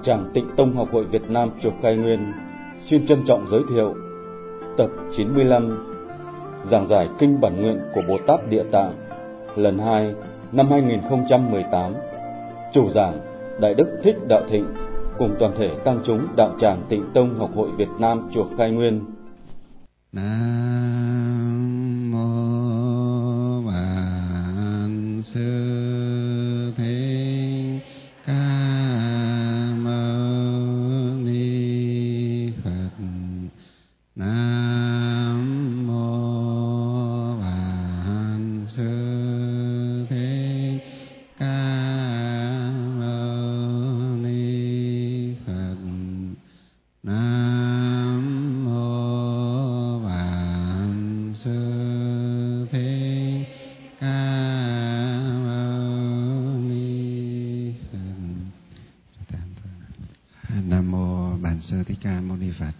Tràng Tịnh Tông Học hội Việt Nam chùa Khai Nguyên xin trân trọng giới thiệu tập 95 giảng giải Kinh Bản Nguyện của Bồ Tát Địa Tạng lần 2 năm 2018. Chủ giảng Đại Đức Thích Đạo Thịnh cùng toàn thể tăng chúng Đạo Tràng Tịnh Tông Học hội Việt Nam chùa Khai Nguyên. Nam mô Bản Sư Thích Ca Mâu Ni Phật. Nam mô Bản Sư Thích Ca Mâu Ni Phật. Nam mô Bản Sư Thích Ca Mâu Ni Phật. Nam mô Bản Sư Thích Ca Mâu Ni Phật.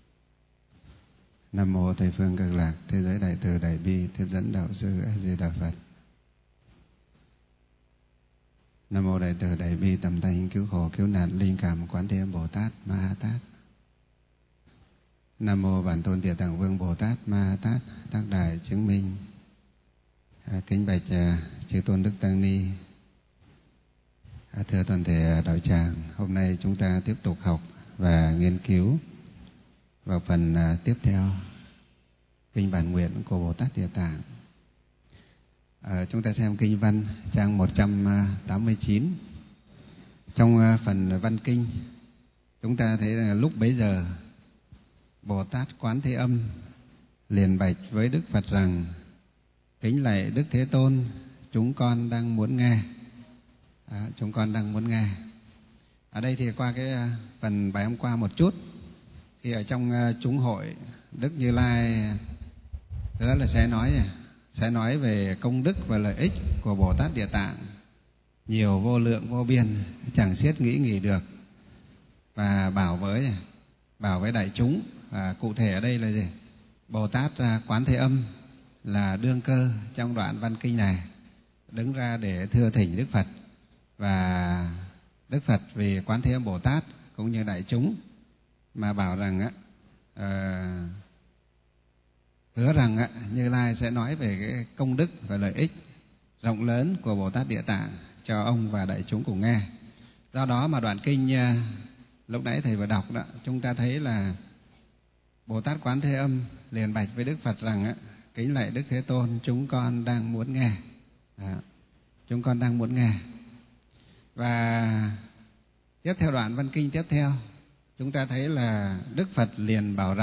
Nam mô Tây phương Cực Lạc Thế giới Đại từ Đại bi Tiếp dẫn Đạo sư A Di Đà Phật. Nam mô Đại từ Đại bi Tầm Thanh Cứu khổ cứu nạn Linh cảm Quán Thế Âm Bồ Tát Ma Ha Tát. Nam mô Bản Tôn Địa Tạng Vương Bồ Tát Ma Ha Tát Tác Đại chứng minh. Kính bạch chư tôn đức tăng ni. Thưa toàn thể đạo tràng, hôm nay chúng ta tiếp tục học và nghiên cứu vào phần tiếp theo Kinh Bản Nguyện của Bồ Tát Địa Tạng. Chúng ta xem kinh văn trang 189. Trong phần văn kinh, chúng ta thấy là lúc bấy giờ Bồ Tát Quán Thế Âm liền bạch với Đức Phật rằng: kính lạy Đức Thế Tôn, chúng con đang muốn nghe. Chúng con đang muốn nghe. Ở đây thì qua cái phần bài hôm qua một chút, thì ở trong chúng hội, Đức Như Lai hứa là sẽ nói về công đức và lợi ích của Bồ Tát Địa Tạng nhiều vô lượng vô biên, chẳng xiết nghĩ nghỉ được, và bảo với đại chúng. Và cụ thể ở đây là gì? Bồ Tát Quán Thế Âm là đương cơ trong đoạn văn kinh này đứng ra để thưa thỉnh Đức Phật, và Đức Phật vì Quán Thế Âm Bồ Tát cũng như đại chúng mà bảo rằng hứa rằng Như Lai sẽ nói về cái công đức và lợi ích rộng lớn của Bồ Tát Địa Tạng cho ông và đại chúng cùng nghe. Do đó mà đoạn kinh lúc nãy thầy vừa đọc đó, chúng ta thấy là Bồ Tát Quán Thế Âm liền bạch với Đức Phật rằng: kính lạy Đức Thế Tôn, chúng con đang muốn nghe. Chúng con đang muốn nghe. Và tiếp theo đoạn văn kinh tiếp theo, chúng ta thấy là Đức Phật liền bảo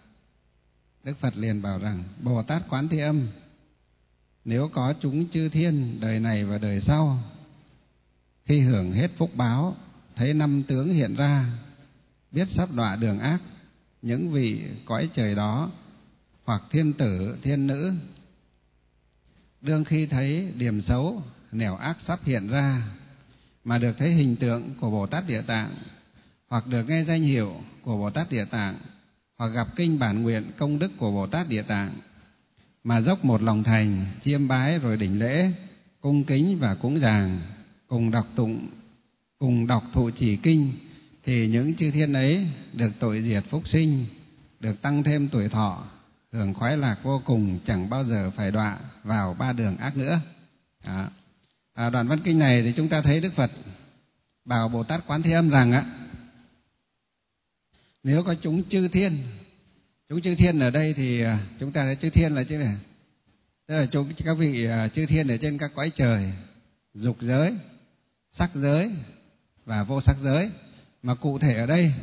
rằng Bồ Tát Quán Thế Âm nếu có chúng chư thiên đời này và đời sau, khi hưởng hết phúc báo, thấy năm tướng hiện ra, biết sắp đọa đường ác, những vị cõi trời đó hoặc thiên tử thiên nữ, đương khi thấy điểm xấu nẻo ác sắp hiện ra, mà được thấy hình tượng của Bồ Tát Địa Tạng, hoặc được nghe danh hiệu của Bồ Tát Địa Tạng, hoặc gặp kinh bản nguyện công đức của Bồ Tát Địa Tạng, mà dốc một lòng thành chiêm bái rồi đảnh lễ, cung kính và cúng dường, cùng đọc thụ trì kinh, thì những chư thiên ấy được tội diệt phúc sinh, được tăng thêm tuổi thọ, hưởng khoái lạc vô cùng, chẳng bao giờ phải đọa vào ba đường ác nữa. Đoạn văn kinh này thì chúng ta thấy Đức Phật bảo Bồ Tát Quán Thế Âm rằng nếu có chúng chư thiên ở đây thì chúng ta thấy chư thiên là chứ này, tức là các vị chư thiên ở trên các cõi trời, dục giới, sắc giới và vô sắc giới. Mà cụ thể ở đây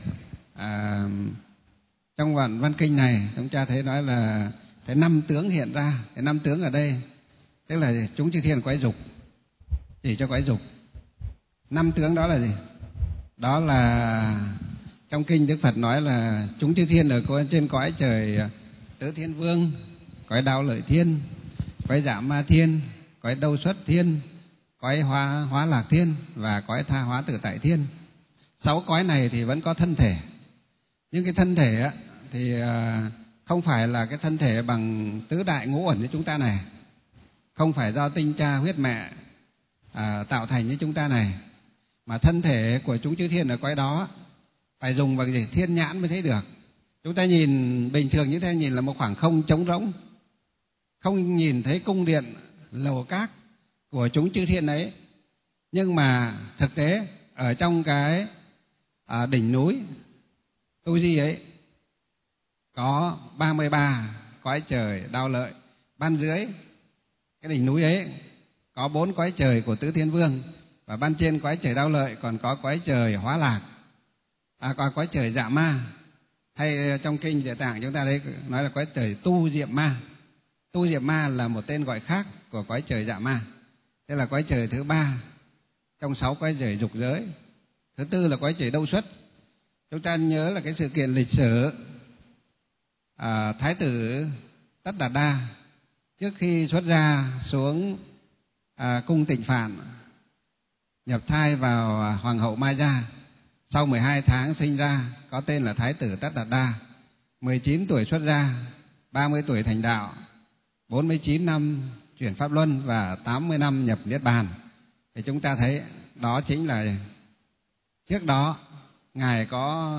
trong đoạn văn kinh này chúng ta thấy nói là cái năm tướng hiện ra. Cái năm tướng ở đây tức là chúng chư thiên cõi dục, chỉ cho cõi dục. Năm tướng đó là gì? Đó là trong kinh Đức Phật nói là chúng chư thiên ở trên cõi trời Tứ Thiên Vương, cõi Đạo Lợi Thiên, cõi Dạ Ma Thiên, cõi Đâu Xuất Thiên, cõi Hóa Lạc Thiên và cõi Tha Hóa Tự Tại Thiên. 6 cõi này thì vẫn có thân thể, nhưng cái thân thể thì không phải là cái thân thể bằng tứ đại ngũ uẩn như chúng ta này, không phải do tinh cha huyết mẹ tạo thành như chúng ta này, mà thân thể của chúng chư thiên ở cõi đó phải dùng bằng gì? Thiên nhãn mới thấy được. Chúng ta nhìn bình thường như thế, nhìn là một khoảng không trống rỗng, không nhìn thấy cung điện lầu các của chúng chư thiên ấy. Nhưng mà thực tế ở trong cái đỉnh núi Tu Di ấy có 33 cõi trời Đao Lợi, ban dưới cái đỉnh núi ấy có 4 cõi trời của Tứ Thiên Vương, và ban trên cõi trời Đao Lợi còn có cõi trời Hóa Lạc, có cõi trời Dạ Ma, hay trong kinh Địa Tạng chúng ta đấy nói là cõi trời Tu Diệm Ma. Tu Diệm Ma là một tên gọi khác của cõi trời Dạ Ma. Thế là cõi trời thứ 3 trong 6 cõi trời dục giới. Thứ tư là cõi trời Đâu Xuất. Chúng ta nhớ là cái sự kiện lịch sử Thái tử Tất Đạt Đa trước khi xuất gia xuống cung Tịnh Phạn nhập thai vào hoàng hậu Maya, sau 12 tháng sinh ra, có tên là Thái tử Tất Đạt Đa. 19 tuổi xuất gia, 30 tuổi thành đạo, 49 năm chuyển pháp luân và 80 năm nhập niết bàn. Thì chúng ta thấy đó chính là trước đó ngài có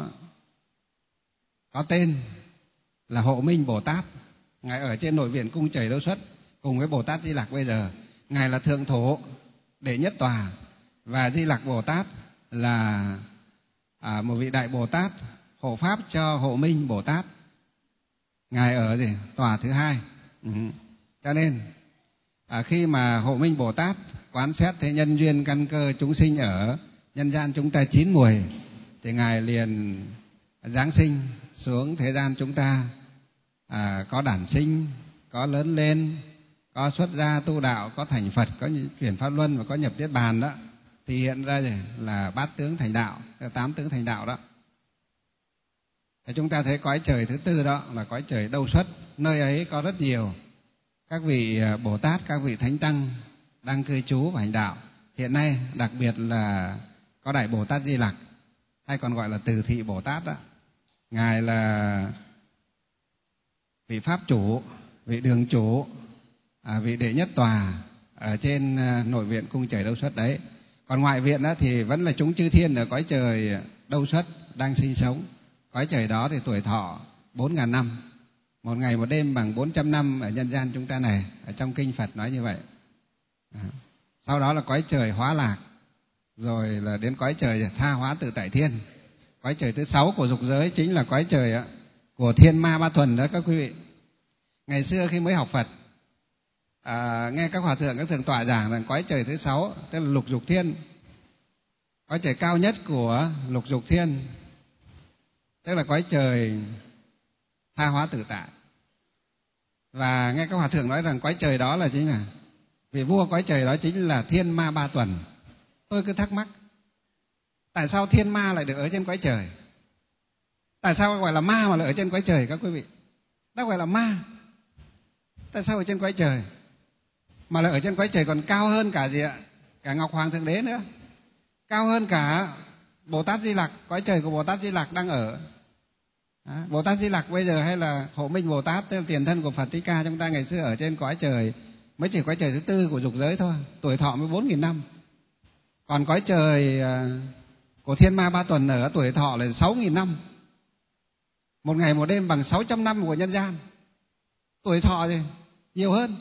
tên là Hộ Minh Bồ Tát. Ngài ở trên nội viện cung trời Đâu Xuất cùng với Bồ Tát Di Lặc. Bây giờ ngài là thượng thủ đệ nhất tòa, và Di Lặc Bồ Tát là một vị đại Bồ Tát hộ pháp cho Hộ Minh Bồ Tát. Ngài ở tòa thứ 2. Cho nên khi mà Hộ Minh Bồ Tát quán xét thế nhân duyên căn cơ chúng sinh ở nhân gian chúng ta chín muồi, thì ngài liền giáng sinh xuống thế gian chúng ta, có đản sinh, có lớn lên, có xuất gia tu đạo, có thành Phật, có chuyển pháp luân và có nhập niết bàn đó, thì hiện ra là bát tướng thành đạo, 8 tướng thành đạo đó. Thì chúng ta thấy cõi trời thứ tư đó là cõi trời Đâu Xuất. Nơi ấy có rất nhiều các vị Bồ Tát, các vị Thánh Tăng đang cư trú và hành đạo. Hiện nay đặc biệt là có Đại Bồ Tát Di Lặc, hay còn gọi là Từ Thị Bồ Tát đó. Ngài là vị Pháp chủ, vị Đường chủ, vị đệ nhất tòa ở trên nội viện cung trời Đâu Xuất đấy. Còn ngoại viện đó thì vẫn là chúng chư thiên ở cõi trời Đâu Xuất đang sinh sống. Cõi trời đó thì tuổi thọ 4.000 năm, một ngày một đêm bằng 400 năm ở nhân gian chúng ta này, ở trong kinh Phật nói như vậy. Sau đó là cõi trời Hóa Lạc, rồi là đến cõi trời Tha Hóa Tự Tại Thiên. Cõi trời thứ 6 của dục giới chính là cõi trời của Thiên Ma Ba Thuần đó các quý vị. Ngày xưa khi mới học Phật, nghe các hòa thượng, các thượng tọa giảng rằng cõi trời thứ 6 tức là Lục Dục Thiên, cõi trời cao nhất của Lục Dục Thiên, tức là cõi trời Tha Hóa Tự Tại. Và nghe các hòa thượng nói rằng cõi trời đó là chính là vị vua cõi trời đó chính là Thiên Ma Ba Tuần. Tôi cứ thắc mắc, tại sao thiên ma lại được ở trên cõi trời? Tại sao gọi là ma mà lại ở trên cõi trời các quý vị? Đã gọi là ma, tại sao ở trên cõi trời? Mà lại ở trên cõi trời còn cao hơn cả gì ạ? Cả Ngọc Hoàng Thượng Đế nữa, cao hơn cả Bồ Tát Di Lặc, cõi trời của Bồ Tát Di Lặc đang ở. Bồ Tát Di Lặc bây giờ hay là Hộ Minh Bồ Tát, tức là tiền thân của Phật Thích Ca chúng ta ngày xưa ở trên cõi trời mới chỉ cõi trời thứ tư của dục giới thôi, tuổi thọ mới 4.000 năm. Còn cõi trời của Thiên Ma Ba Tuần ở tuổi thọ là 6.000 năm, một ngày một đêm bằng 600 năm của nhân gian, tuổi thọ thì nhiều hơn.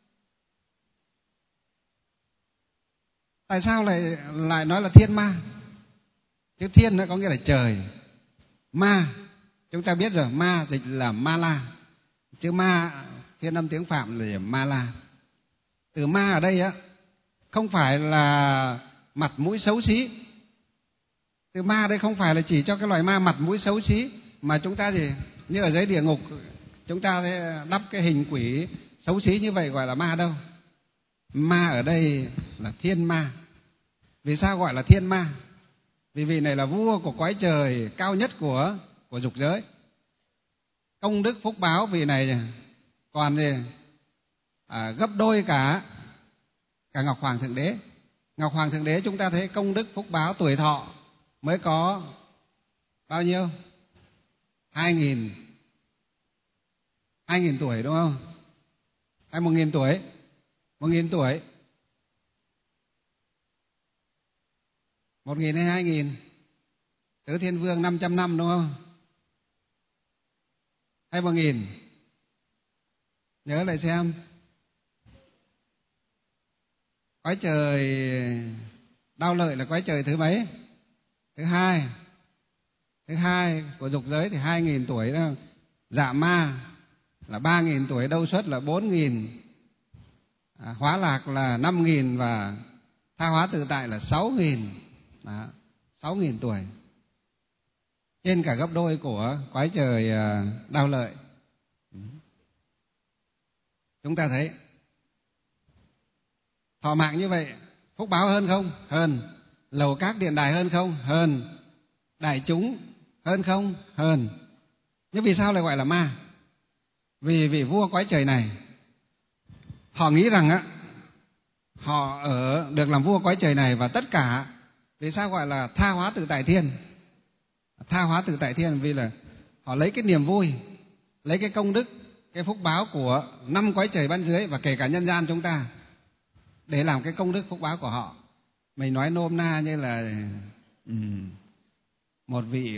Tại sao lại nói là thiên ma? Chữ thiên nó có nghĩa là trời, ma chúng ta biết rồi, ma dịch là ma la, chữ ma phiên âm tiếng Phạm là ma la. Từ ma ở đây không phải là mặt mũi xấu xí. Từ ma đây không phải là chỉ cho cái loài ma mặt mũi xấu xí, mà chúng ta thì như ở dưới địa ngục chúng ta đắp cái hình quỷ xấu xí như vậy gọi là ma đâu. Ma ở đây là thiên ma. Vì sao gọi là thiên ma? Vì vị này là vua của cõi trời cao nhất của dục giới. Công đức phúc báo vị này còn gấp đôi cả Ngọc Hoàng Thượng Đế. Ngọc Hoàng Thượng Đế chúng ta thấy công đức phúc báo tuổi thọ mới có bao nhiêu? 2.000 tuổi đúng không? Hay 1.000 tuổi? 1.000 tuổi. 1.000 hay 2.000? Tứ Thiên Vương 500 năm đúng không? Hay 1.000? Nhớ lại xem. Cõi trời Đao Lợi là cõi trời thứ mấy? Thứ hai. Thứ hai của dục giới thì 2.000 tuổi đó. Dạ Ma là 3.000 tuổi, Đâu Xuất là 4.000, Hóa Lạc là 5.000 và Tha Hóa Tự Tại là 6.000. Đó, 6.000 tuổi. Trên cả gấp đôi của cõi trời Đao Lợi. Chúng ta thấy thọ mạng như vậy phúc báo hơn không? Hơn. Lầu các điện đài hơn không? Hơn. Đại chúng hơn không? Hơn. Nhưng vì sao lại gọi là ma? Vì vị vua cõi trời này họ nghĩ rằng họ ở được làm vua cõi trời này, và tất cả, vì sao gọi là tha hóa tự tại thiên? Tha hóa tự tại thiên vì là họ lấy cái niềm vui, lấy cái công đức, cái phúc báo của 5 cõi trời ban dưới và kể cả nhân gian chúng ta để làm cái công đức phúc báo của họ. Mình nói nôm na như là một vị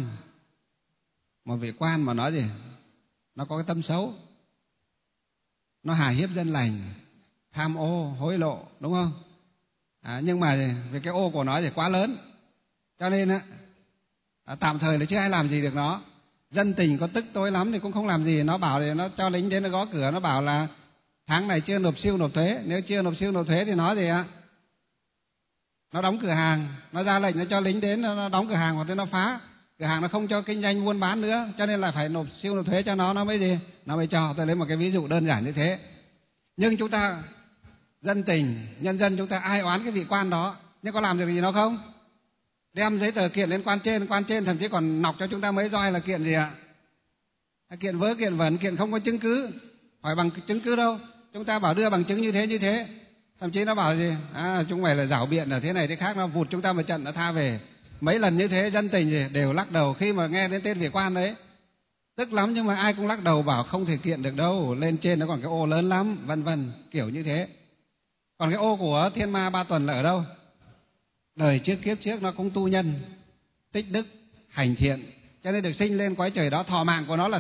quan mà nói gì? Nó có cái tâm xấu, nó hà hiếp dân lành, tham ô, hối lộ, đúng không? Nhưng mà vì cái ô của nó thì quá lớn, cho nên tạm thời là chưa ai làm gì được nó. Dân tình có tức tối lắm thì cũng không làm gì. Nó bảo thì nó cho lính đến nó gõ cửa, nó bảo là tháng này chưa nộp siêu nộp thuế. Nếu chưa nộp siêu nộp thuế thì nó gì ạ? Nó đóng cửa hàng, nó ra lệnh nó cho lính đến nó đóng cửa hàng, hoặc là nó phá cửa hàng, nó không cho kinh doanh buôn bán nữa, cho nên là phải nộp siêu nộp thuế cho nó mới gì, nó mới cho. Tôi lấy một cái ví dụ đơn giản như thế. Nhưng chúng ta dân tình, nhân dân chúng ta ai oán cái vị quan đó, nhưng có làm được gì nó không? Đem giấy tờ kiện lên quan trên thậm chí còn nọc cho chúng ta mấy roi là kiện gì ạ? Kiện vớ, kiện vẩn, kiện không có chứng cứ. Hỏi bằng chứng cứ đâu, chúng ta bảo đưa bằng chứng như thế. Thậm chí nó bảo gì? Chúng mày là giảo biện là thế này thế khác, nó vụt chúng ta một trận nó tha về. Mấy lần như thế dân tình gì đều lắc đầu khi mà nghe đến tên vị quan đấy. Tức lắm nhưng mà ai cũng lắc đầu bảo không thể kiện được đâu, lên trên nó còn cái ô lớn lắm, vân vân, kiểu như thế. Còn cái ô của Thiên Ma Ba Tuần là ở đâu? Đời trước kiếp trước nó cũng tu nhân, tích đức, hành thiện, cho nên được sinh lên cõi trời đó. Thọ mạng của nó là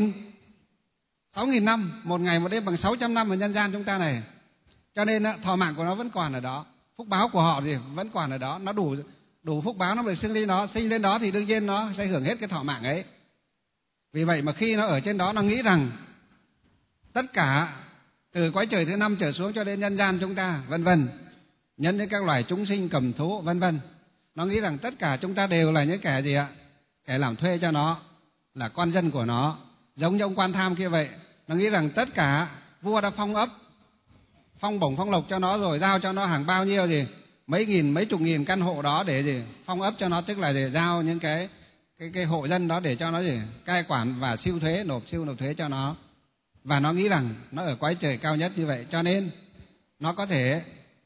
6.000 năm, một ngày một đêm bằng 600 năm ở nhân gian chúng ta này. Cho nên thọ mạng của nó vẫn còn ở đó, phúc báo của họ gì vẫn còn ở đó. Nó đủ phúc báo nó mới sinh lên đó thì đương nhiên nó sẽ hưởng hết cái thọ mạng ấy. Vì vậy mà khi nó ở trên đó nó nghĩ rằng tất cả từ cõi trời thứ 5 trở xuống cho đến nhân gian chúng ta, vân vân, nhân đến các loài chúng sinh cầm thú, vân vân, nó nghĩ rằng tất cả chúng ta đều là những kẻ gì ạ? Kẻ làm thuê cho nó, là con dân của nó. Giống như ông Quan Tham kia vậy, nó nghĩ rằng tất cả vua đã phong ấp, phong bổng phong lộc cho nó rồi, giao cho nó hàng bao nhiêu gì, mấy chục nghìn căn hộ đó để gì phong ấp cho nó, tức là để giao những cái hộ dân đó để cho nó gì cai quản và siêu nộp thuế cho nó. Và nó nghĩ rằng nó ở cõi trời cao nhất như vậy, cho nên nó có thể,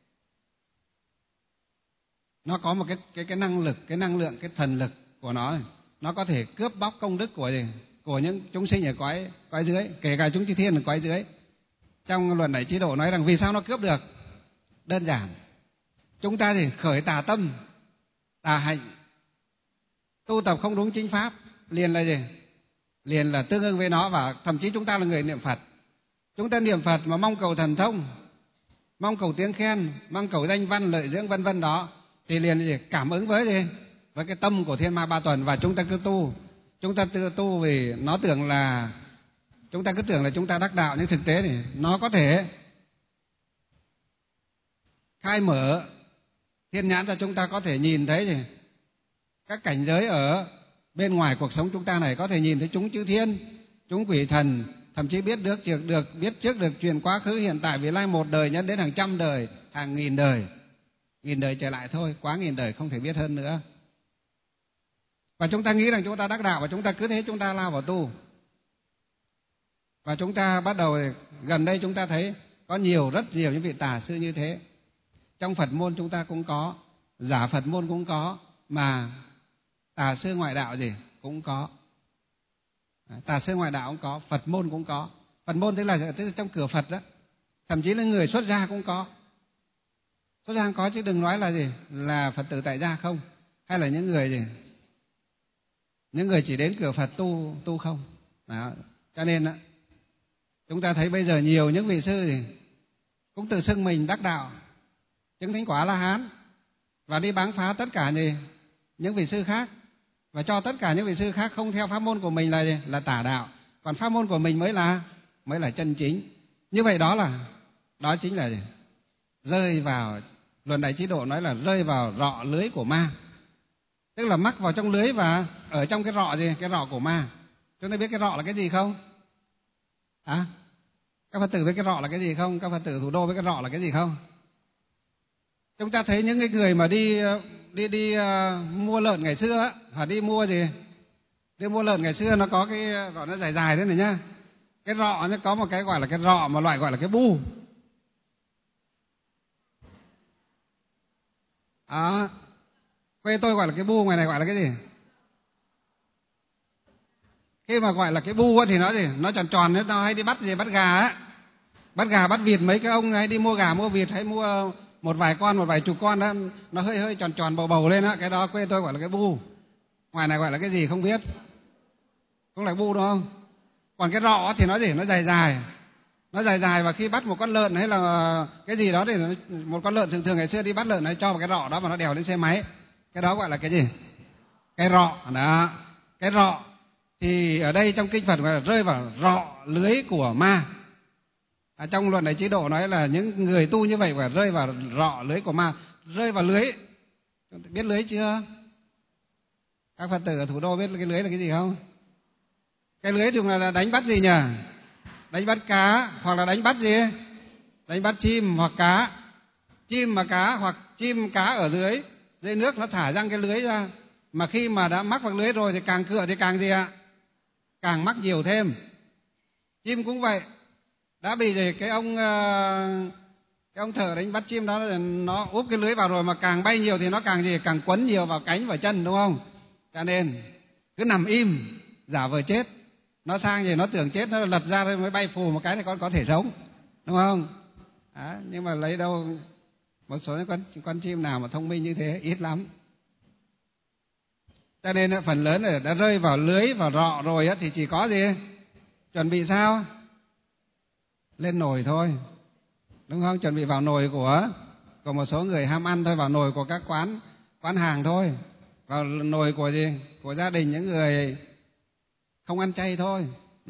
nó có một cái năng lực, cái năng lượng, cái thần lực của nó có thể cướp bóc công đức của những chúng sinh ở cõi dưới, kể cả chúng chư thiên ở cõi dưới. Trong Luận Đại Trí Độ nói rằng vì sao nó cướp được? Đơn giản, chúng ta thì khởi tà tâm, tà hạnh, tu tập không đúng chính pháp, liền là gì? Liền là tương ưng với nó. Và thậm chí chúng ta là người niệm Phật, chúng ta niệm Phật mà mong cầu thần thông, mong cầu tiếng khen, mong cầu danh văn lợi dưỡng vân vân đó, thì liền gì cảm ứng với gì? Với cái tâm của Thiên Ma Ba Tuần. Và chúng ta cứ tu vì nó tưởng là chúng ta cứ tưởng là chúng ta đắc đạo, nhưng thực tế thì nó có thể khai mở thiên nhãn cho chúng ta có thể nhìn thấy gì? Các cảnh giới ở bên ngoài cuộc sống chúng ta này, có thể nhìn thấy chúng chư thiên, chúng quỷ thần, thậm chí biết trước được chuyện quá khứ, hiện tại, vị lai, một đời nhân đến hàng trăm đời, hàng nghìn đời trở lại thôi, quá nghìn đời không thể biết hơn nữa. Và chúng ta nghĩ rằng chúng ta đắc đạo, và chúng ta cứ thế chúng ta lao vào tu. Và chúng ta bắt đầu, gần đây chúng ta thấy có rất nhiều những vị tà sư như thế. Trong Phật môn chúng ta cũng có, giả Phật môn cũng có, mà tà sư ngoại đạo gì cũng có. Tà sư ngoại đạo cũng có, Phật môn cũng có. Phật môn tức là trong cửa Phật đó, thậm chí là người xuất gia cũng có. Xuất gia có chứ đừng nói là gì, là Phật tử tại gia không, hay là những người gì, những người chỉ đến cửa Phật tu không. Đó. Cho nên đó, chúng ta thấy bây giờ nhiều những vị sư thì cũng tự xưng mình đắc đạo, chứng thánh quả La Hán, và đi báng phá tất cả những vị sư khác, và cho tất cả những vị sư khác không theo pháp môn của mình là tả đạo, còn pháp môn của mình mới là chân chính. Như vậy đó chính là rơi vào, Luận Đại Chí Độ nói là rơi vào rọ lưới của ma, tức là mắc vào trong lưới và ở trong cái rọ gì, cái rọ của ma. Chúng ta biết cái rọ là cái gì không? Các Phật tử biết cái rọ là cái gì không? Các Phật tử thủ đô biết cái rọ là cái gì không? Chúng ta thấy những cái người mà đi mua lợn ngày xưa, họ đi mua gì? Đi mua lợn ngày xưa nó có cái rọ nó dài dài thế này nhá. Cái rọ nó có một cái gọi là cái rọ mà loại gọi là cái bu. Quê tôi gọi là cái bu, ngoài này gọi là cái gì? Khi mà gọi là cái bu thì nó gì? Nó tròn tròn, nó hay đi bắt bắt gà á. Bắt gà, bắt vịt, mấy cái ông hay đi mua gà, mua vịt, hay mua một vài con, một vài chục con đó, nó hơi tròn tròn bầu bầu lên á, cái đó quê tôi gọi là cái bu. Ngoài này gọi là cái gì không biết. Cũng là bu đúng không? Còn cái rọ thì nó gì? Nó dài dài. Nó dài dài, và khi bắt một con lợn hay là cái gì đó thì một con lợn thường ngày xưa đi bắt lợn nó cho vào cái rọ đó mà nó đèo lên xe máy. Cái đó gọi là cái gì? Cái rọ. Đó. Cái rọ thì ở đây trong kinh Phật gọi là rơi vào rọ lưới của ma. Trong Luận Đại Chí Độ nói là những người tu như vậy phải rơi vào rọ lưới của ma. Rơi vào lưới, biết lưới chưa? Các Phật tử ở thủ đô biết cái lưới là cái gì không? Cái lưới thường là đánh bắt gì nhỉ? Đánh bắt cá, hoặc là đánh bắt gì? Đánh bắt chim hoặc cá. Chim mà cá, hoặc chim cá ở dưới nước nó thả răng cái lưới ra. Mà khi mà đã mắc vào lưới rồi thì càng cựa thì càng gì ạ? Càng mắc nhiều thêm. Chim cũng vậy. Đã bị gì cái ông thợ đánh bắt chim đó, nó úp cái lưới vào rồi mà càng bay nhiều thì nó càng gì? Càng quấn nhiều vào cánh và chân, đúng không? Cho nên cứ nằm im giả vờ chết. Nó sang gì nó tưởng chết, nó lật ra rồi mới bay phù một cái thì con có thể sống, đúng không? Nhưng mà lấy đâu một số những con chim nào mà thông minh như thế, ít lắm. Cho nên phần lớn đã rơi vào lưới, vào rọ rồi thì chỉ có gì? Chuẩn bị sao? Lên nồi thôi, đúng không? Chuẩn bị vào nồi của một số người ham ăn thôi, vào nồi của các quán hàng thôi, vào nồi của gì? Của gia đình những người không ăn chay thôi.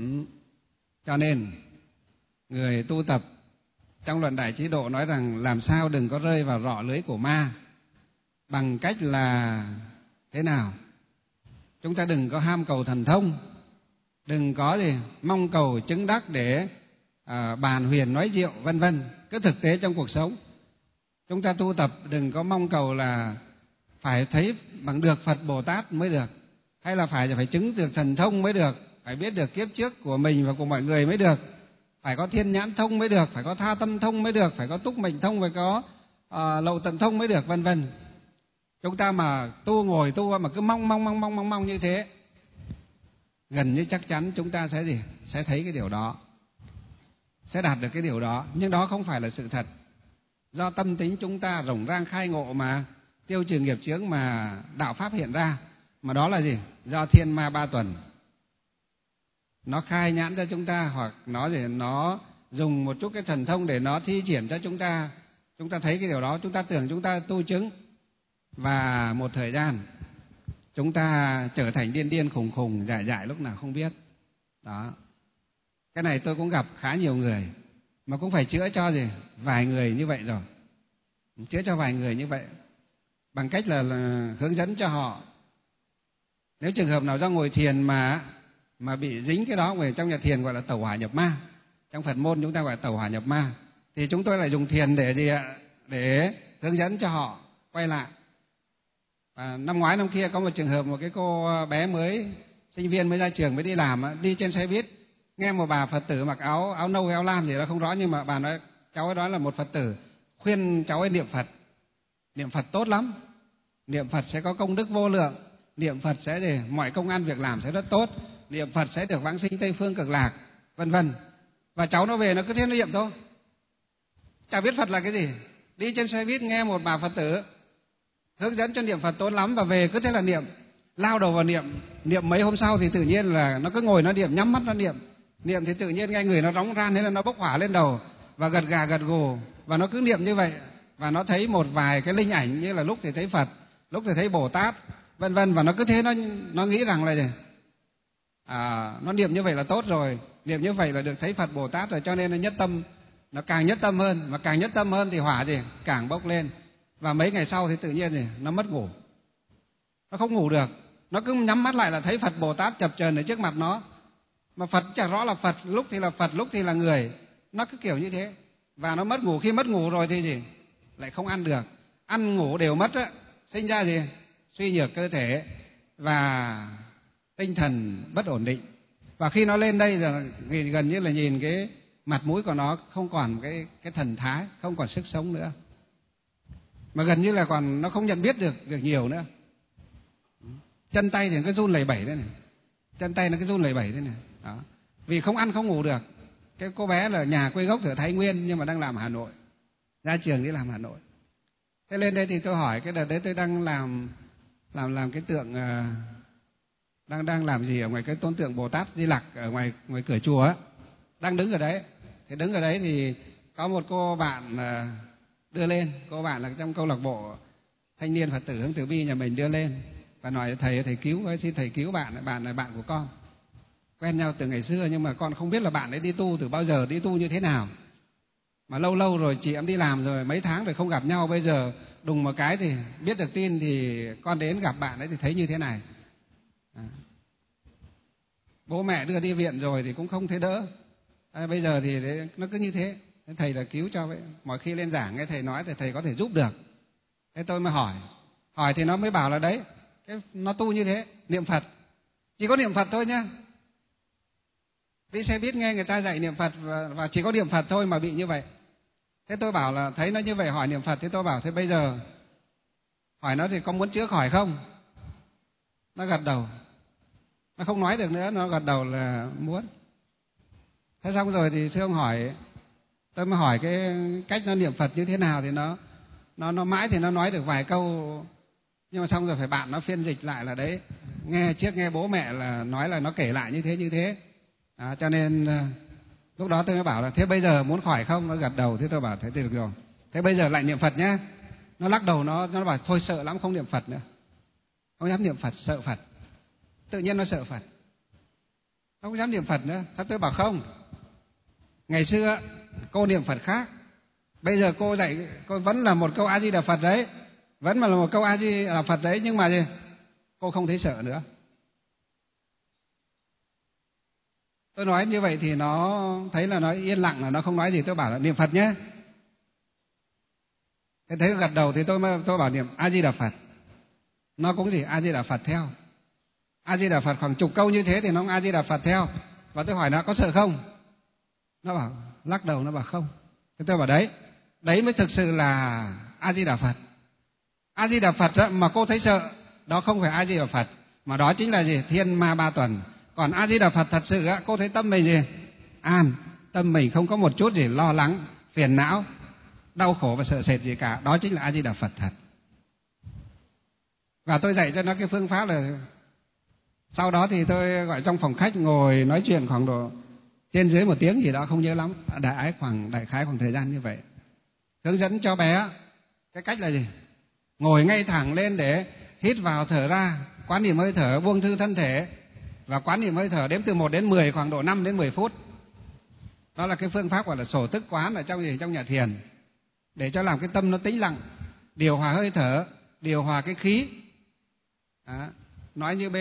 Cho nên người tu tập trong Luận Đại Chí Độ nói rằng làm sao đừng có rơi vào rọ lưới của ma, bằng cách là thế nào? Chúng ta đừng có ham cầu thần thông, đừng có gì mong cầu chứng đắc để bàn huyền nói diệu vân vân. Cứ thực tế trong cuộc sống chúng ta tu tập, đừng có mong cầu là phải thấy bằng được Phật Bồ Tát mới được, hay là phải chứng được thần thông mới được, phải biết được kiếp trước của mình và của mọi người mới được, phải có thiên nhãn thông mới được, phải có tha tâm thông mới được, phải có túc mệnh thông, phải có lậu tận thông mới được, vân vân. Chúng ta mà ngồi tu mà cứ mong như thế, gần như chắc chắn chúng ta sẽ gì? Sẽ thấy cái điều đó, sẽ đạt được cái điều đó. Nhưng đó không phải là sự thật. Do tâm tính chúng ta rộng rang khai ngộ mà tiêu trừ nghiệp chướng mà đạo pháp hiện ra. Mà đó là gì? Do thiên ma ba tuần nó khai nhãn cho chúng ta, hoặc nó dùng một chút cái thần thông để nó thi triển cho chúng ta. Chúng ta thấy cái điều đó, chúng ta tưởng chúng ta tu chứng, và một thời gian chúng ta trở thành điên khùng dại lúc nào không biết. Đó. Cái này tôi cũng gặp khá nhiều người, mà cũng phải chữa cho gì? Vài người như vậy rồi. Chữa cho vài người như vậy bằng cách là hướng dẫn cho họ. Nếu trường hợp nào ra ngồi thiền mà bị dính cái đó, về trong nhà thiền gọi là tẩu hỏa nhập ma. Trong Phật môn chúng ta gọi là tẩu hỏa nhập ma. Thì chúng tôi lại dùng thiền để gì ạ? Để hướng dẫn cho họ quay lại. Và năm ngoái năm kia có một trường hợp, một cái cô bé mới sinh viên mới ra trường mới đi làm, đi trên xe buýt, nghe một bà Phật tử mặc áo nâu hay áo lam gì đó không rõ, nhưng mà bà nói cháu ấy đó là một Phật tử, khuyên cháu ấy niệm Phật tốt lắm, niệm Phật sẽ có công đức vô lượng, niệm Phật sẽ để mọi công ăn việc làm sẽ rất tốt, niệm Phật sẽ được vãng sinh Tây phương Cực Lạc, vân vân. Và cháu nó về nó cứ thế nó niệm thôi, chả biết Phật là cái gì. đi trên xe buýt nghe một bà Phật tử hướng dẫn cho niệm Phật tốt lắm, và về cứ thế là niệm, lao đầu vào niệm. Niệm mấy hôm sau thì tự nhiên là nó cứ ngồi nó niệm, nhắm mắt nó niệm thì tự nhiên nghe người nó róng ran, thế là nó bốc hỏa lên đầu và gật gà gật gù, và nó cứ niệm như vậy. Và nó thấy một vài cái linh ảnh, như là lúc thì thấy Phật, lúc thì thấy Bồ Tát, vân vân, và nó cứ thế nó nghĩ rằng là nó niệm như vậy là tốt rồi, niệm như vậy là được thấy Phật Bồ Tát rồi, cho nên nó nhất tâm, nó càng nhất tâm hơn, mà càng nhất tâm hơn thì hỏa càng bốc lên. Và mấy ngày sau thì tự nhiên nó mất ngủ, nó không ngủ được, nó cứ nhắm mắt lại là thấy Phật Bồ Tát chập chờn ở trước mặt nó, mà Phật chẳng rõ là Phật, lúc thì là Phật, lúc thì là người, nó cứ kiểu như thế. Và nó mất ngủ, khi mất ngủ rồi thì lại không ăn được, ăn ngủ đều mất á, sinh ra suy nhược cơ thể và tinh thần bất ổn định. Và khi nó lên đây là gần như là nhìn cái mặt mũi của nó không còn cái thần thái, không còn sức sống nữa, mà gần như là còn nó không nhận biết được nhiều nữa. Chân tay thì nó cứ run lẩy bẩy thế này, chân tay nó cứ run lẩy bẩy thế này đó, vì không ăn không ngủ được. Cái cô bé là nhà quê gốc ở Thái Nguyên nhưng mà đang làm ở Hà Nội, ra trường đi làm Hà Nội. Thế lên đây thì tôi hỏi, cái đợt đấy tôi đang làm cái tượng, đang làm gì ở ngoài cái tôn tượng Bồ Tát Di Lặc ở ngoài cửa chùa á, đang đứng ở đấy. Thì đứng ở đấy thì có một cô bạn đưa lên, cô bạn là trong câu lạc bộ thanh niên Phật tử Hướng Từ Bi nhà mình đưa lên và nói thầy cứu với, xin thầy cứu bạn là bạn của con, quen nhau từ ngày xưa nhưng mà con không biết là bạn ấy đi tu từ bao giờ, đi tu như thế nào, mà lâu rồi chị em đi làm rồi mấy tháng rồi không gặp nhau, bây giờ đùng một cái thì biết được tin thì con đến gặp bạn ấy thì thấy như thế này. Bố mẹ đưa đi viện rồi thì cũng không thấy đỡ, bây giờ thì nó cứ như thế. Thầy là cứu cho vậy. Mọi khi lên giảng nghe thầy nói thì thầy có thể giúp được. Thế tôi mới hỏi thì nó mới bảo là đấy, nó tu như thế, niệm Phật, chỉ có niệm Phật thôi nhá. Đi xe buýt nghe người ta dạy niệm Phật và chỉ có niệm Phật thôi mà bị như vậy. Thế tôi bảo là thấy nó như vậy hỏi niệm Phật, thế tôi bảo thế bây giờ hỏi nó thì có muốn chữa khỏi không? Nó gật đầu, nó không nói được nữa, nó gật đầu là muốn. Thế xong rồi thì sư ông hỏi, tôi mới hỏi cái cách nó niệm Phật như thế nào thì nó mãi thì nó nói được vài câu, nhưng mà xong rồi phải bạn nó phiên dịch lại là đấy, nghe bố mẹ là nói là nó kể lại như thế. Cho nên lúc đó tôi mới bảo là thế bây giờ muốn khỏi không? Nó gật đầu. Thế tôi bảo thế thì được rồi, thế bây giờ lại niệm Phật nhé. Nó lắc đầu, nó bảo thôi sợ lắm không niệm Phật nữa, không dám niệm Phật, sợ Phật. Tự nhiên nó sợ Phật, nó không dám niệm Phật nữa. Thế tôi bảo không, ngày xưa cô niệm Phật khác, bây giờ cô dạy cô vẫn là một câu A Di Đà Phật đấy, vẫn là một câu A Di Đà Phật đấy, nhưng mà cô không thấy sợ nữa. Tôi nói như vậy thì nó thấy là nó yên lặng, là nó không nói gì. Tôi bảo là niệm Phật nhé. Thế thấy gật đầu thì tôi bảo niệm A Di Đà Phật. Nó cũng A Di Đà Phật theo. A Di Đà Phật khoảng chục câu như thế thì nó A Di Đà Phật theo. Và tôi hỏi nó có sợ không? Nó bảo lắc đầu, nó bảo không. Thế tôi bảo đấy mới thực sự là A Di Đà Phật. A Di Đà Phật đó, mà cô thấy sợ, đó không phải A Di Đà Phật, mà đó chính là thiên ma ba tuần. Còn A Di Đà Phật thật sự á, cô thấy tâm mình an, tâm mình không có một chút gì lo lắng, phiền não, đau khổ và sợ sệt gì cả, đó chính là A Di Đà Phật thật. Và tôi dạy cho nó cái phương pháp là sau đó thì tôi gọi trong phòng khách ngồi nói chuyện khoảng độ trên dưới 1 tiếng gì đó, không nhớ lắm, đại khái khoảng thời gian như vậy. Hướng dẫn cho bé cái cách là ngồi ngay thẳng lên để hít vào thở ra, quán niệm hơi thở, buông thư thân thể và quán niệm hơi thở đếm từ 1 đến 10, khoảng độ 5 đến 10 phút. Đó là cái phương pháp gọi là sổ tức quán ở trong nhà thiền, để cho làm cái tâm nó tĩnh lặng, điều hòa hơi thở, điều hòa cái khí. Đó. Nói như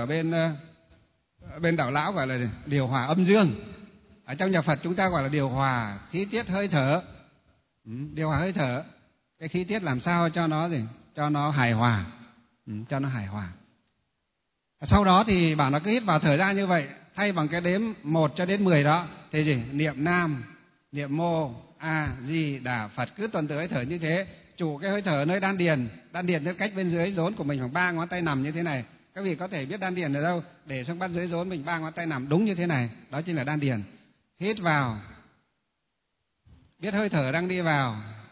bên đạo lão gọi là điều hòa âm dương, ở trong nhà Phật chúng ta gọi là điều hòa khí tiết hơi thở. Điều hòa hơi thở, cái khí tiết làm sao cho nó hài hòa, cho nó hài hòa. Sau đó thì bảo nó cứ hít vào thở ra như vậy, thay bằng cái đếm 1 cho đến 10 đó thì niệm Nam, niệm Mô A Di Đà Phật, cứ tuần tự hơi thở như thế, chủ cái hơi thở nơi đan điền nó cách bên dưới rốn của mình khoảng 3 ngón tay nằm như thế này. Các vị có thể biết đan điền ở đâu, để sang bắt dưới rốn mình 3 ngón tay nằm đúng như thế này, đó chính là đan điền. Hít vào, biết hơi thở đang đi vào,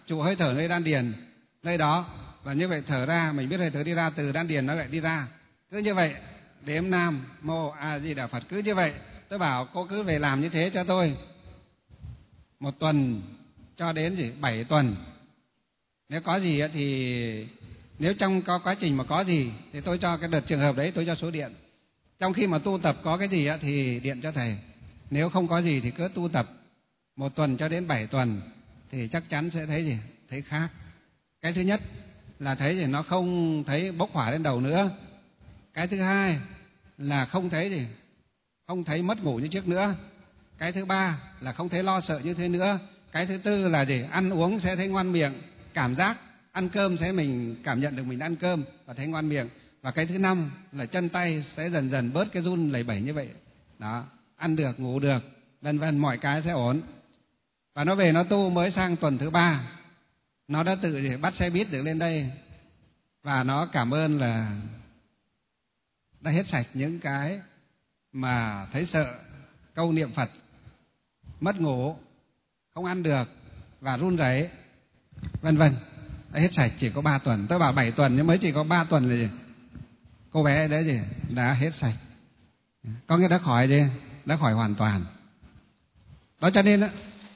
trụ hơi thở nơi đan điền nơi đó, và như vậy thở ra, mình biết hơi thở đi ra từ đan điền nó lại đi ra. Cứ như vậy đếm Nam Mô A Di Đà Phật, cứ như vậy. Tôi bảo cô cứ về làm như thế cho tôi 1 tuần cho đến 7 tuần. Nếu có gì thì nếu trong có quá trình mà có gì thì tôi cho cái đợt trường hợp đấy tôi cho số điện. Trong khi mà tu tập có cái gì thì điện cho thầy. Nếu không có gì thì cứ tu tập 1 tuần cho đến 7 tuần thì chắc chắn sẽ thấy thấy khác. Cái thứ nhất là thấy nó không thấy bốc hỏa lên đầu nữa. Cái thứ hai là không thấy mất ngủ như trước nữa. Cái thứ ba là không thấy lo sợ như thế nữa. Cái thứ tư là ăn uống sẽ thấy ngoan miệng, cảm giác ăn cơm sẽ mình cảm nhận được mình ăn cơm và thấy ngoan miệng. Và cái thứ năm là chân tay sẽ dần dần bớt cái run lẩy bẩy như vậy. Đó, ăn được, ngủ được, vân vân, mọi cái sẽ ổn. Và nó về nó tu mới sang tuần thứ 3, nó đã tự bắt xe buýt được lên đây, và nó cảm ơn là đã hết sạch những cái mà thấy sợ, câu niệm Phật, mất ngủ, không ăn được và run rẩy, vân vân, đã hết sạch. Chỉ có 3 tuần. Tôi bảo 7 tuần nhưng mới chỉ có 3 tuần là cô bé đấy đã hết sạch, có nghĩa đã khỏi đã khỏi hoàn toàn. Đó cho nên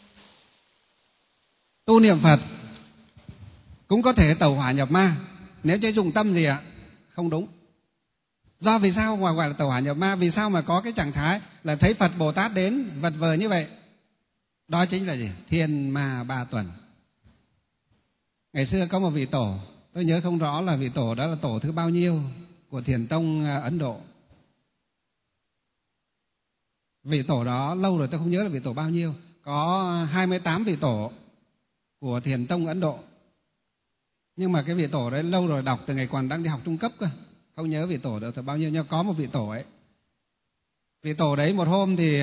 tu niệm Phật cũng có thể tẩu hỏa nhập ma nếu chứ dùng tâm không đúng. Do vì sao mà gọi là tẩu hỏa nhập ma? Vì sao mà có cái trạng thái là thấy Phật Bồ Tát đến vật vờ như vậy? Đó chính là thiên ma 3 tuần. Ngày xưa có một vị tổ, tôi nhớ không rõ là vị tổ đó là tổ thứ bao nhiêu của Thiền tông Ấn Độ. Vị tổ đó lâu rồi tôi không nhớ là vị tổ bao nhiêu. Có 28 vị tổ của Thiền tông Ấn Độ. Nhưng mà cái vị tổ đấy lâu rồi, đọc từ ngày còn đang đi học trung cấp cơ, không nhớ vị tổ được bao nhiêu. Nhưng có một vị tổ ấy. Vị tổ đấy một hôm thì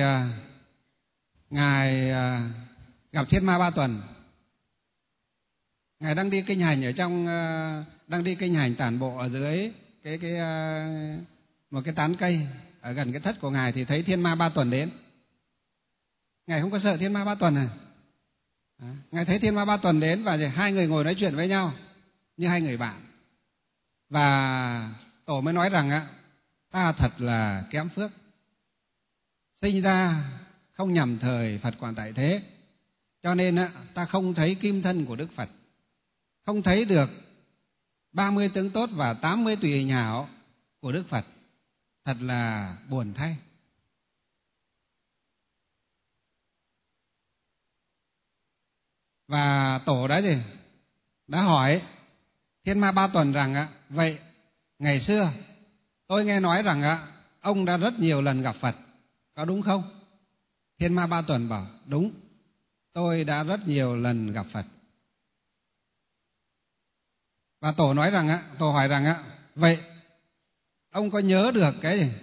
Ngài gặp thiên ma 3 tuần. Ngài đang đi kinh hành ở trong đang đi kinh hành tản bộ ở dưới một cái tán cây ở gần cái thất của Ngài, thì thấy thiên ma 3 tuần đến. Ngài không có sợ thiên ma 3 tuần này. Ngài thấy thiên ma 3 tuần đến và hai người ngồi nói chuyện với nhau như hai người bạn. Và tổ mới nói rằng ta thật là kém phước, sinh ra không nhằm thời Phật còn tại thế, cho nên ta không thấy kim thân của Đức Phật, không thấy được 30 tướng tốt và 80 tùy hình hảo của Đức Phật. Thật là buồn thay. Và tổ đã hỏi thiên ma 3 tuần rằng vậy ngày xưa tôi nghe nói rằng ông đã rất nhiều lần gặp Phật, có đúng không? Thiên ma 3 tuần bảo đúng, tôi đã rất nhiều lần gặp Phật. Và tổ nói rằng tổ hỏi rằng vậy ông có nhớ được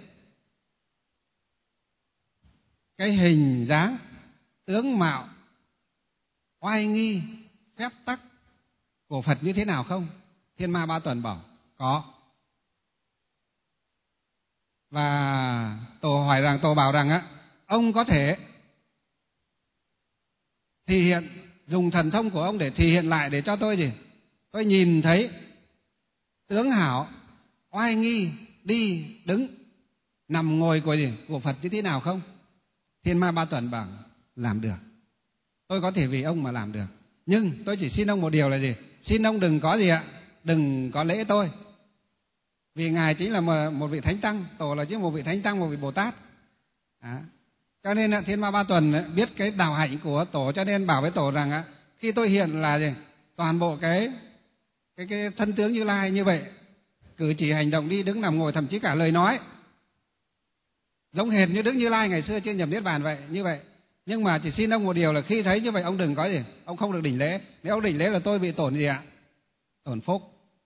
cái hình dáng, tướng mạo, oai nghi, phép tắc của Phật như thế nào không? Thiên ma 3 tuần bảo có. Và tổ bảo rằng ông có thể thể hiện, dùng thần thông của ông để thể hiện lại để cho tôi tôi nhìn thấy tướng hảo, oai nghi, đi đứng, nằm ngồi của Phật như thế nào không? Thiên ma 3 tuần bảo làm được, tôi có thể vì ông mà làm được, nhưng tôi chỉ xin ông một điều là xin ông đừng có đừng có lễ tôi, vì Ngài chính là một vị thánh tăng, tổ là chính một vị thánh tăng, một vị Bồ Tát. Cho nên thiên ma 3 tuần biết cái đạo hạnh của tổ, cho nên bảo với tổ rằng khi tôi hiện là toàn bộ cái thân tướng Như Lai như vậy, cử chỉ hành động, đi đứng nằm ngồi, thậm chí cả lời nói giống hệt như Đức Như Lai ngày xưa trên nhập niết bàn vậy, như vậy. Nhưng mà chỉ xin ông một điều là khi thấy như vậy ông đừng có ông không được đỉnh lễ. Nếu ông đỉnh lễ là tôi bị tổn tổn phúc.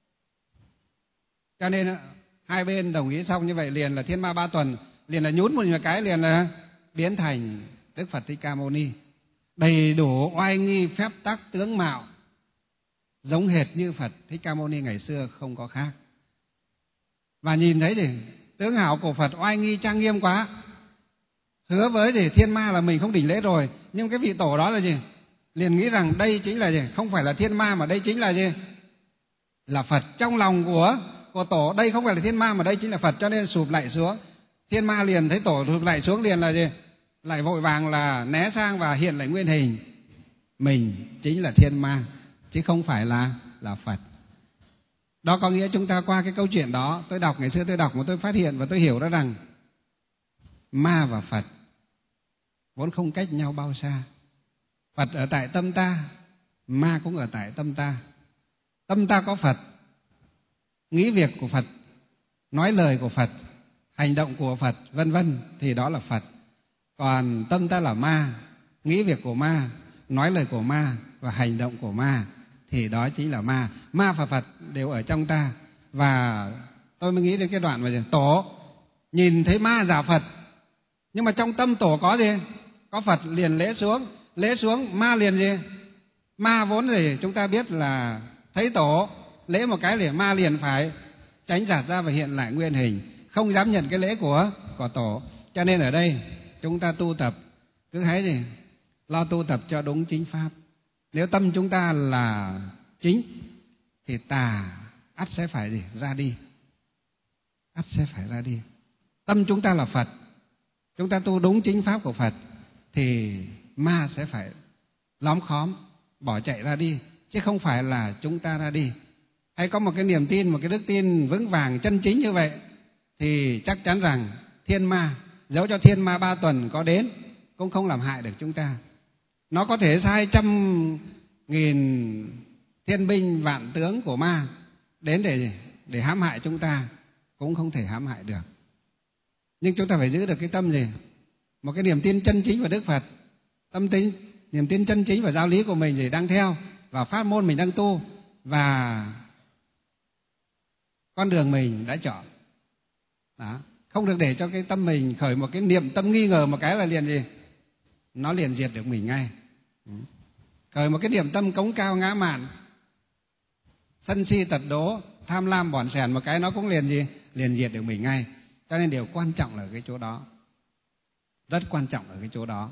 Cho nên hai bên đồng ý xong như vậy, liền là thiên ma 3 tuần liền là nhún một cái, liền là biến thành Đức Phật Thích Ca Mâu Ni, đầy đủ oai nghi, phép tắc, tướng mạo giống hệt như Phật Thích Ca Mâu Ni ngày xưa, không có khác. Và nhìn thấy tướng hảo của Phật oai nghi trang nghiêm quá, hứa với thiên ma là mình không đỉnh lễ rồi. Nhưng cái vị tổ đó là liền nghĩ rằng đây chính là gì? Không phải là thiên ma mà đây chính là gì? Là Phật. Trong lòng của tổ đây không phải là thiên ma mà đây chính là Phật, cho nên sụp lại xuống. Thiên ma liền thấy tổ sụp lại xuống liền là gì? Lại vội vàng là né sang và hiện lại nguyên hình. Mình chính là thiên ma chứ không phải là Phật. Đó có nghĩa chúng ta qua cái câu chuyện đó, ngày xưa tôi đọc mà tôi phát hiện và tôi hiểu ra rằng ma và Phật vốn không cách nhau bao xa. Phật ở tại tâm ta, ma cũng ở tại tâm ta. Tâm ta có Phật, nghĩ việc của Phật, nói lời của Phật, hành động của Phật, vân vân thì đó là Phật. Còn tâm ta là ma, nghĩ việc của ma, nói lời của ma và hành động của ma thì đó chính là ma. Ma và Phật đều ở trong ta. Và tôi mới nghĩ đến cái đoạn mà tổ nhìn thấy ma giả Phật, nhưng mà trong tâm tổ có gì? Có Phật, liền lễ xuống, ma liền gì? Ma vốn gì chúng ta biết là thấy tổ lễ một cái liền ma liền phải tránh giạt ra và hiện lại nguyên hình, không dám nhận cái lễ của tổ. Cho nên ở đây chúng ta tu tập cứ thấy gì? Lo tu tập cho đúng chính pháp. Nếu tâm chúng ta là chính thì tà ắt sẽ phải gì? Ra đi. Ắt sẽ phải ra đi. Tâm chúng ta là Phật, chúng ta tu đúng chính pháp của Phật thì ma sẽ phải lóm khóm bỏ chạy ra đi, chứ không phải là chúng ta ra đi. Hay có một cái niềm tin, một cái đức tin vững vàng chân chính như vậy thì chắc chắn rằng thiên ma, dẫu cho thiên ma 3 tuần có đến cũng không làm hại được chúng ta. Nó có thể 200.000 thiên binh vạn tướng của ma đến để hãm hại chúng ta cũng không thể hãm hại được. Nhưng chúng ta phải giữ được cái tâm gì? Một cái niềm tin chân chính vào Đức Phật, niềm tin chân chính vào giáo lý của mình đang theo, và pháp môn mình đang tu, và con đường mình đã chọn. Đó. Không được để cho cái tâm mình khởi một cái niệm tâm nghi ngờ một cái là liền gì? Nó liền diệt được mình ngay. Khởi một cái niệm tâm cống cao ngã mạn, sân si tật đố, tham lam bỏn sẻn một cái nó cũng liền gì? Liền diệt được mình ngay. Cho nên điều quan trọng là ở cái chỗ đó. Rất quan trọng ở cái chỗ đó.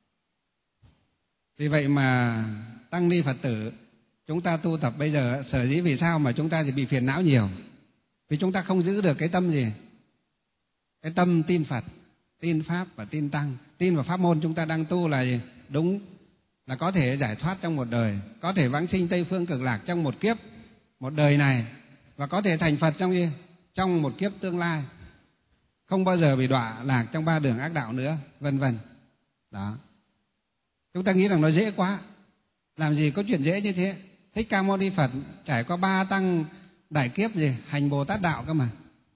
Vì vậy mà tăng ni Phật tử chúng ta tu tập bây giờ, sở dĩ vì sao mà chúng ta thì bị phiền não nhiều? Vì chúng ta không giữ được cái tâm gì? Cái tâm tin Phật, tin Pháp và tin Tăng. Tin vào pháp môn chúng ta đang tu là gì? Đúng là có thể giải thoát trong một đời, có thể vãng sinh Tây Phương Cực Lạc trong một kiếp, một đời này, và có thể thành Phật trong một kiếp tương lai, không bao giờ bị đọa lạc trong 3 đường ác đạo nữa, vân vân. Đó. Chúng ta nghĩ rằng nó dễ quá, làm gì có chuyện dễ như thế. Thích Ca Mâu Ni Phật trải qua 3 tăng đại kiếp hành Bồ Tát đạo cơ mà.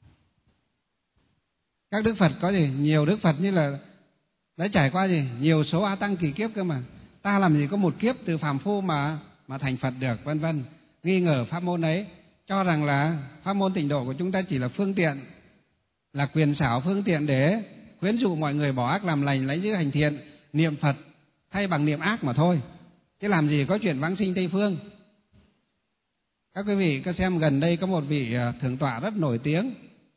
Các Đức Phật có nhiều Đức Phật như là đã trải qua nhiều số A Tăng kỳ kiếp cơ mà. Ta làm gì có một kiếp từ phàm phu mà thành Phật được, vân vân. Nghi ngờ pháp môn ấy, cho rằng là pháp môn tịnh độ của chúng ta chỉ là phương tiện, là quyền xảo phương tiện để khuyến dụ mọi người bỏ ác làm lành, lấy giữ hành thiện, niệm Phật thay bằng niệm ác mà thôi, chứ làm gì có chuyện vãng sinh Tây Phương. Các quý vị có xem gần đây có một vị thượng tọa rất nổi tiếng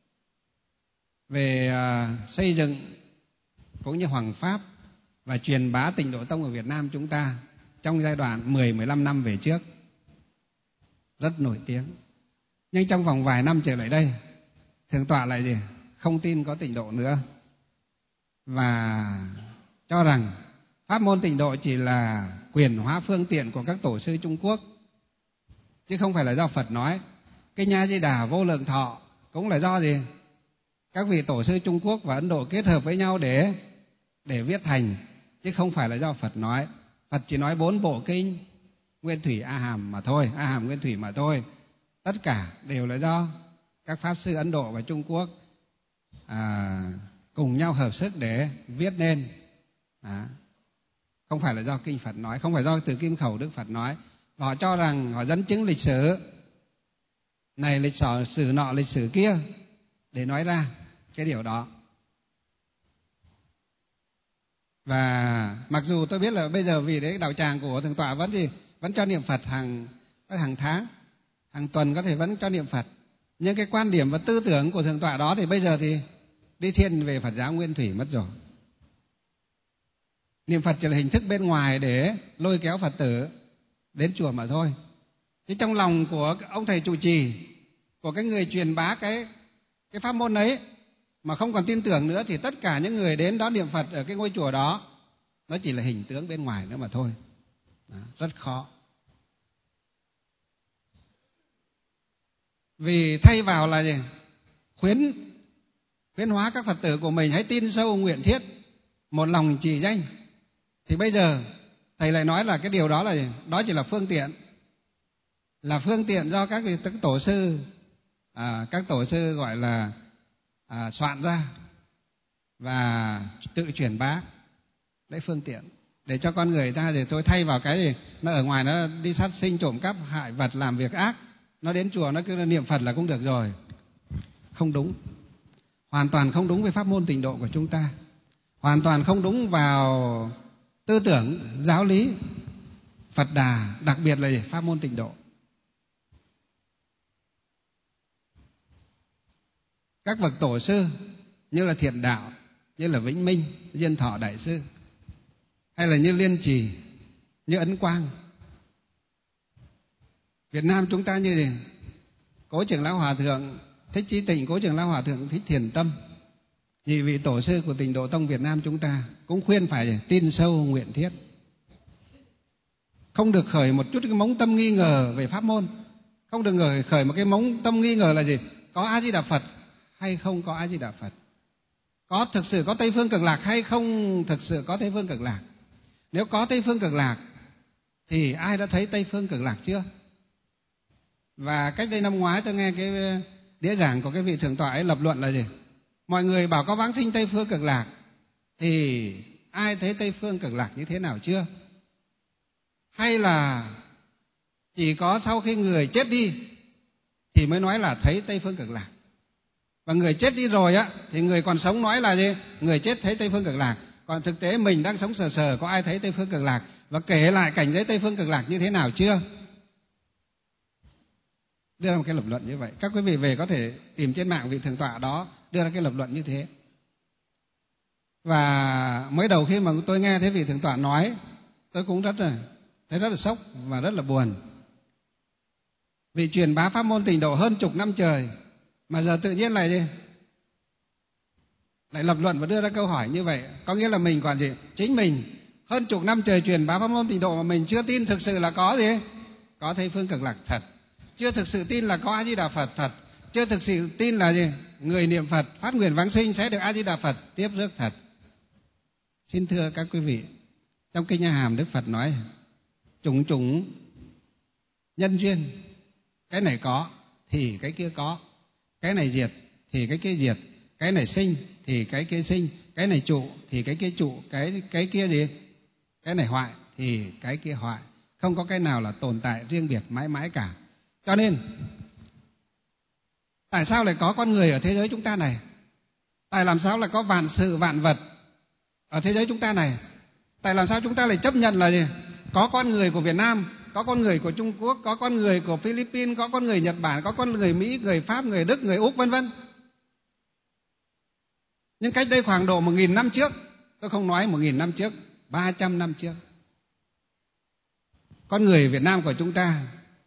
về xây dựng cũng như hoằng pháp và truyền bá Tịnh Độ Tông ở Việt Nam chúng ta trong giai đoạn 10-15 năm về trước, rất nổi tiếng. Nhưng trong vòng vài năm trở lại đây, thượng tọa lại không tin có tịnh độ nữa, và cho rằng pháp môn tịnh độ chỉ là quyền hóa phương tiện của các tổ sư Trung Quốc, chứ không phải là do Phật nói. Kinh A Di Đà Vô Lượng Thọ cũng là do các vị tổ sư Trung Quốc và Ấn Độ kết hợp với nhau để viết thành, chứ không phải là do Phật nói. Phật chỉ nói 4 bộ kinh Nguyên Thủy A Hàm mà thôi, A Hàm Nguyên Thủy mà thôi. Tất cả đều là do các pháp sư Ấn Độ và Trung Quốc cùng nhau hợp sức để viết nên. Không phải là do kinh Phật nói, không phải do từ kim khẩu Đức Phật nói. Và họ cho rằng họ dẫn chứng lịch sử này, lịch sử nọ, lịch sử kia để nói ra cái điều đó. Và mặc dù tôi biết là bây giờ vì đấy đạo tràng của thượng tọa vẫn cho niệm Phật hàng tháng, hàng tuần có thể vẫn cho niệm Phật, nhưng cái quan điểm và tư tưởng của thượng tọa đó thì bây giờ thì đi thiên về Phật giáo Nguyên Thủy mất rồi. Niệm Phật chỉ là hình thức bên ngoài để lôi kéo Phật tử đến chùa mà thôi. Chứ trong lòng của ông thầy trụ trì, của cái người truyền bá cái pháp môn ấy mà không còn tin tưởng nữa, thì tất cả những người đến đó niệm Phật ở cái ngôi chùa đó nó chỉ là hình tướng bên ngoài nữa mà thôi. Đó, rất khó. Vì thay vào là gì? Khuyến hóa các Phật tử của mình hãy tin sâu nguyện thiết, một lòng trì danh, thì bây giờ thầy lại nói là cái điều đó là gì? Đó chỉ là phương tiện, do các tổ sư các tổ sư gọi là soạn ra và tự truyền bá. Đấy, phương tiện để cho con người ta thì tôi thay vào cái gì nó ở ngoài nó đi sát sinh trộm cắp hại vật làm việc ác, nó đến chùa nó cứ niệm Phật là cũng được rồi. Không đúng, hoàn toàn không đúng với pháp môn Tịnh độ của chúng ta, hoàn toàn không đúng vào tư tưởng giáo lý Phật Đà, đặc biệt là pháp môn Tịnh độ. Các bậc tổ sư như là Thiện Đạo, như là Vĩnh Minh, Diên Thọ Đại Sư, hay là như Liên Trì, như Ấn Quang. Việt Nam chúng ta như gì? Cố Trưởng lão Hòa thượng Thích Chí Tịnh, Cố Trưởng lão Hòa thượng Thích Thiền Tâm, nhị vị tổ sư của Tịnh độ tông Việt Nam chúng ta cũng khuyên phải tin sâu nguyện thiết, không được khởi một chút cái mống tâm nghi ngờ về pháp môn, không được khởi một cái mống tâm nghi ngờ là gì? Có A Di Đà Phật hay không có A Di Đà Phật, có thực sự có Tây Phương Cực Lạc hay không thực sự có Tây Phương Cực Lạc. Nếu có Tây Phương Cực Lạc thì ai đã thấy Tây Phương Cực Lạc chưa? Và cách đây năm ngoái tôi nghe cái đĩa giảng của cái vị thượng tọa ấy lập luận là gì? Mọi người bảo có vãng sinh Tây Phương Cực Lạc thì ai thấy Tây Phương Cực Lạc như thế nào chưa? Hay là chỉ có sau khi người chết đi thì mới nói là thấy Tây Phương Cực Lạc, và người chết đi rồi á thì người còn sống nói là gì? Người chết thấy Tây Phương Cực Lạc. Còn thực tế mình đang sống sờ sờ, có ai thấy Tây Phương Cực Lạc và kể lại cảnh giới Tây Phương Cực Lạc như thế nào chưa? Đưa ra một cái lập luận như vậy. Các quý vị về có thể tìm trên mạng vị thượng tọa đó đưa ra cái lập luận như thế. Và mới đầu khi mà tôi nghe thấy vị thượng tọa nói, tôi cũng thấy rất là sốc và rất là buồn. Vì truyền bá pháp môn Tịnh độ hơn chục năm trời mà giờ tự nhiên lại lập luận và đưa ra câu hỏi như vậy. Có nghĩa là mình còn gì? Chính mình hơn chục năm trời truyền bá pháp môn Tịnh độ mà mình chưa tin thực sự là có gì? Có Tây Phương Cực Lạc thật, chưa thực sự tin là có A Di Đà Phật thật, chưa thực sự tin là gì? Người niệm Phật phát nguyện vãng sinh sẽ được A Di Đà Phật tiếp rước thật. Xin thưa các quý vị, trong Kinh A Hàm Đức Phật nói chủng chủng nhân duyên, cái này có thì cái kia có, cái này diệt thì cái kia diệt, cái này sinh thì cái kia sinh, cái này trụ thì cái kia trụ, cái kia gì? Cái này hoại thì cái kia hoại, không có cái nào là tồn tại riêng biệt mãi mãi cả. Cho nên tại sao lại có con người ở thế giới chúng ta này? Tại làm sao lại có vạn sự vạn vật ở thế giới chúng ta này? Tại làm sao chúng ta lại chấp nhận là gì? Có con người của Việt Nam, có con người của Trung Quốc, có con người của Philippines, có con người Nhật Bản, có con người Mỹ, người Pháp, người Đức, người Úc, vân vân. Nhưng cách đây khoảng độ 1.000 năm trước, tôi không nói 1.000 năm trước, 300 năm trước, con người Việt Nam của chúng ta,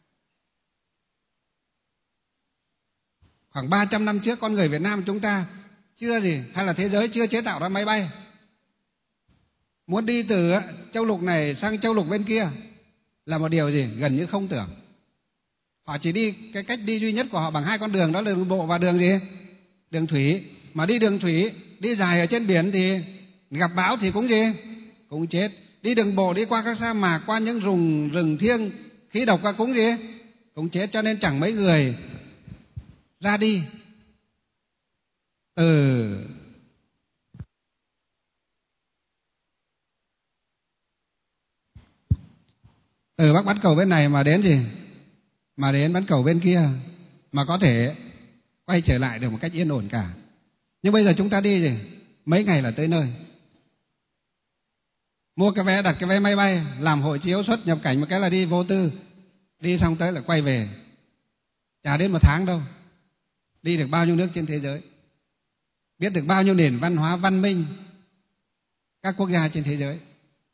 khoảng 300 năm trước, con người Việt Nam chúng ta chưa gì, hay là thế giới chưa chế tạo ra máy bay. Muốn đi từ châu lục này sang châu lục bên kia là một điều gì? Gần như không tưởng. Họ chỉ đi, cái cách đi duy nhất của họ bằng hai con đường, đó là đường bộ và đường gì? Đường thủy. Mà đi đường thủy, đi dài ở trên biển thì gặp bão thì cũng gì? Cũng chết. Đi đường bộ, đi qua các sa mạc, qua những rừng thiêng, khí độc cũng gì? Cũng chết. Cho nên chẳng mấy người ra đi từ Bắc bán cầu bên này mà đến gì? Mà đến bán cầu bên kia mà có thể quay trở lại được một cách yên ổn cả. Nhưng bây giờ chúng ta đi gì? Mấy ngày là tới nơi. Mua cái vé, đặt cái vé máy bay, làm hộ chiếu xuất nhập cảnh một cái là đi vô tư. Đi xong tới là quay về. Chả đến một tháng đâu. Đi được bao nhiêu nước trên thế giới, biết được bao nhiêu nền văn hóa văn minh các quốc gia trên thế giới.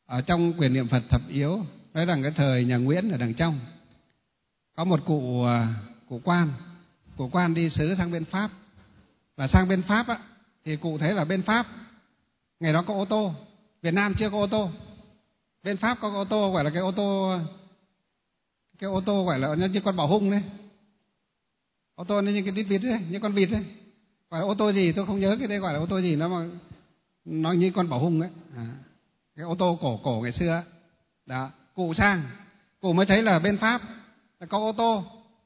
Ở trong quyển niệm Phật thập yếu nói rằng cái thời nhà Nguyễn ở đằng trong có một cụ quan đi sứ sang bên Pháp, và sang bên Pháp á, thì cụ thấy là bên Pháp ngày đó có ô tô, Việt Nam chưa có ô tô. Bên Pháp có ô tô gọi là cái ô tô gọi là như con bò hung đấy, ô tô như cái đít vịt đấy, như con vịt đấy, gọi là ô tô gì tôi không nhớ cái đấy gọi là ô tô gì, nó như con bò hung đấy, cái ô tô cổ ngày xưa đó. Cụ sang, cụ mới thấy là bên Pháp là có ô tô,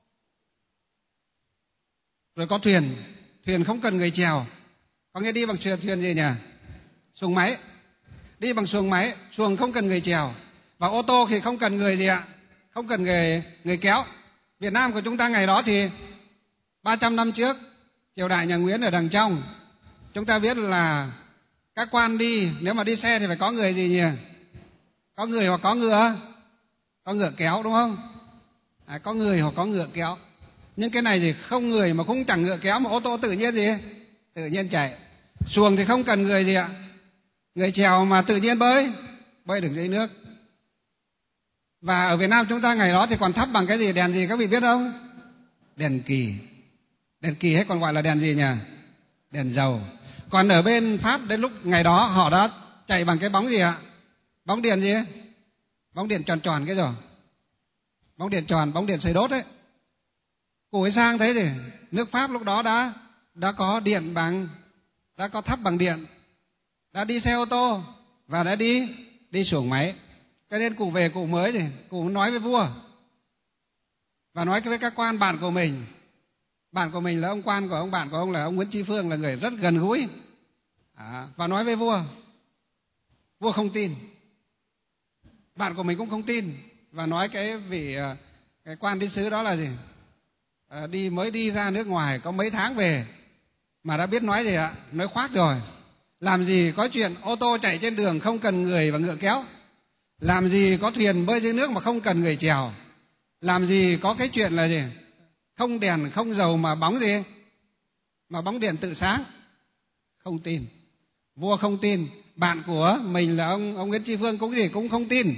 rồi có thuyền không cần người chèo, có nghĩa đi bằng thuyền gì nhỉ, xuồng máy, đi bằng xuồng máy, xuồng không cần người chèo, và ô tô thì không cần người gì ạ, không cần người kéo. Việt Nam của chúng ta ngày đó thì 300 năm trước, triều đại nhà Nguyễn ở đằng trong, chúng ta biết là các quan đi, nếu mà đi xe thì phải có người gì nhỉ? Có người hoặc có ngựa kéo, đúng không? Có người hoặc có ngựa kéo. Nhưng cái này thì không người mà cũng chẳng ngựa kéo, mà ô tô tự nhiên gì? Tự nhiên chạy. Xuồng thì không cần người gì ạ? Người chèo mà tự nhiên bơi được dưới nước. Và ở Việt Nam chúng ta ngày đó thì còn thắp bằng cái gì, đèn gì các vị biết không? Đèn kỳ hay còn gọi là đèn gì nhỉ? Đèn dầu. Còn ở bên Pháp đến lúc ngày đó họ đã chạy bằng cái bóng gì ạ? Bóng điện gì? Bóng điện tròn cái rồi. Bóng điện tròn, bóng điện sưởi đốt ấy. Cụ ấy sang thấy thì nước Pháp lúc đó đã có điện đã có thắp bằng điện, đã đi xe ô tô và đã đi xuồng máy. Cho nên cụ về cụ mới thì cụ nói với vua và nói với các quan bạn của mình. Bạn của mình là ông quan của ông bạn của ông là ông Nguyễn Tri Phương, là người rất gần gũi. Và nói với vua. Vua không tin. Bạn của mình cũng không tin và nói cái quan đi sứ đó là gì? Mới đi ra nước ngoài có mấy tháng về mà đã biết nói gì ạ? Nói khoác rồi. Làm gì có chuyện ô tô chạy trên đường không cần người và ngựa kéo. Làm gì có thuyền bơi dưới nước mà không cần người chèo. Làm gì có cái chuyện là gì? Không đèn, không dầu mà bóng gì? Mà bóng điện tự sáng. Không tin. Vua không tin. Bạn của mình là ông Nguyễn Tri Phương cũng không tin.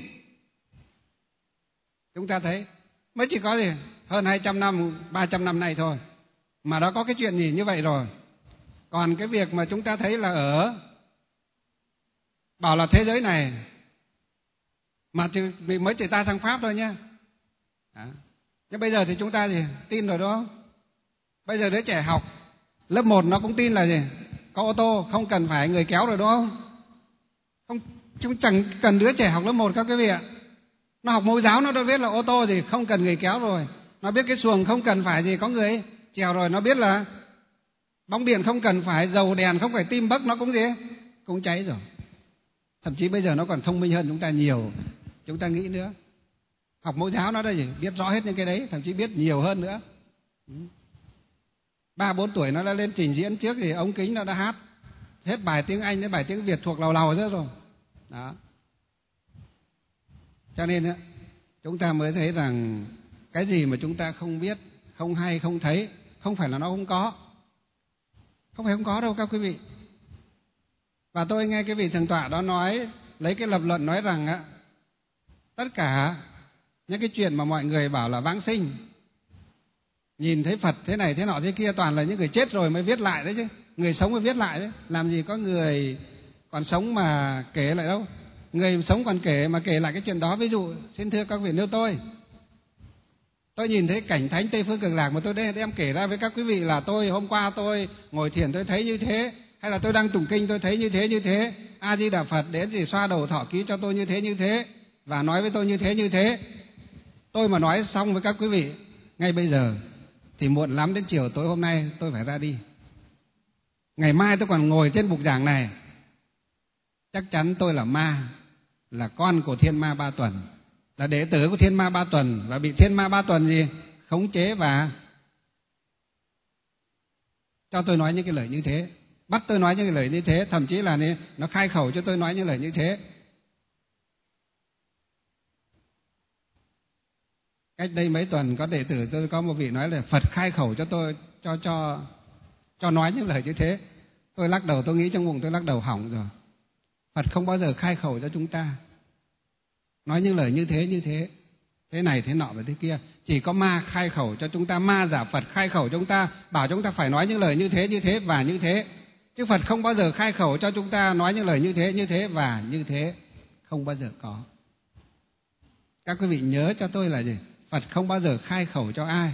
Chúng ta thấy mới chỉ có gì hơn 200 năm, 300 năm nay thôi mà đã có cái chuyện gì như vậy rồi. Còn cái việc mà chúng ta thấy là bảo là thế giới này mà mới chỉ ta sang Pháp thôi nhé. Nhưng bây giờ thì chúng ta gì tin rồi đúng không? Bây giờ đứa trẻ học lớp 1 nó cũng tin là gì? Có ô tô không cần phải người kéo rồi đúng không? Chúng chẳng cần đứa trẻ học lớp 1 các quý vị ạ. Nó học mẫu giáo nó đã biết là ô tô gì không cần người kéo rồi. Nó biết cái xuồng không cần phải gì có người chèo rồi. Nó biết là bóng điện không cần phải dầu đèn không phải tim bấc nó cũng gì cũng cháy rồi. Thậm chí bây giờ nó còn thông minh hơn chúng ta nhiều. Chúng ta nghĩ nữa. Học mẫu giáo nó đây gì biết rõ hết những cái đấy, thậm chí biết nhiều hơn nữa. 3-4 tuổi nó đã lên trình diễn trước thì ống kính nó đã hát hết bài tiếng Anh đến bài tiếng Việt thuộc làu làu hết rồi. Đó. Cho nên chúng ta mới thấy rằng cái gì mà chúng ta không biết, không hay, không thấy, không phải là nó không có. Không phải không có đâu các quý vị. Và tôi nghe cái vị thượng tọa đó nói, lấy cái lập luận nói rằng tất cả những cái chuyện mà mọi người bảo là vãng sinh, nhìn thấy Phật thế này thế nọ thế kia, toàn là những người chết rồi mới viết lại đấy chứ. Người sống mới viết lại đấy. Làm gì có người còn sống mà kể lại đâu. Người sống còn kể lại cái chuyện đó. Ví dụ xin thưa các vị, nếu tôi nhìn thấy cảnh thánh Tây Phương Cực Lạc mà tôi đem kể ra với các quý vị là hôm qua tôi ngồi thiền tôi thấy như thế, hay là tôi đang tụng kinh tôi thấy như thế, A Di Đà Phật đến thì xoa đầu thọ ký cho tôi như thế và nói với tôi như thế. Tôi mà nói xong với các quý vị ngay bây giờ thì muộn lắm, đến chiều tối hôm nay tôi phải ra đi. Ngày mai tôi còn ngồi trên bục giảng này, chắc chắn tôi là ma, là con của thiên ma Ba Tuần, là đệ tử của thiên ma Ba Tuần và bị thiên ma Ba Tuần gì khống chế và cho tôi nói những cái lời như thế, bắt tôi nói những cái lời như thế, thậm chí là nó khai khẩu cho tôi nói những lời như thế. Cách đây mấy tuần có đệ tử tôi có một vị nói là Phật khai khẩu cho tôi cho nói những lời như thế. Tôi lắc đầu, tôi nghĩ trong bụng tôi lắc đầu hỏng rồi. Phật không bao giờ khai khẩu cho chúng ta. nói những lời như thế, thế này thế nọ và thế kia. Chỉ có ma khai khẩu cho chúng ta, ma giả Phật khai khẩu cho chúng ta, bảo chúng ta phải nói những lời như thế và như thế. Chứ Phật không bao giờ khai khẩu cho chúng ta nói những lời như thế và như thế, không bao giờ có. Các quý vị nhớ cho tôi là gì? Phật không bao giờ khai khẩu cho ai,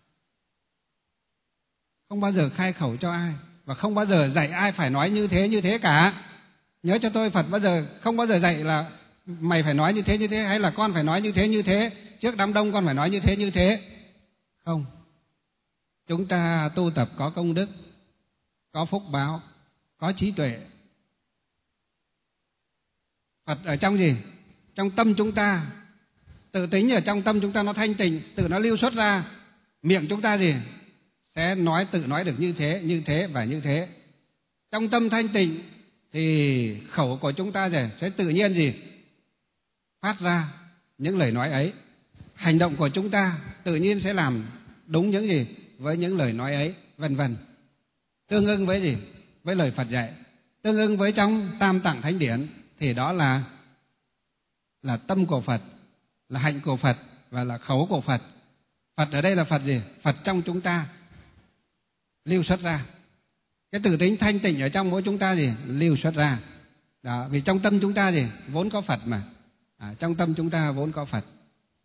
không bao giờ khai khẩu cho ai, và không bao giờ dạy ai phải nói như thế cả. Nhớ cho tôi, Phật không bao giờ dạy là mày phải nói như thế, hay là con phải nói như thế, trước đám đông con phải nói như thế. Không. Chúng ta tu tập có công đức, có phúc báo, có trí tuệ. Phật ở trong gì? Trong tâm chúng ta, tự tính ở trong tâm chúng ta nó thanh tịnh, tự nó lưu xuất ra. Miệng chúng ta gì? Sẽ tự nói được như thế và như thế. Trong tâm thanh tịnh thì khẩu của chúng ta sẽ tự nhiên gì? Phát ra những lời nói ấy. Hành động của chúng ta tự nhiên sẽ làm đúng những gì? Với những lời nói ấy, vân vân. Tương ưng với gì? Với lời Phật dạy. Tương ưng với trong Tam Tạng Thánh Điển thì đó là tâm của Phật, là hạnh của Phật và là khẩu của Phật. Phật ở đây là Phật gì? Phật trong chúng ta lưu xuất ra. Cái tự tính thanh tịnh ở trong mỗi chúng ta gì? Lưu xuất ra. Đó, vì trong tâm chúng ta gì? Vốn có Phật mà. Trong tâm chúng ta vốn có Phật.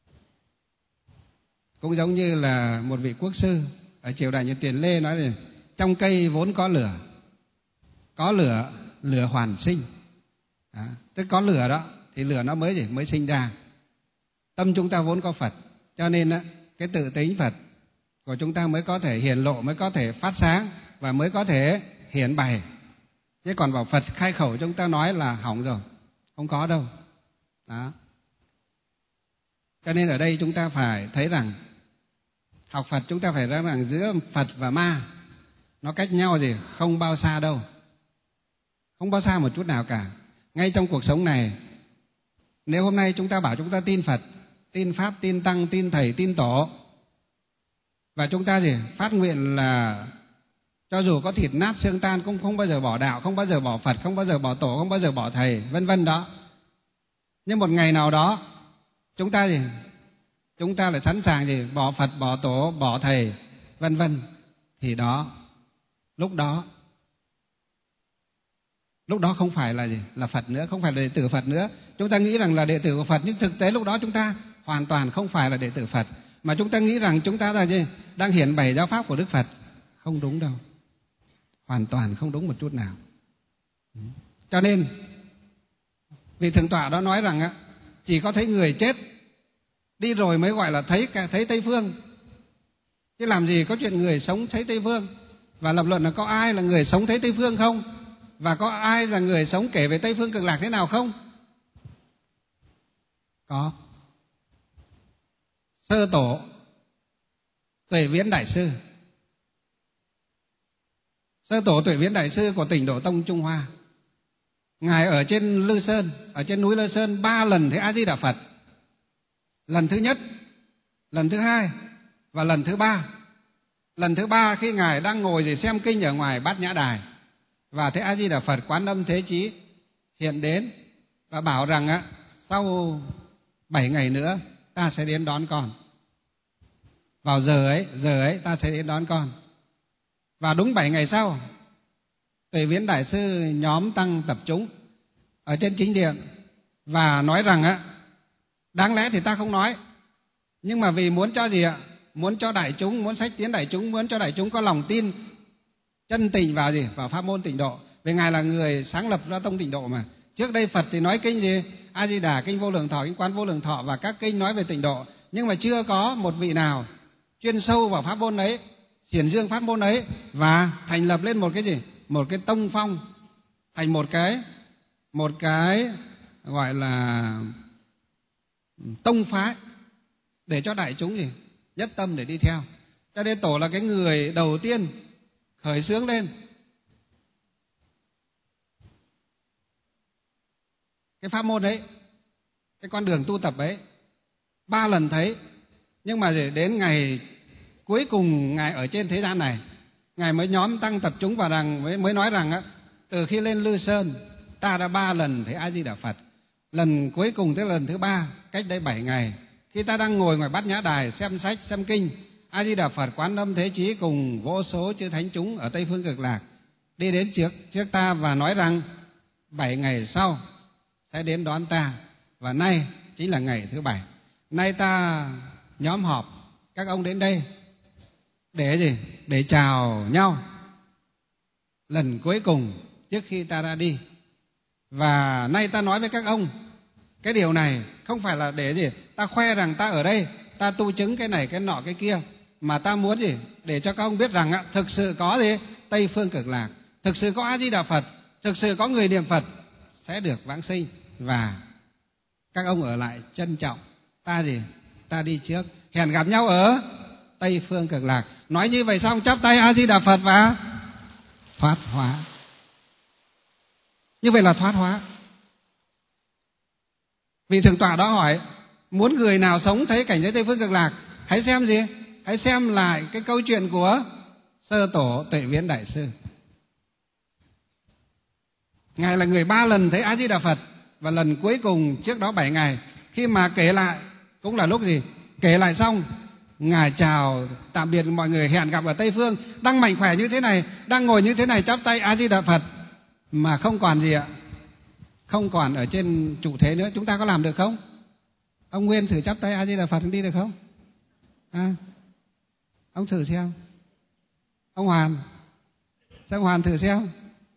Cũng giống như là một vị quốc sư ở triều đại Nhật Tiền Lê nói là trong cây vốn có lửa, lửa hoàn sinh. Tức có lửa đó thì lửa nó mới sinh ra. Tâm chúng ta vốn có Phật, cho nên cái tự tính Phật của chúng ta mới có thể hiển lộ, mới có thể phát sáng và mới có thể hiển bày. Chứ còn bảo Phật khai khẩu chúng ta nói là hỏng rồi, không có đâu. Đó. Cho nên ở đây chúng ta phải thấy rằng học Phật chúng ta phải thấy rằng giữa Phật và ma nó cách nhau gì? Không bao xa đâu. Không bao xa một chút nào cả. Ngay trong cuộc sống này, nếu hôm nay chúng ta bảo chúng ta tin Phật, tin Pháp, tin Tăng, tin Thầy, tin Tổ, và chúng ta gì? Phát nguyện là cho dù có thịt nát xương tan cũng không bao giờ bỏ đạo, không bao giờ bỏ Phật, không bao giờ bỏ Tổ, không bao giờ bỏ Thầy, vân vân đó. Nhưng một ngày nào đó chúng ta gì? Chúng ta lại sẵn sàng gì? Bỏ Phật, bỏ Tổ, bỏ Thầy, vân vân. Thì đó, lúc đó không phải là gì? Là Phật nữa, không phải là đệ tử Phật nữa. Chúng ta nghĩ rằng là đệ tử của Phật, nhưng thực tế lúc đó chúng ta hoàn toàn không phải là đệ tử Phật, mà chúng ta nghĩ rằng chúng ta là gì? Đang hiển bày giáo pháp của Đức Phật. Không đúng đâu. Hoàn toàn không đúng một chút nào. Cho nên vị Thượng tọa đó nói rằng chỉ có thấy người chết đi rồi mới gọi là thấy Tây Phương. Chứ làm gì có chuyện người sống thấy Tây Phương. Và lập luận là có ai là người sống thấy Tây Phương không? Và có ai là người sống kể về Tây Phương Cực Lạc thế nào không? Có. Sơ tổ Tuệ Viễn Đại Sư. Sơ tổ Tuệ Viễn Đại Sư của Tịnh Độ Tông Trung Hoa, Ngài ở trên Lư Sơn, ở trên núi Lư Sơn 3 lần thấy A Di Đà Phật. Lần thứ nhất, lần thứ hai và lần thứ ba. Lần thứ ba khi Ngài đang ngồi xem kinh ở ngoài Bát Nhã Đài, và thấy A Di Đà Phật Quán Âm Thế Chí hiện đến và bảo rằng sau 7 ngày nữa ta sẽ đến đón con. Vào giờ ấy ta sẽ đến đón con. Và đúng 7 ngày sau, Tuệ Viễn Đại Sư nhóm tăng tập chúng ở trên chính điện và nói rằng đáng lẽ thì ta không nói, nhưng mà vì muốn cho gì ạ? Muốn cho đại chúng, muốn xách tiến đại chúng, muốn cho đại chúng có lòng tin chân tình vào gì? Vào pháp môn Tịnh Độ. Vì Ngài là người sáng lập ra tông Tịnh Độ mà. Trước đây Phật thì nói kinh gì? A Di Đà, kinh Vô Lượng Thọ, kinh Quán Vô Lượng Thọ và các kinh nói về Tịnh Độ, nhưng mà chưa có một vị nào chuyên sâu vào pháp môn ấy, xiển dương pháp môn ấy và thành lập lên một cái gì? Một cái tông phong, thành một cái gọi là tông phái để cho đại chúng gì? Nhất tâm để đi theo. Cho nên Tổ là cái người đầu tiên khởi xướng lên cái pháp môn ấy, cái con đường tu tập ấy. 3 lần thấy, nhưng mà đến ngày cuối cùng Ngài ở trên thế gian này, Ngài mới nhóm tăng tập chúng vào rằng mới nói rằng từ khi lên Lư Sơn ta đã 3 lần thấy A Di Đà Phật. Lần cuối cùng tức là lần thứ 3, cách đây 7 ngày, khi ta đang ngồi ngoài Bát Nhã Đài xem sách, xem kinh, A Di Đà Phật Quán Âm Thế Chí cùng vô số chư thánh chúng ở Tây Phương Cực Lạc đi đến trước ta và nói rằng 7 ngày sau sẽ đến đón ta, và nay chính là ngày thứ 7. Nay ta nhóm họp các ông đến đây để gì? Để chào nhau lần cuối cùng trước khi ta ra đi. Và nay ta nói với các ông cái điều này không phải là để gì? Ta khoe rằng ta ở đây, ta tu chứng cái này, cái nọ, cái kia, mà ta muốn gì? Để cho các ông biết rằng thực sự có gì? Tây Phương Cực Lạc, thực sự có A Di Đà Phật, thực sự có người niệm Phật sẽ được vãng sinh, và các ông ở lại trân trọng ta gì? Ta đi trước, hẹn gặp nhau ở Tây Phương Cực Lạc. Nói như vậy xong chắp tay A Di Đà Phật và thoát hóa. Như vậy là thoát hóa. Vị thượng tọa đó hỏi, muốn người nào sống thấy cảnh giới Tây Phương Cực Lạc, hãy xem gì? Hãy xem lại cái câu chuyện của Sơ Tổ Tuệ Viễn Đại Sư. Ngài là người 3 lần thấy A Di Đà Phật, và lần cuối cùng trước đó 7 ngày, khi mà kể lại cũng là lúc gì? Kể lại xong, Ngài chào tạm biệt mọi người, hẹn gặp ở Tây Phương, đang mạnh khỏe như thế này, đang ngồi như thế này, chắp tay A Di Đà Phật, mà không còn gì ạ? Không còn ở trên trụ thế nữa. Chúng ta có làm được không? Ông Nguyên thử chắp tay A Di Đà Phật đi được không? Ông thử xem. Ông Hoàn, sao ông Hoàn thử xem?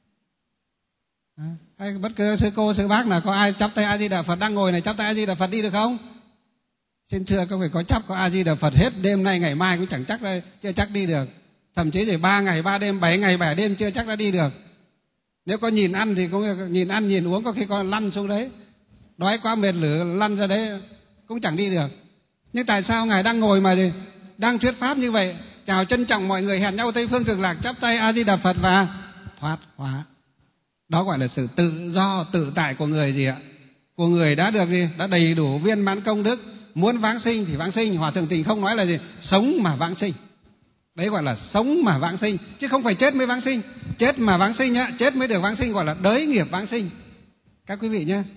Hay bất cứ sư cô, sư bác nào có ai chắp tay A Di Đà Phật đang ngồi này, chắp tay A Di Đà Phật đi được không? Xin thưa các vị, có chắp có A Di Đà Phật hết đêm nay ngày mai cũng chẳng chắc đây, chưa chắc đi được. Thậm chí thì 3 ngày 3 đêm, 7 ngày 7 đêm chưa chắc đã đi được. Nếu có nhìn ăn thì cũng nhìn ăn nhìn uống, có khi có lăn xuống đấy, đói quá mệt lử lăn ra đấy cũng chẳng đi được. Nhưng tại sao Ngài đang ngồi mà gì? Đang thuyết pháp như vậy, chào trân trọng mọi người, hẹn nhau Tây Phương Cực Lạc, chắp tay A Di Đà Phật và thoát hóa. Đó gọi là sự tự do tự tại của người gì ạ? Của người đã được gì? Đã đầy đủ viên mãn công đức, muốn vãng sinh thì vãng sinh. Hòa Thượng Tịnh không nói là gì? Sống mà vãng sinh. Đấy gọi là sống mà vãng sinh, chứ không phải chết mới vãng sinh. Chết mà vãng sinh nhá, chết mới được vãng sinh, gọi là đới nghiệp vãng sinh. Các quý vị nhá,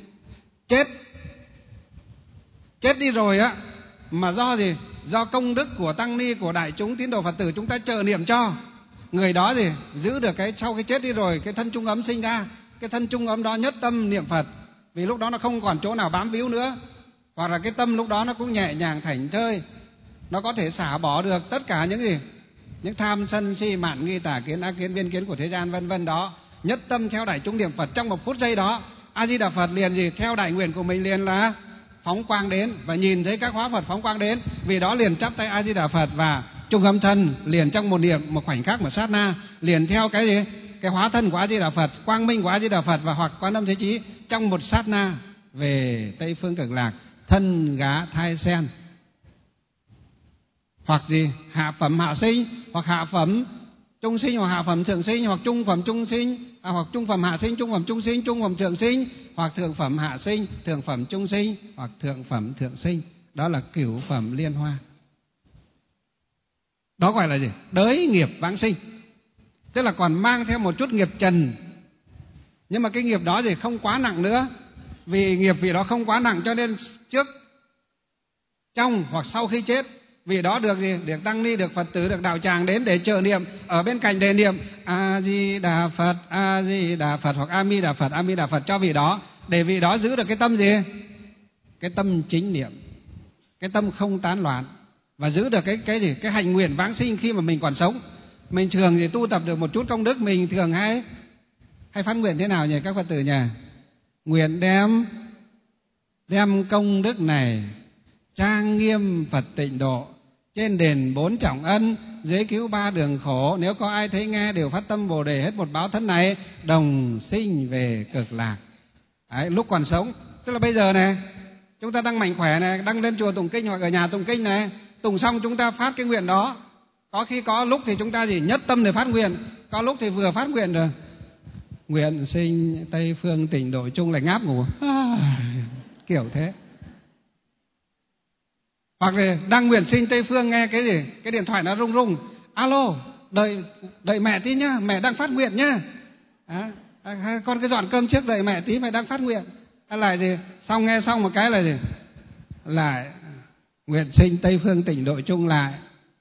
chết đi rồi á, mà do gì? Do công đức của tăng ni, của đại chúng tín đồ Phật tử chúng ta trợ niệm cho người đó gì? Giữ được cái sau cái chết đi rồi, cái thân trung ấm sinh ra, cái thân trung ấm đó nhất tâm niệm Phật, vì lúc đó nó không còn chỗ nào bám víu nữa, hoặc là cái tâm lúc đó nó cũng nhẹ nhàng thảnh thơi, nó có thể xả bỏ được tất cả những gì? Những tham sân si mạn nghi tà kiến ác kiến biên kiến của thế gian vân vân đó, nhất tâm theo đại chúng niệm Phật. Trong một phút giây đó, A Di Đà Phật liền gì? Theo đại nguyện của mình liền là phóng quang đến, và nhìn thấy các hóa Phật phóng quang đến, vì đó liền chắp tay A Di Đà Phật và trung âm thân liền trong một niệm, một khoảnh khắc, một sát na, liền theo cái gì? Cái hóa thân của A Di Đà Phật, quang minh của A Di Đà Phật, và hoặc Quán Âm Thế Chí trong một sát na về Tây Phương Cực Lạc, thân gá thai sen, hoặc gì? Hạ phẩm hạ sinh, hoặc hạ phẩm trung sinh, hoặc hạ phẩm thượng sinh, hoặc trung phẩm trung sinh, hoặc trung phẩm hạ sinh, trung phẩm trung sinh, trung phẩm thượng sinh, hoặc thượng phẩm hạ sinh, thượng phẩm trung sinh, hoặc thượng phẩm thượng sinh. Đó là cửu phẩm liên hoa. Đó gọi là gì? Đới nghiệp vãng sinh. Tức là còn mang theo một chút nghiệp trần, nhưng mà cái nghiệp đó thì không quá nặng nữa. Vì nghiệp vị đó không quá nặng, cho nên trước, trong hoặc sau khi chết, vì đó được gì? Được tăng ni, được Phật tử, được đạo tràng đến để trợ niệm, ở bên cạnh đề niệm A Di Đà Phật, A Di Đà Phật, hoặc A Mi Đà Phật, A Mi Đà Phật cho vị đó, để vị đó giữ được cái tâm gì? Cái tâm chính niệm, cái tâm không tán loạn, và giữ được cái gì? Cái hành nguyện vãng sinh khi mà mình còn sống. Mình thường thì tu tập được một chút công đức, mình thường hay phát nguyện thế nào nhỉ các Phật tử nhỉ? Nguyện đem công đức này trang nghiêm Phật tịnh độ, trên đền 4 trọng ân, dưới cứu 3 đường khổ. Nếu có ai thấy nghe đều phát tâm Bồ Đề, hết một báo thân này đồng sinh về Cực Lạc. Đấy, lúc còn sống, tức là bây giờ này, chúng ta đang mạnh khỏe này, đang lên chùa tụng kinh hoặc ở nhà tụng kinh này, tụng xong chúng ta phát cái nguyện đó. Có khi có lúc thì chúng ta chỉ nhất tâm để phát nguyện, có lúc thì vừa phát nguyện rồi nguyện sinh Tây Phương tịnh độ chung lại ngáp ngủ kiểu thế. Hoặc là đang nguyện sinh Tây Phương, nghe cái gì? Cái điện thoại nó rung rung, alo, đợi mẹ tí nhá, mẹ đang phát nguyện nhá. Con cứ dọn cơm trước, đợi mẹ tí, mẹ đang phát nguyện. lại gì xong nghe xong một cái là gì lại nguyện sinh Tây Phương Tịnh Độ chung lại.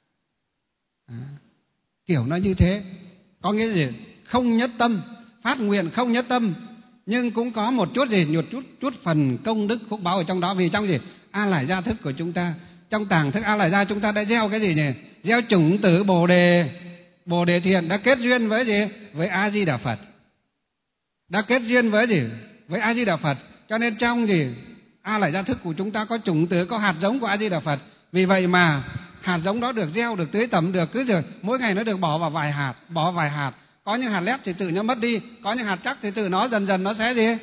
Kiểu nó như thế, có nghĩa gì không nhất tâm, phát nguyện không nhất tâm, nhưng cũng có một chút gì, một chút phần công đức phúc báo ở trong đó. Vì trong gì A Lại Gia thức của chúng ta, trong tàng thức A Lại Gia chúng ta đã gieo cái gì nhỉ? Gieo chủng tử Bồ Đề thiện, đã kết duyên với gì? Với A Di Đà Phật. Đã kết duyên với gì? Với A Di Đà Phật. Cho nên trong gì A Lại Gia thức của chúng ta có chủng tử, có hạt giống của A Di Đà Phật. Vì vậy mà hạt giống đó được gieo, được tưới tẩm, được cứ rồi mỗi ngày nó được bỏ vào vài hạt. Có những hạt lép thì tự nó mất đi, có những hạt chắc thì tự nó dần dần nó sẽ gì?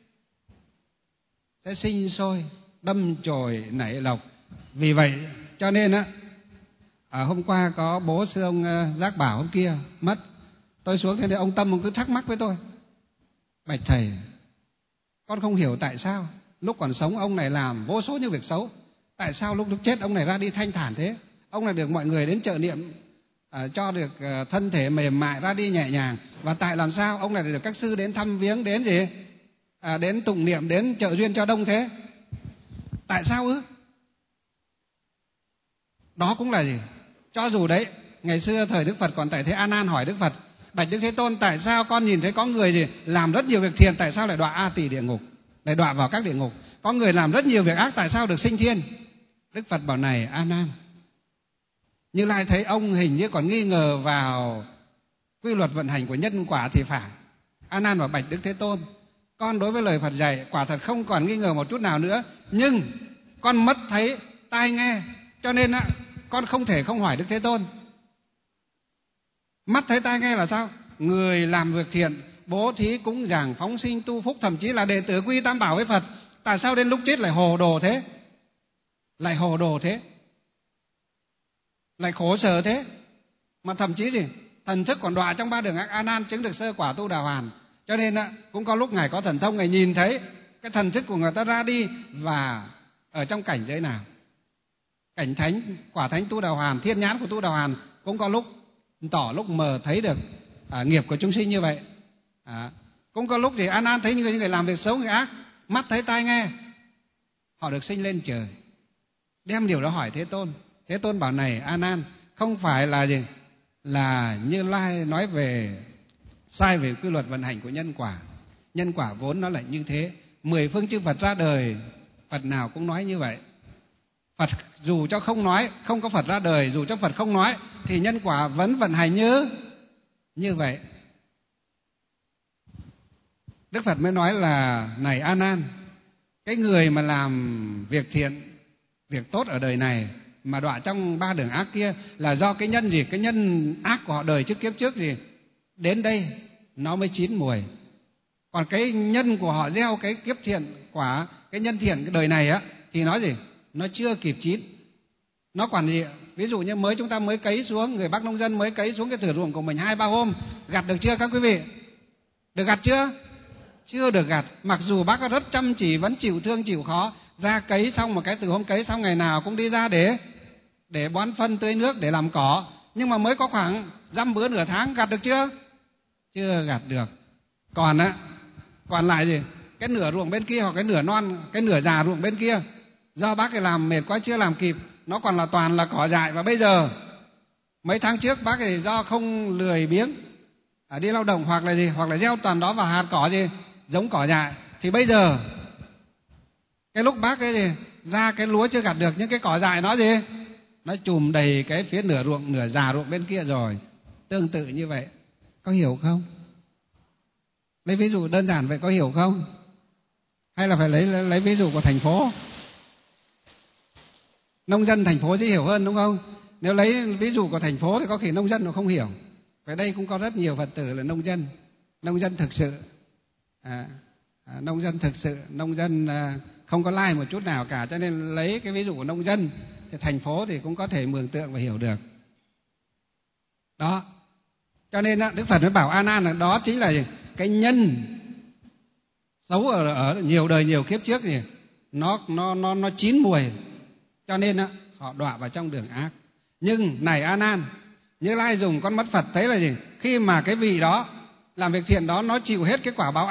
Sẽ sinh sôi, đâm chồi nảy lộc. Vì vậy cho nên á, hôm qua có bố sư ông Giác Bảo hôm kia mất, tôi xuống thế này ông Tâm ông cứ thắc mắc với tôi: bạch thầy, con không hiểu tại sao lúc còn sống ông này làm vô số những việc xấu, tại sao lúc chết ông này ra đi thanh thản thế? Ông này được mọi người đến trợ niệm, cho được thân thể mềm mại, ra đi nhẹ nhàng. Và tại làm sao ông này được các sư đến thăm viếng, đến gì? Đến tụng niệm, đến trợ duyên cho đông thế? Tại sao ư? Đó cũng là gì? Cho dù đấy ngày xưa thời Đức Phật còn tại thế, A Nan hỏi Đức Phật: bạch Đức Thế Tôn, tại sao con nhìn thấy có người gì làm rất nhiều việc thiện, tại sao lại đọa A Tỳ địa ngục, lại đọa vào các địa ngục? Có người làm rất nhiều việc ác, tại sao được sinh thiên? Đức Phật bảo: này A Nan, Như Lai thấy ông hình như còn nghi ngờ vào quy luật vận hành của nhân quả thì phải. A Nan bảo: bạch Đức Thế Tôn, con đối với lời Phật dạy quả thật không còn nghi ngờ một chút nào nữa, nhưng con mất thấy tai nghe, cho nên con không thể không hỏi Đức Thế Tôn. Mắt thấy tai nghe là sao? Người làm việc thiện, bố thí cúng dường, phóng sinh tu phúc, thậm chí là đệ tử quy tam bảo với Phật, tại sao đến lúc chết lại hồ đồ thế? Lại hồ đồ thế? Lại khổ sở thế? Mà thậm chí gì? Thần thức còn đọa trong ba đường ác. A Nan chứng được sơ quả Tu Đà Hoàn, cho nên cũng có lúc Ngài có thần thông, Ngài nhìn thấy cái thần thức của người ta ra đi và ở trong cảnh giới nào. Cảnh thánh, quả thánh Tu Đà Hoàn, thiên nhãn của Tu Đà Hoàn cũng có lúc tỏ, lúc mờ thấy được nghiệp của chúng sinh như vậy. Cũng có lúc gì A Nan thấy những người làm việc xấu, người ác, mắt thấy tai nghe, họ được sinh lên trời, đem điều đó hỏi Thế Tôn. Thế Tôn bảo: này A Nan, không phải là gì? Là Như Lai nói về sai về quy luật vận hành của nhân quả. Nhân quả vốn nó là như thế. 10 phương chư Phật ra đời, Phật nào cũng nói như vậy. Phật dù cho không nói, không có Phật ra đời, dù cho Phật không nói thì nhân quả vẫn vận hành như vậy. Đức Phật mới nói là: này A Nan, cái người mà làm việc thiện, việc tốt ở đời này mà đọa trong ba đường ác kia là do cái nhân gì? Cái nhân ác của họ đời trước, kiếp trước gì đến đây nó mới chín mùi. Còn cái nhân của họ gieo cái kiếp thiện quả, cái nhân thiện cái đời này thì nó gì? Nó chưa kịp chín. Nó còn gì? Ví dụ như chúng ta mới cấy xuống, người bác nông dân mới cấy xuống cái thửa ruộng của mình 2-3 hôm, gặt được chưa các quý vị? Được gặt chưa? Chưa được gặt. Mặc dù bác rất chăm chỉ, vẫn chịu thương chịu khó, ra cấy xong một cái, từ hôm cấy xong ngày nào cũng đi ra để bón phân tưới nước, để làm cỏ, nhưng mà mới có khoảng dăm bữa nửa tháng, gặt được chưa? Chưa gặt được. Còn lại gì? Cái nửa ruộng bên kia, hoặc cái nửa non, cái nửa già ruộng bên kia, do bác ấy làm mệt quá chưa làm kịp, nó còn là toàn là cỏ dại. Và bây giờ mấy tháng trước bác ấy do không lười biếng đi lao động, hoặc là gì, hoặc là gieo toàn đó vào hạt cỏ gì, giống cỏ dại, thì bây giờ cái lúc bác ấy gì ra cái lúa chưa gặt được, những cái cỏ dại nó gì, nó trùm đầy cái phía nửa ruộng, nửa già ruộng bên kia rồi. Tương tự như vậy, có hiểu không? Lấy ví dụ đơn giản vậy, có hiểu không? Hay là phải lấy ví dụ của thành phố? Nông dân thành phố dễ hiểu hơn, đúng không? Nếu lấy ví dụ của thành phố thì có khi nông dân nó không hiểu. Ở đây cũng có rất nhiều Phật tử là nông dân thực sự, nông dân thực sự, nông dân không có lai một chút nào cả. Cho nên lấy cái ví dụ của nông dân thì thành phố thì cũng có thể mường tượng và hiểu được. Đó. Cho nên Đức Phật mới bảo A Nan là đó chính là cái nhân xấu ở nhiều đời nhiều kiếp trước gì, nó chín mùi, cho nên họ đọa vào trong đường ác. Nhưng này A Nan, Như Lai dùng con mắt Phật thấy là gì? Khi mà cái vị đó làm việc thiện đó nó chịu hết cái quả báo ác,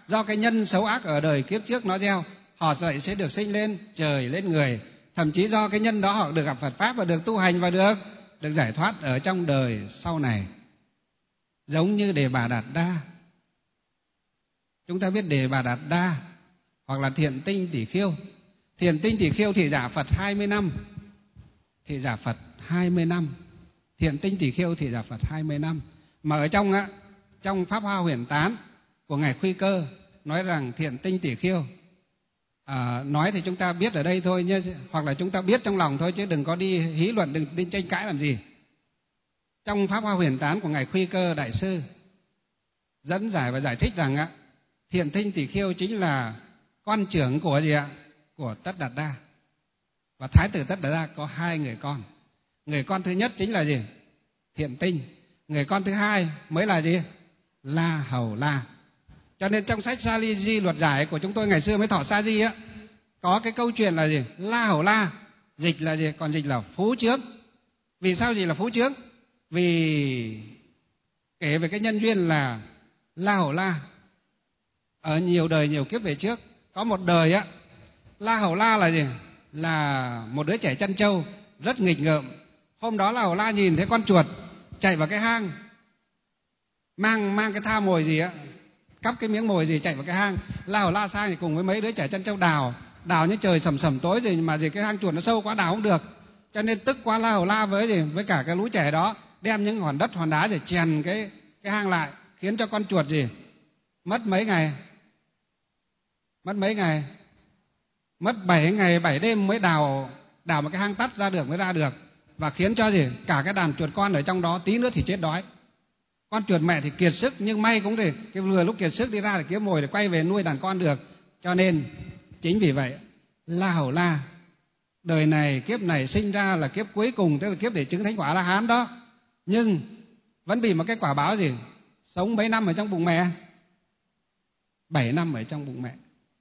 do cái nhân xấu ác ở đời kiếp trước nó gieo, họ dậy sẽ được sinh lên trời lên người. Thậm chí do cái nhân đó họ được gặp Phật Pháp và được tu hành và được giải thoát ở trong đời sau này. Giống như Đề Bà Đạt Đa. Chúng ta biết Đề Bà Đạt Đa hoặc là Thiện Tinh Tỷ Khiêu. Thiện Tinh Tỷ Khiêu thị giả Phật 20 năm. Thị giả Phật 20 năm. Thiện Tinh Tỷ Khiêu thị giả Phật 20 năm. Mà ở trong Pháp Hoa Huyền Tán của Ngài Khuy Cơ nói rằng Thiện Tinh Tỷ Khiêu, nói thì chúng ta biết ở đây thôi nhé, hoặc là chúng ta biết trong lòng thôi chứ đừng có đi hí luận, đừng đi tranh cãi làm gì. Trong Pháp Hoa Huyền Tán của Ngài Khuy Cơ Đại Sư dẫn giải và giải thích rằng Thiện Tinh Tỷ Khiêu chính là con trưởng của gì ạ? Của Tất Đạt Đa. Và Thái tử Tất Đạt Đa có 2 người con. Người con thứ nhất chính là gì? Thiện Tinh. Người con thứ hai mới là gì? La Hầu La. Cho nên trong sách Sa Ly Di Luật Giải của chúng tôi ngày xưa mới Thọ Sa Di có cái câu chuyện là gì? La Hầu La, dịch là gì? Còn dịch là phú chướng. Vì sao gì là phú chướng? Vì kể về cái nhân duyên là La Hầu La ở nhiều đời nhiều kiếp về trước, có một đời La Hầu La là gì? Là một đứa trẻ chăn trâu rất nghịch ngợm. Hôm đó La Hầu La nhìn thấy con chuột chạy vào cái hang, mang cái tha mồi gì cắp cái miếng mồi gì chạy vào cái hang. La Hầu La sang thì cùng với mấy đứa trẻ chăn trâu đào như trời sầm sầm tối rồi mà gì cái hang chuột nó sâu quá đào không được. Cho nên tức quá La Hầu La với cả cái lũ trẻ đó đem những hòn đất hòn đá để chèn cái hang lại, khiến cho con chuột gì mất mấy ngày, mất 7 ngày 7 đêm mới đào một cái hang tắt mới ra được, và khiến cho gì cả cái đàn chuột con ở trong đó tí nữa thì chết đói. Con chuột mẹ thì kiệt sức, nhưng may cũng thì cái vừa lúc kiệt sức đi ra để kiếm mồi để quay về nuôi đàn con được. Cho nên chính vì vậy La Hầu La đời này kiếp này sinh ra là kiếp cuối cùng, tức là kiếp để chứng thánh quả A La Hán đó, nhưng vẫn bị một cái quả báo gì? Sống mấy năm ở trong bụng mẹ? 7 năm ở trong bụng mẹ.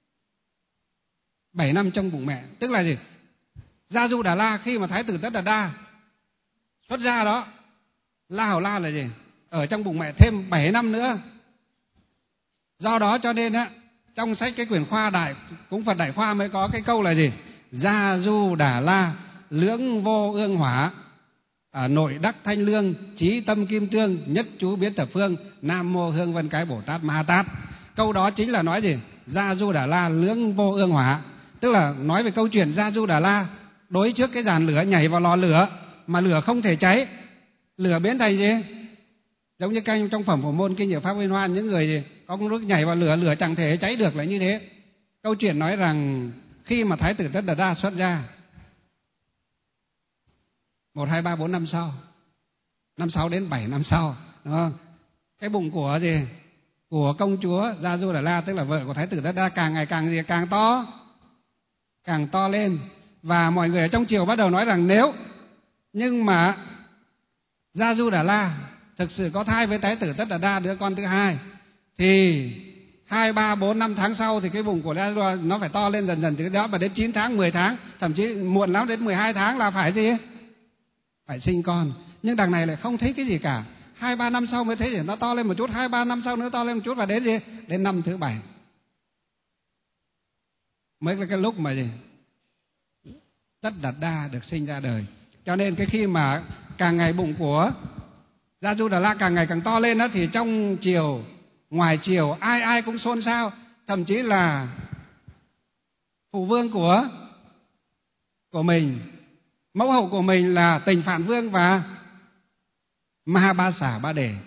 7 năm trong bụng mẹ, tức là gì? Gia Du Đà La khi mà Thái tử Tất Đạt Đa xuất gia đó, La Hầu La là gì? Ở trong bụng mẹ thêm 7 năm nữa. Do đó cho nên trong sách cái quyển khoa cũng Phật Đại Khoa mới có cái câu là gì? Gia Du Đà La lưỡng vô ương hỏa, nội đắc thanh lương, trí tâm kim trương, nhất chú biến thập phương, Nam Mô Hương Vân Cái Bồ Tát Ma Ha Tát. Câu đó chính là nói gì? Gia Du Đà La lưỡng vô ương hỏa, tức là nói về câu chuyện Gia Du Đà La đối trước cái giàn lửa nhảy vào lò lửa mà lửa không thể cháy, lửa biến thành gì? Giống như canh trong phẩm Phổ Môn Kinh Diệu Pháp Liên Hoan, những người gì có lúc nhảy vào lửa chẳng thể cháy được là như thế. Câu chuyện nói rằng khi mà Thái tử Tất Đạt Đa xuất gia 1, 2, 3, 4 năm sau, năm 6 đến 7 năm sau, đúng không? Cái bụng của gì? Của công chúa Gia Du Đà La, tức là vợ của Thái tử Tất Đạt Đa càng ngày càng to lên. Và mọi người ở trong triều bắt đầu nói rằng nếu nhưng mà Gia Du Đà La thực sự có thai với Thái tử Tất Đạt Đa đứa con thứ hai thì 2, 3, 4, 5 tháng sau thì cái bụng của Gia Du Đà nó phải to lên dần từ đó, và đến 9 tháng, 10 tháng, thậm chí muộn lắm đến 12 tháng là phải gì? Phải sinh con. Nhưng đằng này lại không thấy cái gì cả. 2, 3 năm sau mới thấy gì? Nó to lên một chút, 2, 3 năm sau nữa to lên một chút, và đến gì? Đến năm thứ 7 mới là cái lúc mà gì? Tất Đạt Đa được sinh ra đời. Cho nên cái khi mà càng ngày bụng của Gia Du Đà La càng ngày càng to lên đó, thì trong triều, ngoài triều ai cũng xôn xao, thậm chí là phụ vương của mình, mẫu hậu của mình là Tình Phạn Vương và Mahabasa Ba Đề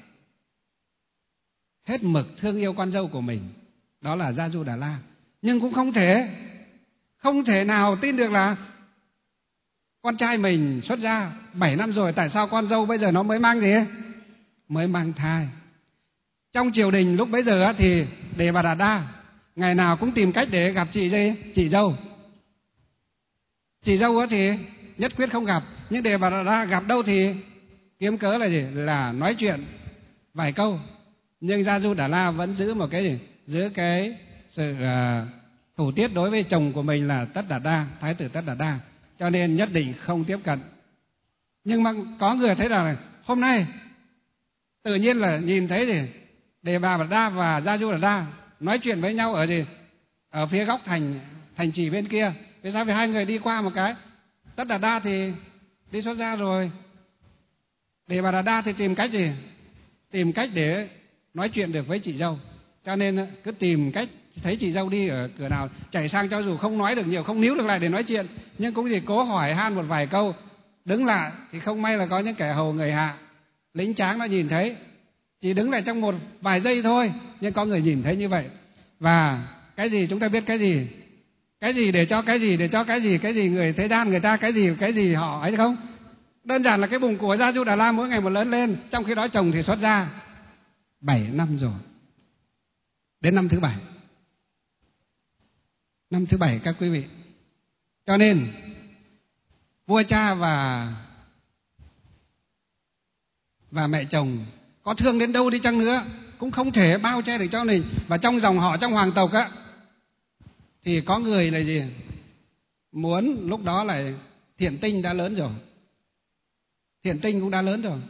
hết mực thương yêu con dâu của mình, đó là Gia Du Đà La. Nhưng cũng không thể nào tin được là con trai mình xuất gia 7 năm rồi, tại sao con dâu bây giờ nó mới mang gì? Mới mang thai. Trong triều đình lúc bấy giờ thì Đề Bà Đạt Đa ngày nào cũng tìm cách để gặp chị dâu. Chị dâu thì nhất quyết không gặp, nhưng Đề Bà Đạt Đa gặp đâu thì kiếm cớ là gì? Là nói chuyện vài câu. Nhưng Gia Du Đà La vẫn giữ một cái gì? Giữ cái sự thủ tiết đối với chồng của mình là Tất Đạt Đa, Thái tử Tất Đạt Đa, cho nên nhất định không tiếp cận. Nhưng mà có người thấy rằng hôm nay tự nhiên là nhìn thấy gì? Đề Bà Đạt Đa và Gia Du Đà La nói chuyện với nhau ở gì? Ở phía góc thành trì bên kia. Vì sao? Vì hai người đi qua một cái. Tất Đạt Đa thì đi xuất gia rồi. Đề Bà Đạt Đa thì tìm cách gì? Tìm cách để nói chuyện được với chị dâu. Cho nên cứ tìm cách, thấy chị dâu đi ở cửa nào chạy sang, cho dù không nói được nhiều, không níu được lại để nói chuyện, nhưng cũng chỉ cố hỏi han một vài câu. Đứng lại thì không may là có những kẻ hầu người hạ, lính tráng nó nhìn thấy, chỉ đứng lại trong một vài giây thôi, nhưng có người nhìn thấy như vậy. Và cái gì chúng ta biết, cái gì để cho cái gì, để cho cái gì người thế gian người ta cái gì họ ấy không? Đơn giản là cái bụng của Gia Du Đà La mỗi ngày một lớn lên, trong khi đó chồng thì xuất gia 7 năm rồi. Đến năm thứ 7. Năm thứ 7 các quý vị. Cho nên vua cha và mẹ chồng có thương đến đâu đi chăng nữa cũng không thể bao che được cho mình. Và trong dòng họ, trong hoàng tộc á, thì có người là gì? Muốn lúc đó lại Thiện Tinh đã lớn rồi. Thiện Tinh cũng đã lớn rồi.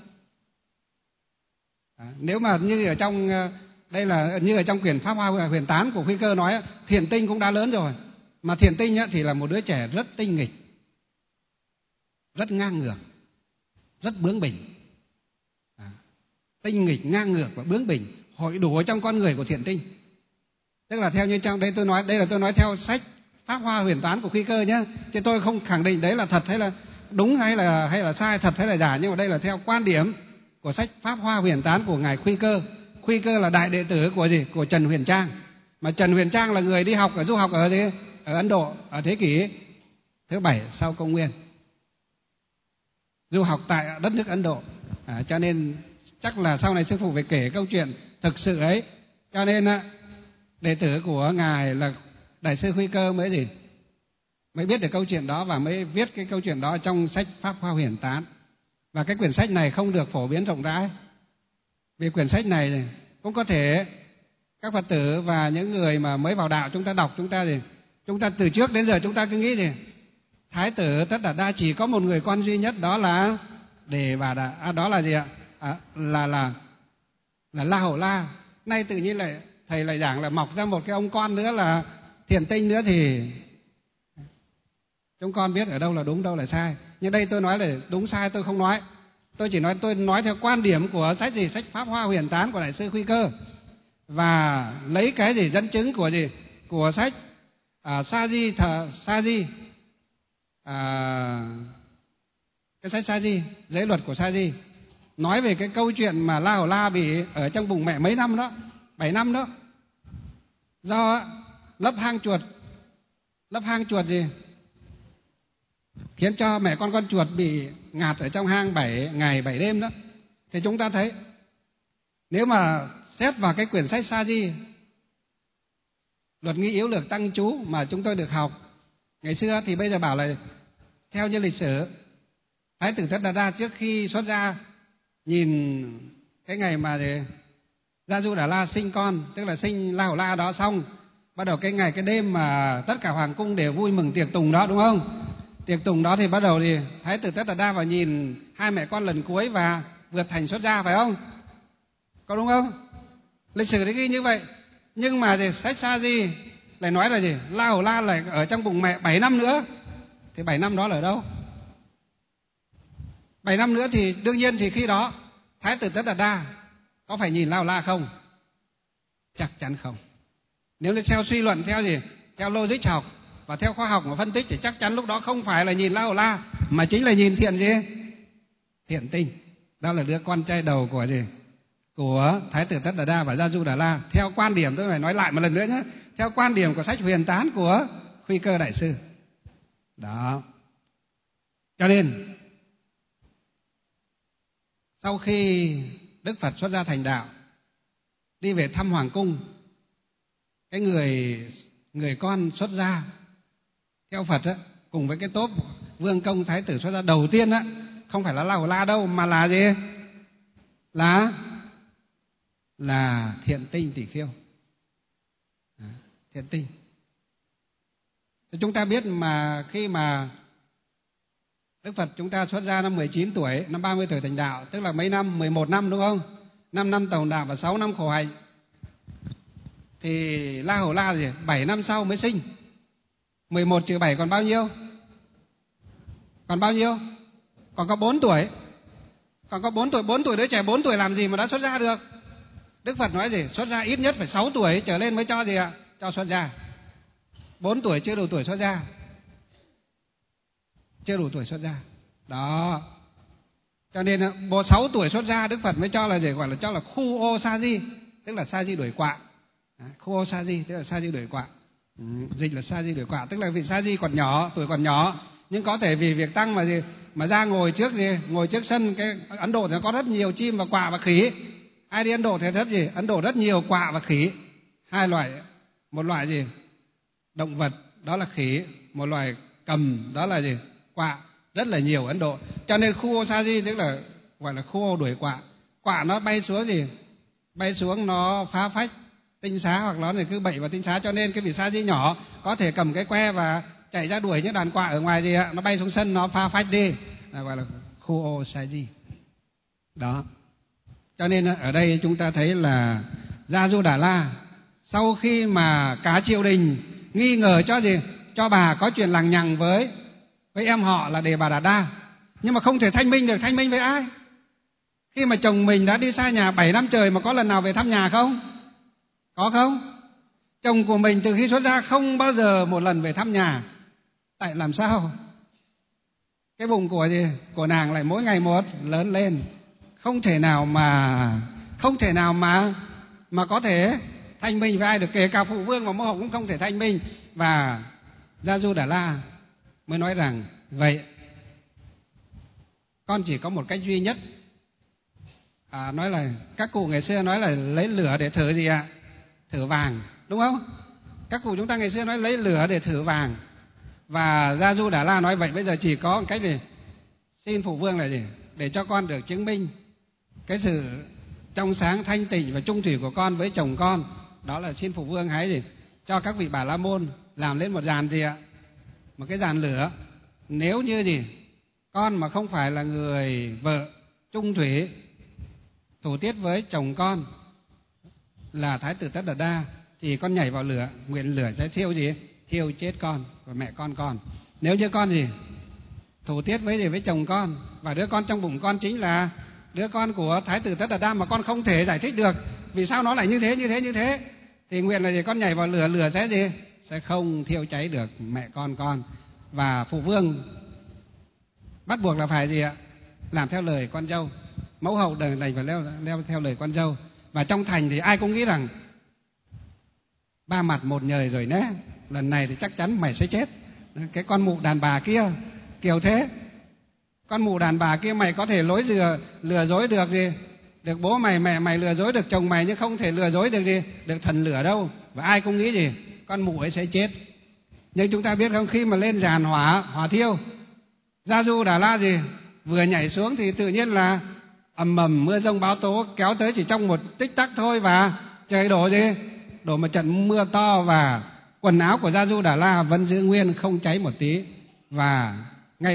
Nếu mà như ở trong đây là như ở trong quyển Pháp Hoa Huyền Tán của Khuy Cơ nói, Thiện Tinh cũng đã lớn rồi. Mà Thiện Tinh thì là một đứa trẻ rất tinh nghịch, rất ngang ngược, rất bướng bỉnh. Tinh nghịch, ngang ngược và bướng bỉnh hội đủ ở trong con người của Thiện Tinh. Tức là theo như trong đây tôi nói, đây là tôi nói theo sách Pháp Hoa Huyền Tán của Khuy Cơ nhé, chứ tôi không khẳng định đấy là thật hay là đúng hay là sai, thật hay là giả, nhưng mà đây là theo quan điểm của sách Pháp Hoa Huyền Tán của ngài Khuy Cơ. Khuy Cơ là đại đệ tử của gì? Của Trần Huyền Trang. Mà Trần Huyền Trang là người đi học du học ở gì? Ở Ấn Độ ở thế kỷ thứ 7 sau công nguyên. Du học tại đất nước Ấn Độ. Cho nên chắc là sau này sư phụ phải kể câu chuyện thực sự ấy. Cho nên đệ tử của ngài là đại sư Khuy Cơ mới biết được câu chuyện đó và mới viết cái câu chuyện đó trong sách Pháp Hoa Huyền Tán. Và cái quyển sách này không được phổ biến rộng rãi. Vì quyển sách này cũng có thể các Phật tử và những người mà mới vào đạo chúng ta đọc, chúng ta từ trước đến giờ chúng ta cứ nghĩ gì? Thái tử Tất Đạt Đa chỉ có một người con duy nhất, đó là Đề Bà Đạt, đó là gì ạ? Là La Hầu La. Nay tự nhiên lại thầy lại giảng là mọc ra một cái ông con nữa là Thiện Tinh nữa, thì chúng con biết ở đâu là đúng, đâu là sai. Nhưng đây tôi nói là đúng sai tôi không nói. Tôi nói theo quan điểm của sách gì? Sách Pháp Hoa Huyền Tán của đại sư Khuy Cơ. Và lấy cái gì dẫn chứng của gì? Của sách Sa Di, cái sách Sa Di, giới luật của Sa Di, nói về cái câu chuyện mà La Hầu La bị ở trong bụng mẹ mấy năm đó, 7 năm đó, do lấp hang chuột gì khiến cho mẹ con chuột bị ngạt ở trong hang 7 ngày 7 đêm đó. Thì chúng ta thấy nếu mà xét vào cái quyển sách Sa Di, luật nghi yếu lược tăng chú mà chúng tôi được học ngày xưa, thì bây giờ bảo là theo như lịch sử, Thái tử Tất Đạt Đa trước khi xuất gia nhìn cái ngày mà Gia Du Đà La sinh con, tức là sinh La Hầu La đó xong, bắt đầu cái ngày cái đêm mà tất cả hoàng cung đều vui mừng tiệc tùng đó, đúng không? Tiệc tùng đó thì bắt đầu thì Thái tử Tất Đạt Đa vào nhìn hai mẹ con lần cuối và vượt thành xuất gia, phải không? Có đúng không? Lịch sử thì ghi như vậy. Nhưng mà sách Sa Di lại nói là gì? La Hầu La lại ở trong bụng mẹ 7 năm nữa. Thì 7 năm đó là ở đâu? 7 năm nữa thì đương nhiên thì khi đó Thái tử Tất Đạt Đa có phải nhìn La Hầu La không? Chắc chắn không. Nếu theo suy luận theo gì? Theo logic học và theo khoa học mà phân tích thì chắc chắn lúc đó không phải là nhìn La Hầu La, mà chính là nhìn Thiện Tinh. Đó là đứa con trai đầu của gì? Của Thái tử Tất Đạt Đa và Gia Du Đà La. Theo quan điểm, tôi phải nói lại một lần nữa nhé, theo quan điểm của sách Huyền Tán của Khuy Cơ đại sư. Đó. Cho nên sau khi Đức Phật xuất gia thành đạo, đi về thăm hoàng cung, cái người con xuất gia theo Phật á, cùng với cái tốp vương công thái tử xuất gia đầu tiên á, không phải là La Hầu La đâu, mà là gì? Là Thiện Tinh Tỷ Khiêu. Thiện Tinh. Chúng ta biết mà khi mà Đức Phật chúng ta xuất gia năm 19 tuổi, năm 30 tuổi thành đạo, tức là mấy năm? 11 năm đúng không? 5 năm tòng đạo và 6 năm khổ hạnh. thì La Hầu La gì 7 năm sau mới sinh. 11 trừ 7 còn bao nhiêu? Còn bao nhiêu? Còn có 4 tuổi. Còn có 4 tuổi, 4 tuổi đứa trẻ 4 tuổi làm gì mà đã xuất gia được? Đức Phật nói gì? Xuất gia ít nhất phải 6 tuổi trở lên mới cho gì ạ? Cho xuất gia. 4 tuổi chưa đủ tuổi xuất gia. Chưa đủ tuổi xuất gia. Đó. Cho nên bộ 6 tuổi xuất gia Đức Phật mới cho là gì? Gọi là cho là khu ô sa di, tức là sa di đuổi quạ. Khu ô sa di tức là sa di đuổi quạ. Dịch là sa di đuổi quạ, tức là vị sa di còn nhỏ, tuổi còn nhỏ, nhưng có thể vì việc tăng mà gì mà ra ngồi trước gì, ngồi trước sân. Cái Ấn Độ thì nó có rất nhiều chim và quạ và khỉ. Ai đi Ấn Độ thì rất gì? Ấn Độ rất nhiều quạ và khỉ. Hai loại, một loại gì? Động vật đó là khỉ, một loài cầm đó là gì? Quạ, rất là nhiều Ấn Độ. Cho nên khu ô sa di tức là gọi là khu ô đuổi quạ. Quạ nó bay xuống gì? Bay xuống nó phá phách tinh xá, hoặc nó thì cứ bậy vào tinh xá. Cho nên cái vị sa di nhỏ có thể cầm cái que và chạy ra đuổi những đàn quạ ở ngoài gì ạ, nó bay xuống sân nó phá phách đi, là gọi là khu ô sa di. Đó. Cho nên ở đây chúng ta thấy là Gia Du Đà La sau khi mà cả triều đình nghi ngờ cho gì? Cho bà có chuyện lằng nhằng với em họ là Đề Bà Đạt Đa, nhưng mà không thể thanh minh được. Thanh minh với ai? Khi mà chồng mình đã đi xa nhà 7 năm trời mà có lần nào về thăm nhà không? Có không? Chồng của mình từ khi xuất gia không bao giờ một lần về thăm nhà. Tại làm sao? Cái bụng của nàng lại mỗi ngày một lớn lên, không thể nào mà có thể thanh minh với ai được, kể cả phụ vương và mẫu hậu cũng không thể thanh minh. Và Gia Du Đà La mới nói rằng vậy con chỉ có một cách duy nhất. Nói là các cụ ngày xưa nói là lấy lửa để thử gì ạ? Thử vàng, đúng không? Các cụ chúng ta ngày xưa nói lấy lửa để thử vàng. Và Gia Du Đà La nói vậy bây giờ chỉ có một cách gì? Xin phụ vương là gì? Để cho con được chứng minh cái sự trong sáng thanh tịnh và trung thủy của con với chồng con. Đó là xin phụ vương hãy gì? Cho các vị Bà La Môn làm lên một giàn gì ạ? Một cái giàn lửa. Nếu như gì? Con mà không phải là người vợ trung thủy thủ tiết với chồng con là Thái tử Tất Đạt Đa thì con nhảy vào lửa, nguyện lửa sẽ thiêu gì? Thiêu chết con và mẹ con. Nếu như con gì? Thủ tiết với gì? Với chồng con, và đứa con trong bụng con chính là đứa con của Thái tử Tất Đạt Đa mà con không thể giải thích được vì sao nó lại như thế, thì nguyện là gì? Con nhảy vào lửa, lửa sẽ gì? Sẽ không thiêu cháy được mẹ con. Và phụ vương bắt buộc là phải gì ạ? Làm theo lời con dâu. Mẫu hậu đành phải leo theo lời con dâu. Và trong thành thì ai cũng nghĩ rằng ba mặt một nhời rồi nhé, lần này thì chắc chắn mày sẽ chết. Cái con mụ đàn bà kia kiểu thế, con mụ đàn bà kia mày có thể lừa dối được gì? Được bố mày, mẹ mày, lừa dối được chồng mày, nhưng không thể lừa dối được gì? Được thần lửa đâu. Và ai cũng nghĩ gì? Con mụ ấy sẽ chết. Nhưng chúng ta biết không, khi mà lên giàn hỏa thiêu, Gia Du Đà La gì? Vừa nhảy xuống thì tự nhiên là ầm ầm mưa rông bão tố kéo tới chỉ trong một tích tắc thôi, và trời đổ gì? Đổ một trận mưa to, và quần áo của Gia Du Đà La vẫn giữ nguyên không cháy một tí. Và ngay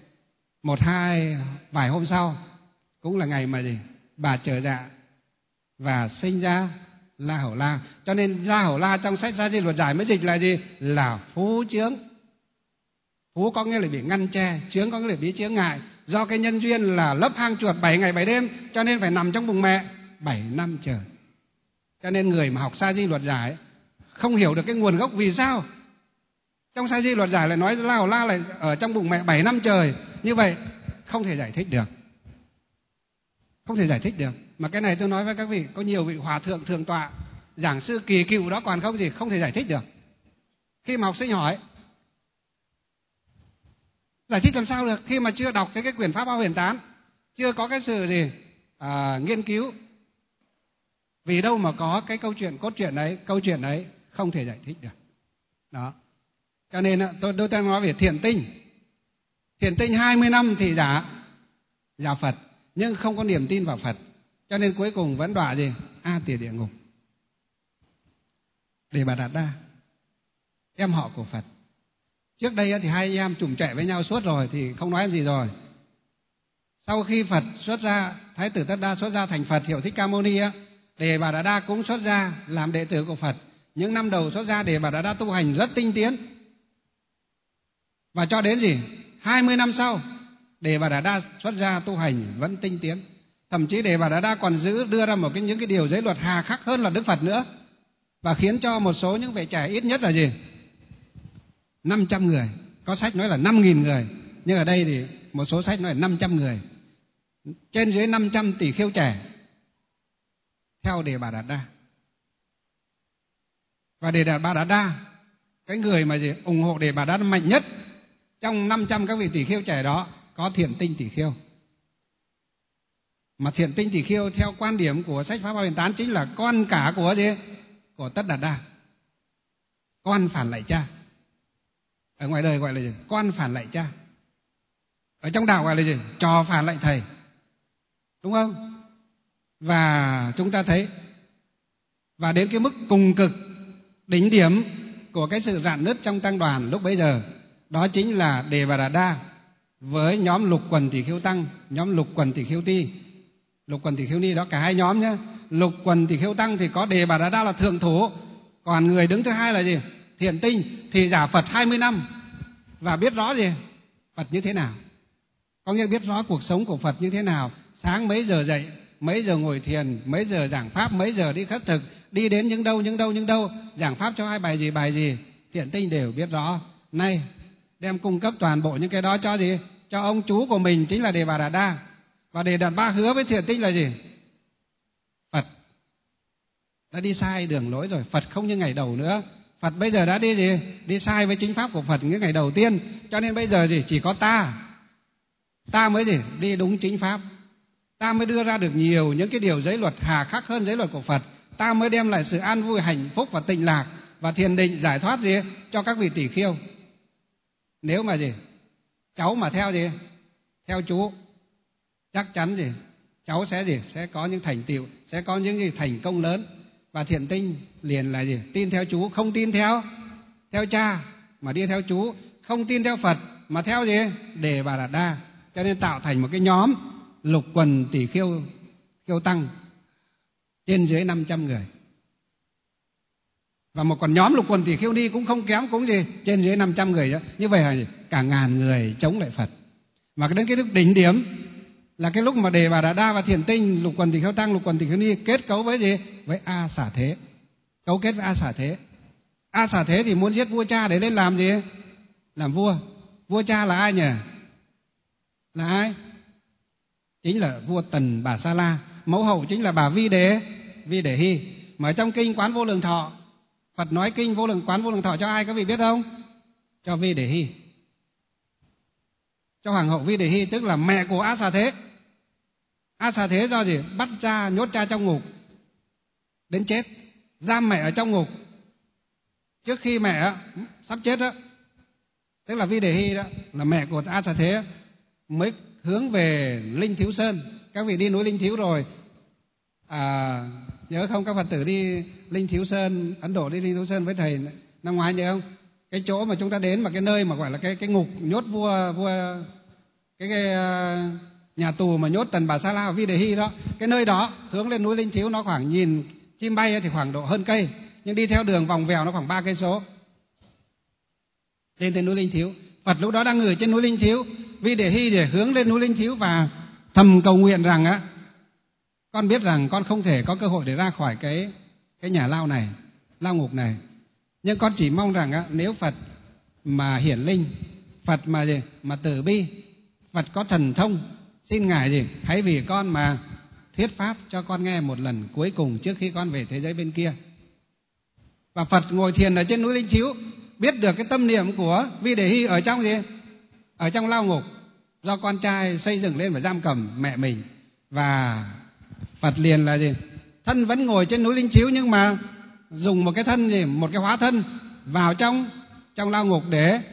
vài hôm sau cũng là ngày mà gì? Bà trở dạ và sinh ra La Hầu La. Cho nên La Hầu La trong sách Sa Di Luật Giải mới dịch là gì? Là phú chướng. Phú có nghĩa là bị ngăn che, chướng có nghĩa là bị chướng ngại. Do cái nhân duyên là lấp hang chuột 7 ngày 7 đêm, cho nên phải nằm trong bụng mẹ 7 năm trời. Cho nên người mà học Sa Di Luật Giải không hiểu được cái nguồn gốc vì sao trong Sa Di Luật Giải lại nói La Hầu La lại ở trong bụng mẹ 7 năm trời. Như vậy không thể giải thích được. Không thể giải thích được. Mà cái này tôi nói với các vị, có nhiều vị hòa thượng thường tọa, giảng sư kỳ cựu đó còn không thể giải thích được. Khi mà học sinh hỏi giải thích làm sao được khi mà chưa đọc cái quyển Pháp Hoa Huyền Tán, chưa có cái sự gì nghiên cứu. Vì đâu mà có cái câu chuyện ấy không thể giải thích được. Đó. Cho nên tôi đang nói về thiền tinh. Thiền tinh 20 năm thì giả Phật, nhưng không có niềm tin vào Phật, cho nên cuối cùng vẫn đọa gì? A Tỳ địa ngục. Đề Bà Đạt Đa, em họ của Phật. Trước đây thì hai anh em trùng chạy với nhau suốt rồi thì không nói em gì rồi. Sau khi Phật xuất gia, Thái tử Tất Đa xuất gia thành Phật hiệu Thích Ca Mâu Ni, Đề Bà Đạt Đa cũng xuất gia làm đệ tử của Phật. Những năm đầu xuất gia Đề Bà Đạt Đa tu hành rất tinh tiến. Và cho đến 20 năm sau, Đề Bà Đạt Đa xuất gia tu hành vẫn tinh tiến. Thậm chí Đề Bà Đạt Đa còn đưa ra những cái điều giới luật hà khắc hơn là Đức Phật nữa, và khiến cho một số những vị trẻ ít nhất là 500 người. Có sách nói là 5.000 người, nhưng ở đây thì một số sách nói là 500 người. Trên dưới 500 tỷ khưu trẻ theo Đề Bà Đạt Đa. Và Đề Bà Đạt Đa, cái người mà ủng hộ Đề Bà Đạt Đa mạnh nhất trong 500 các vị tỷ khưu trẻ đó có Thiện Tinh tỷ khưu. Mà Thiện Tinh tỷ khưu theo quan điểm của sách Pháp Hoa Huyền Tán chính là con cả của của Tất Đạt Đa, con phản lại cha. Ở ngoài đời gọi là con phản lại cha. Ở trong đạo gọi là trò phản lại thầy, đúng không? Và chúng ta thấy, và đến cái mức cùng cực đỉnh điểm của cái sự rạn nứt trong tăng đoàn lúc bấy giờ, đó chính là Đề Bà Đạt Đa với nhóm Lục Quần Tỷ Khưu Tăng, nhóm Lục Quần Tỷ Khưu Ti, Lục Quần Tỷ Khưu Ni, đó cả hai nhóm nhé. Lục Quần Tỷ Khưu Tăng thì có Đề Bà Đạt Đa là thượng thủ, còn người đứng thứ hai là Thiện Tinh, thì giả Phật 20 năm và biết rõ Phật như thế nào. Có nghĩa biết rõ cuộc sống của Phật như thế nào, sáng mấy giờ dậy, mấy giờ ngồi thiền, mấy giờ giảng pháp, mấy giờ đi khất thực, đi đến những đâu, giảng pháp cho ai bài gì, Thiện Tinh đều biết rõ. Nay đem cung cấp toàn bộ những cái đó cho cho ông chú của mình, chính là Đề Bà Đạt Đa. Và Đề Đạt Ba hứa với Thiện Tinh là Phật đã đi sai đường lối rồi, Phật không như ngày đầu nữa. Phật bây giờ đã đi sai với chính pháp của Phật những ngày đầu tiên, cho nên bây giờ chỉ có ta mới đi đúng chính pháp. Ta mới đưa ra được nhiều những cái điều giới luật hà khắc hơn giới luật của Phật. Ta mới đem lại sự an vui, hạnh phúc và tịnh lạc và thiền định giải thoát cho các vị tỷ khưu. Nếu mà cháu mà theo chú, chắc chắn cháu sẽ có những thành tựu, sẽ có những thành công lớn. Và Thiện Tinh liền là tin theo chú, không tin theo cha mà đi theo chú, không tin theo Phật mà theo Đề Bà Đạt Đa. Cho nên tạo thành một cái nhóm Lục Quần Tỷ Khưu Tăng trên dưới 500 người. Và một còn nhóm Lục Quần Tỷ Khưu Ni cũng không kém, cũng trên dưới 500 người đó. Như vậy là cả ngàn người chống lại Phật. Mà đến cái lúc đỉnh điểm là cái lúc mà Đề Bà Đạt Đa và Thiện Tinh, Lục Quần Tỷ Khưu Tăng, Lục Quần Tỷ Khưu Ni kết cấu với với A Xả Thế. Cấu kết với A Xả Thế. A Xả Thế thì muốn giết vua cha để lên làm làm vua. Vua cha là ai nhỉ? Là ai? Chính là vua Tần Bà Sa La. Mẫu hậu chính là bà Vi Đề Hy. Mà ở trong kinh Quán Vô Lượng Thọ, Phật nói kinh Quán Vô Lượng Thọ cho ai, các vị biết không? Cho Vi Đề Hy, cho hoàng hậu Vi Đề Hy, tức là mẹ của A Xà Thế. A Xà Thế do bắt cha, nhốt cha trong ngục đến chết, giam mẹ ở trong ngục. Trước khi mẹ sắp chết đó, tức là Vi Đề Hy đó, là mẹ của A Xà Thế, mới hướng về Linh Thiếu Sơn. Các vị đi núi Linh Thiếu rồi, nhớ không? Các Phật tử đi Linh Thiếu Sơn, Ấn Độ đi Linh Thiếu Sơn với thầy năm ngoái nhớ không? Cái chỗ mà chúng ta đến, mà cái nơi mà gọi là cái ngục nhốt vua cái nhà tù mà nhốt Tần Bà Sa La và Vi Đề Hy đó, cái nơi đó hướng lên núi Linh Thiếu, nó khoảng nhìn chim bay thì khoảng độ hơn cây, nhưng đi theo đường vòng vèo nó khoảng 3 cây số lên núi Linh Thiếu. Phật lúc đó đang ngồi trên núi Linh Thiếu, Vi Đề Hy để hướng lên núi Linh Thiếu và thầm cầu nguyện rằng con biết rằng con không thể có cơ hội để ra khỏi cái nhà lao ngục này, nhưng con chỉ mong rằng nếu Phật mà hiển linh, Phật mà từ bi, Phật có thần thông, xin Ngài hãy vì con mà thuyết pháp cho con nghe một lần cuối cùng trước khi con về thế giới bên kia. Và Phật ngồi thiền ở trên núi Linh Thiếu, biết được cái tâm niệm của Vi Đề Hy ở trong ở trong lao ngục do con trai xây dựng lên và giam cầm mẹ mình. Và Phật liền là thân vẫn ngồi trên núi Linh Thiếu, nhưng mà dùng một cái thân một cái hóa thân vào trong lao ngục để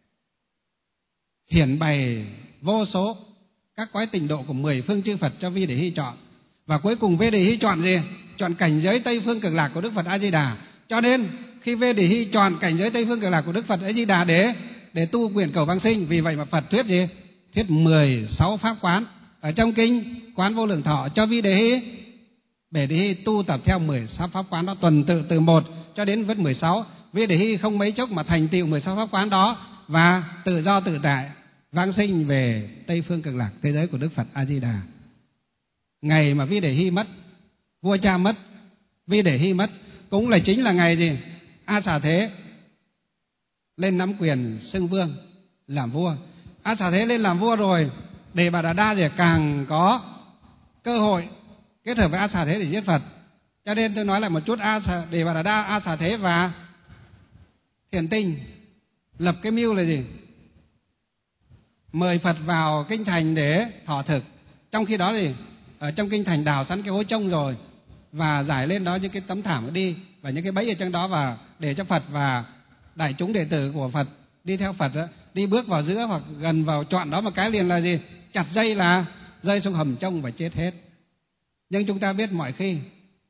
hiển bày vô số các cõi tịnh độ của 10 phương chư Phật cho Vi Đề Hy chọn. Và cuối cùng Vi Đề Hy chọn chọn cảnh giới Tây Phương Cực Lạc của Đức Phật A Di Đà. Cho nên khi Vi Đề Hy chọn cảnh giới Tây Phương Cực Lạc của Đức Phật A Di Đà để tu nguyện cầu vãng sinh, vì vậy mà Phật thuyết 16 pháp quán ở trong kinh Quán Vô Lượng Thọ cho Vi Đề Hy, để đi tu tập theo 16 pháp quán đó, tuần tự từ 1 cho đến vết 16. Vi Đề Hy không mấy chốc mà thành tựu 16 pháp quán đó và tự do tự tại vãng sinh về Tây phương Cực Lạc, thế giới của Đức Phật A Di Đà. Ngày mà Vi Đề Hy mất, vua cha mất, Vi Đề Hy mất, cũng là chính là ngày gì? A Xà Thế lên nắm quyền xưng vương làm vua. A Xà Thế lên làm vua rồi, Đề Bà Đạt Đa thì càng có cơ hội kết hợp với A Xà Thế để giết Phật. Cho nên tôi nói lại một chút, Đề Bà Đạt Đa, A Xà Thế và Thiền Tinh lập cái mưu là gì? Mời Phật vào kinh thành để thọ thực. Trong khi đó thì ở trong kinh thành đào sẵn cái hố trông rồi, và giải lên đó những cái tấm thảm đi và những cái bẫy ở trong đó, và để cho Phật và đại chúng đệ tử của Phật đi theo Phật đó, đi bước vào giữa hoặc gần vào trọn đó một cái liền là gì? Chặt dây là rơi xuống hầm trông và chết hết. Nhưng chúng ta biết mọi khi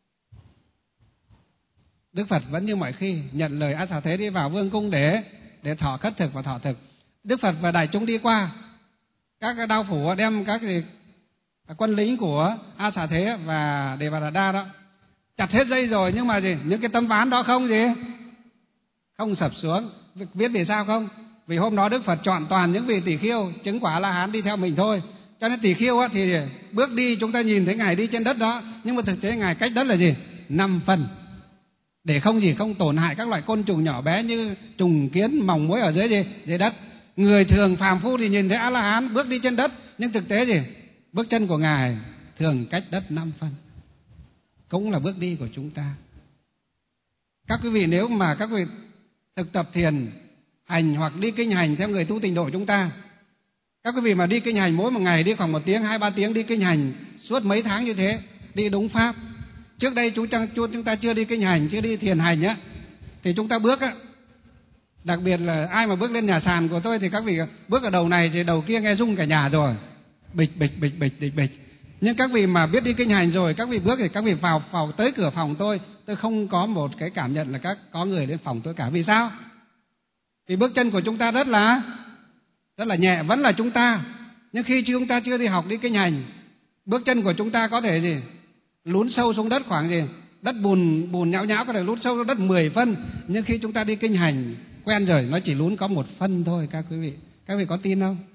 Đức Phật vẫn như mọi khi nhận lời A Xà Thế đi vào vương cung để thọ khất thực và thọ thực. Đức Phật và đại chúng đi qua, các cái đao phủ đem các quân lính của A Xà Thế và Đề Bà Đạt Đa đó chặt hết dây rồi, nhưng mà gì? Những cái tấm ván đó không sập xuống. Biết vì sao không? Vì hôm đó Đức Phật chọn toàn những vị tỷ khưu chứng quả La Hán đi theo mình thôi. Cho nên tỷ khưu thì bước đi chúng ta nhìn thấy Ngài đi trên đất đó, nhưng mà thực tế Ngài cách đất là gì? 5 phân. Để không tổn hại các loại côn trùng nhỏ bé như trùng kiến, mòng muỗi ở dưới đất. Người thường phàm phu thì nhìn thấy A La Hán bước đi trên đất, nhưng thực tế gì? Bước chân của Ngài thường cách đất 5 phân. Cũng là bước đi của chúng ta. Các quý vị nếu mà các vị thực tập thiền hành hoặc đi kinh hành theo người tu Tịnh độ chúng ta, các quý vị mà đi kinh hành mỗi một ngày đi khoảng 1 tiếng, 2-3 tiếng đi kinh hành suốt mấy tháng như thế, đi đúng pháp. Trước đây chúng ta chưa đi kinh hành, chưa đi thiền hành á, thì chúng ta bước á, đặc biệt là ai mà bước lên nhà sàn của tôi thì các vị bước ở đầu này thì đầu kia nghe rung cả nhà rồi, bịch bịch bịch bịch bịch bịch. Nhưng các vị mà biết đi kinh hành rồi, các vị bước thì các vị vào tới cửa phòng tôi không có một cái cảm nhận là có người đến phòng tôi cả. Vì sao? Vì bước chân của chúng ta rất là nhẹ, vẫn là chúng ta. Nhưng khi chúng ta chưa đi học đi kinh hành, bước chân của chúng ta có thể gì? Lún sâu xuống đất khoảng gì? Đất bùn nhão nhão có thể lún sâu xuống đất 10 phân. Nhưng khi chúng ta đi kinh hành quen rồi, nó chỉ lún có 1 phân thôi các quý vị. Các vị có tin không?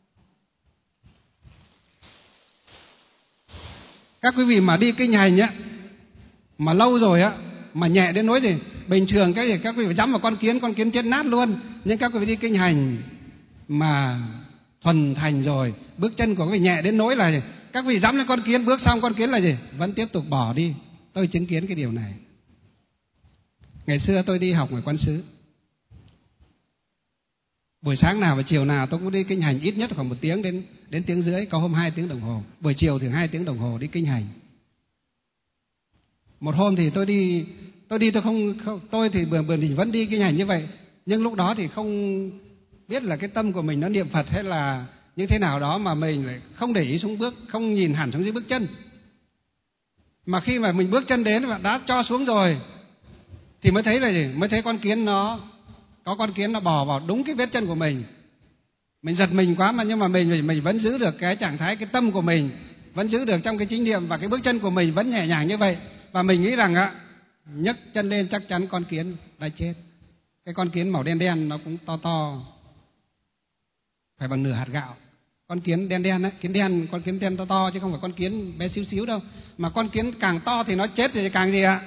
Các quý vị mà đi kinh hành á, mà lâu rồi á, mà nhẹ đến nỗi gì? Bình thường cái gì các quý vị dẫm vào con kiến chết nát luôn. Nhưng các quý vị đi kinh hành mà thuần thành rồi, bước chân của quý vị nhẹ đến nỗi là gì? Các vị dẫm lên con kiến, bước xong con kiến là gì? Vẫn tiếp tục bỏ đi. Tôi chứng kiến cái điều này. Ngày xưa tôi đi học ngoài Quán Sứ, buổi sáng nào và chiều nào tôi cũng đi kinh hành ít nhất khoảng 1 tiếng đến tiếng rưỡi, có hôm 2 tiếng đồng hồ. Buổi chiều thì 2 tiếng đồng hồ đi kinh hành. Một hôm thì tôi thì bữa thì vẫn đi kinh hành như vậy, nhưng lúc đó thì không biết là cái tâm của mình nó niệm Phật hay là như thế nào đó, mà mình lại không để ý xuống bước, không nhìn hẳn xuống dưới bước chân. Mà khi mà mình bước chân đến và đã cho xuống rồi thì mới thấy là gì? Mới thấy con kiến nó bò vào đúng cái vết chân của mình. Mình giật mình quá, mà nhưng mà mình vẫn giữ được cái trạng thái, cái tâm của mình vẫn giữ được trong cái chánh niệm, và cái bước chân của mình vẫn nhẹ nhàng như vậy. Và mình nghĩ rằng nhấc chân lên chắc chắn con kiến đã chết. Cái con kiến màu đen đen nó cũng to, phải bằng nửa hạt gạo. Con kiến đen đen ấy, con kiến đen to chứ không phải con kiến bé xíu xíu đâu. Mà con kiến càng to thì nó chết thì càng gì ạ?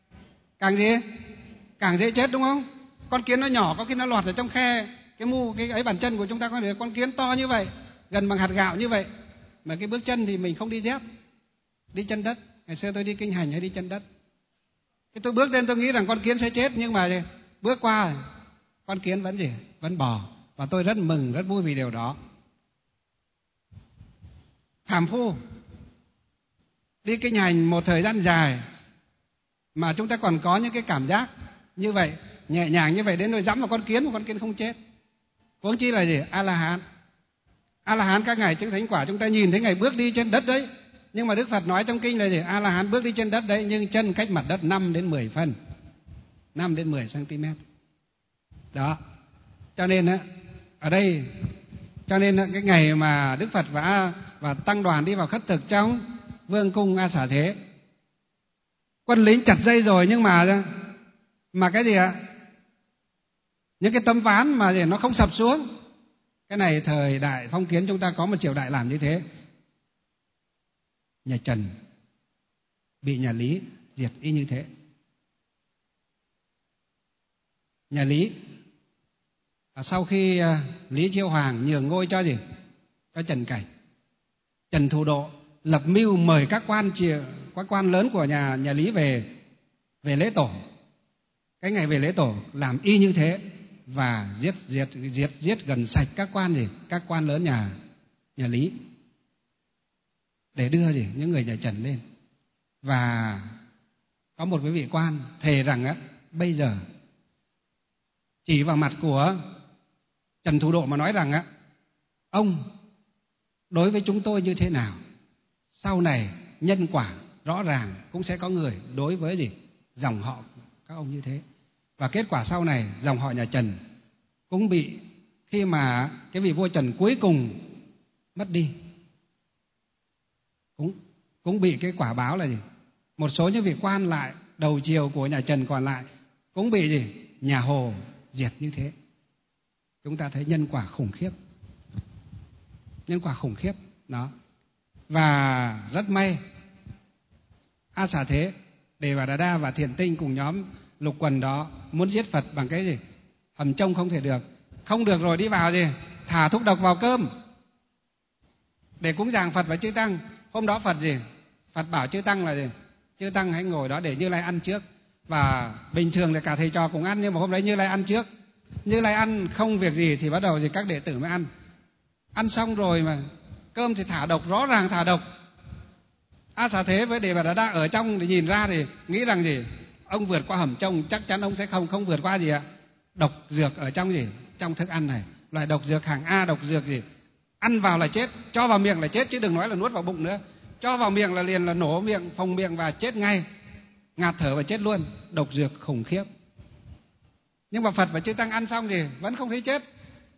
Càng dễ chết, đúng không? Con kiến nó nhỏ có khi nó lọt ở trong khe cái ấy bàn chân của chúng ta, có thể con kiến to như vậy, gần bằng hạt gạo như vậy, mà cái bước chân thì mình không đi dép, đi chân đất. Ngày xưa tôi đi kinh hành hay đi chân đất. Cái tôi bước lên tôi nghĩ rằng con kiến sẽ chết, nhưng mà bước qua con kiến vẫn bò, và tôi rất mừng, rất vui vì điều đó. Phàm phu đi kinh hành một thời gian dài mà chúng ta còn có những cái cảm giác như vậy, nhẹ nhàng như vậy, đến nỗi dẫm vào con kiến mà con kiến không chết. Huống chi là gì? A La Hán các ngài chứng thánh quả, chúng ta nhìn thấy ngài bước đi trên đất đấy, nhưng mà Đức Phật nói trong kinh là gì? A La Hán bước đi trên đất đấy, nhưng chân cách mặt đất 5 đến 10 phân, 5 đến 10 cm. Đó. Cho nên ở đây, cái ngày mà Đức Phật và tăng đoàn đi vào khất thực trong vương cung A Xà Thế, quân lính chặt dây rồi, nhưng mà mà cái gì ạ? Những cái tấm ván mà nó không sập xuống. Cái này thời đại phong kiến chúng ta có một triều đại làm như thế. Nhà Trần bị nhà Lý diệt y như thế. Nhà Lý sau khi Lý Chiêu Hoàng nhường ngôi cho gì? Cho Trần Cảnh. Trần Thủ Độ lập mưu mời các quan lớn của nhà Lý về lễ tổ. Cái ngày về lễ tổ làm y như thế và giết gần sạch các quan lớn nhà Lý để đưa những người nhà Trần lên. Và có một cái vị quan thề rằng bây giờ chỉ vào mặt của Trần Thủ Độ mà nói rằng ông đối với chúng tôi như thế nào, sau này nhân quả rõ ràng cũng sẽ có người đối với dòng họ các ông như thế. Và kết quả sau này dòng họ nhà Trần cũng bị, khi mà cái vị vua Trần cuối cùng mất đi, cũng bị cái quả báo là một số những vị quan lại đầu triều của nhà Trần còn lại cũng bị nhà Hồ diệt như thế. Chúng ta thấy nhân quả khủng khiếp. Nhân quả khủng khiếp đó. Và rất may A Xà Thế, Đề Bà Đạt Đa và Thiện Tinh cùng nhóm Lục Quần đó muốn giết Phật bằng cái hầm trông không thể được. Không được rồi đi vào thả thuốc độc vào cơm để cúng dường Phật và chư tăng. Hôm đó Phật bảo chư tăng là chư tăng hãy ngồi đó để Như Lai ăn trước. Và bình thường thì cả thầy trò cùng ăn, nhưng mà hôm đấy Như Lai ăn trước. Như Lai ăn không việc gì thì bắt đầu các đệ tử mới ăn. Ăn xong rồi mà cơm thì thả độc, rõ ràng thả độc. A Xà Thế với Đề Bà Đạt Đa ở trong thì nhìn ra thì nghĩ rằng ông vượt qua hầm trông, chắc chắn ông sẽ không vượt qua độc dược ở trong thức ăn này. Loại độc dược hàng A, độc dược ăn vào là chết, cho vào miệng là chết, chứ đừng nói là nuốt vào bụng nữa. Cho vào miệng là liền là nổ miệng, phồng miệng và chết ngay, ngạt thở và chết luôn. Độc dược khủng khiếp. Nhưng mà Phật và chư tăng ăn xong vẫn không thấy chết.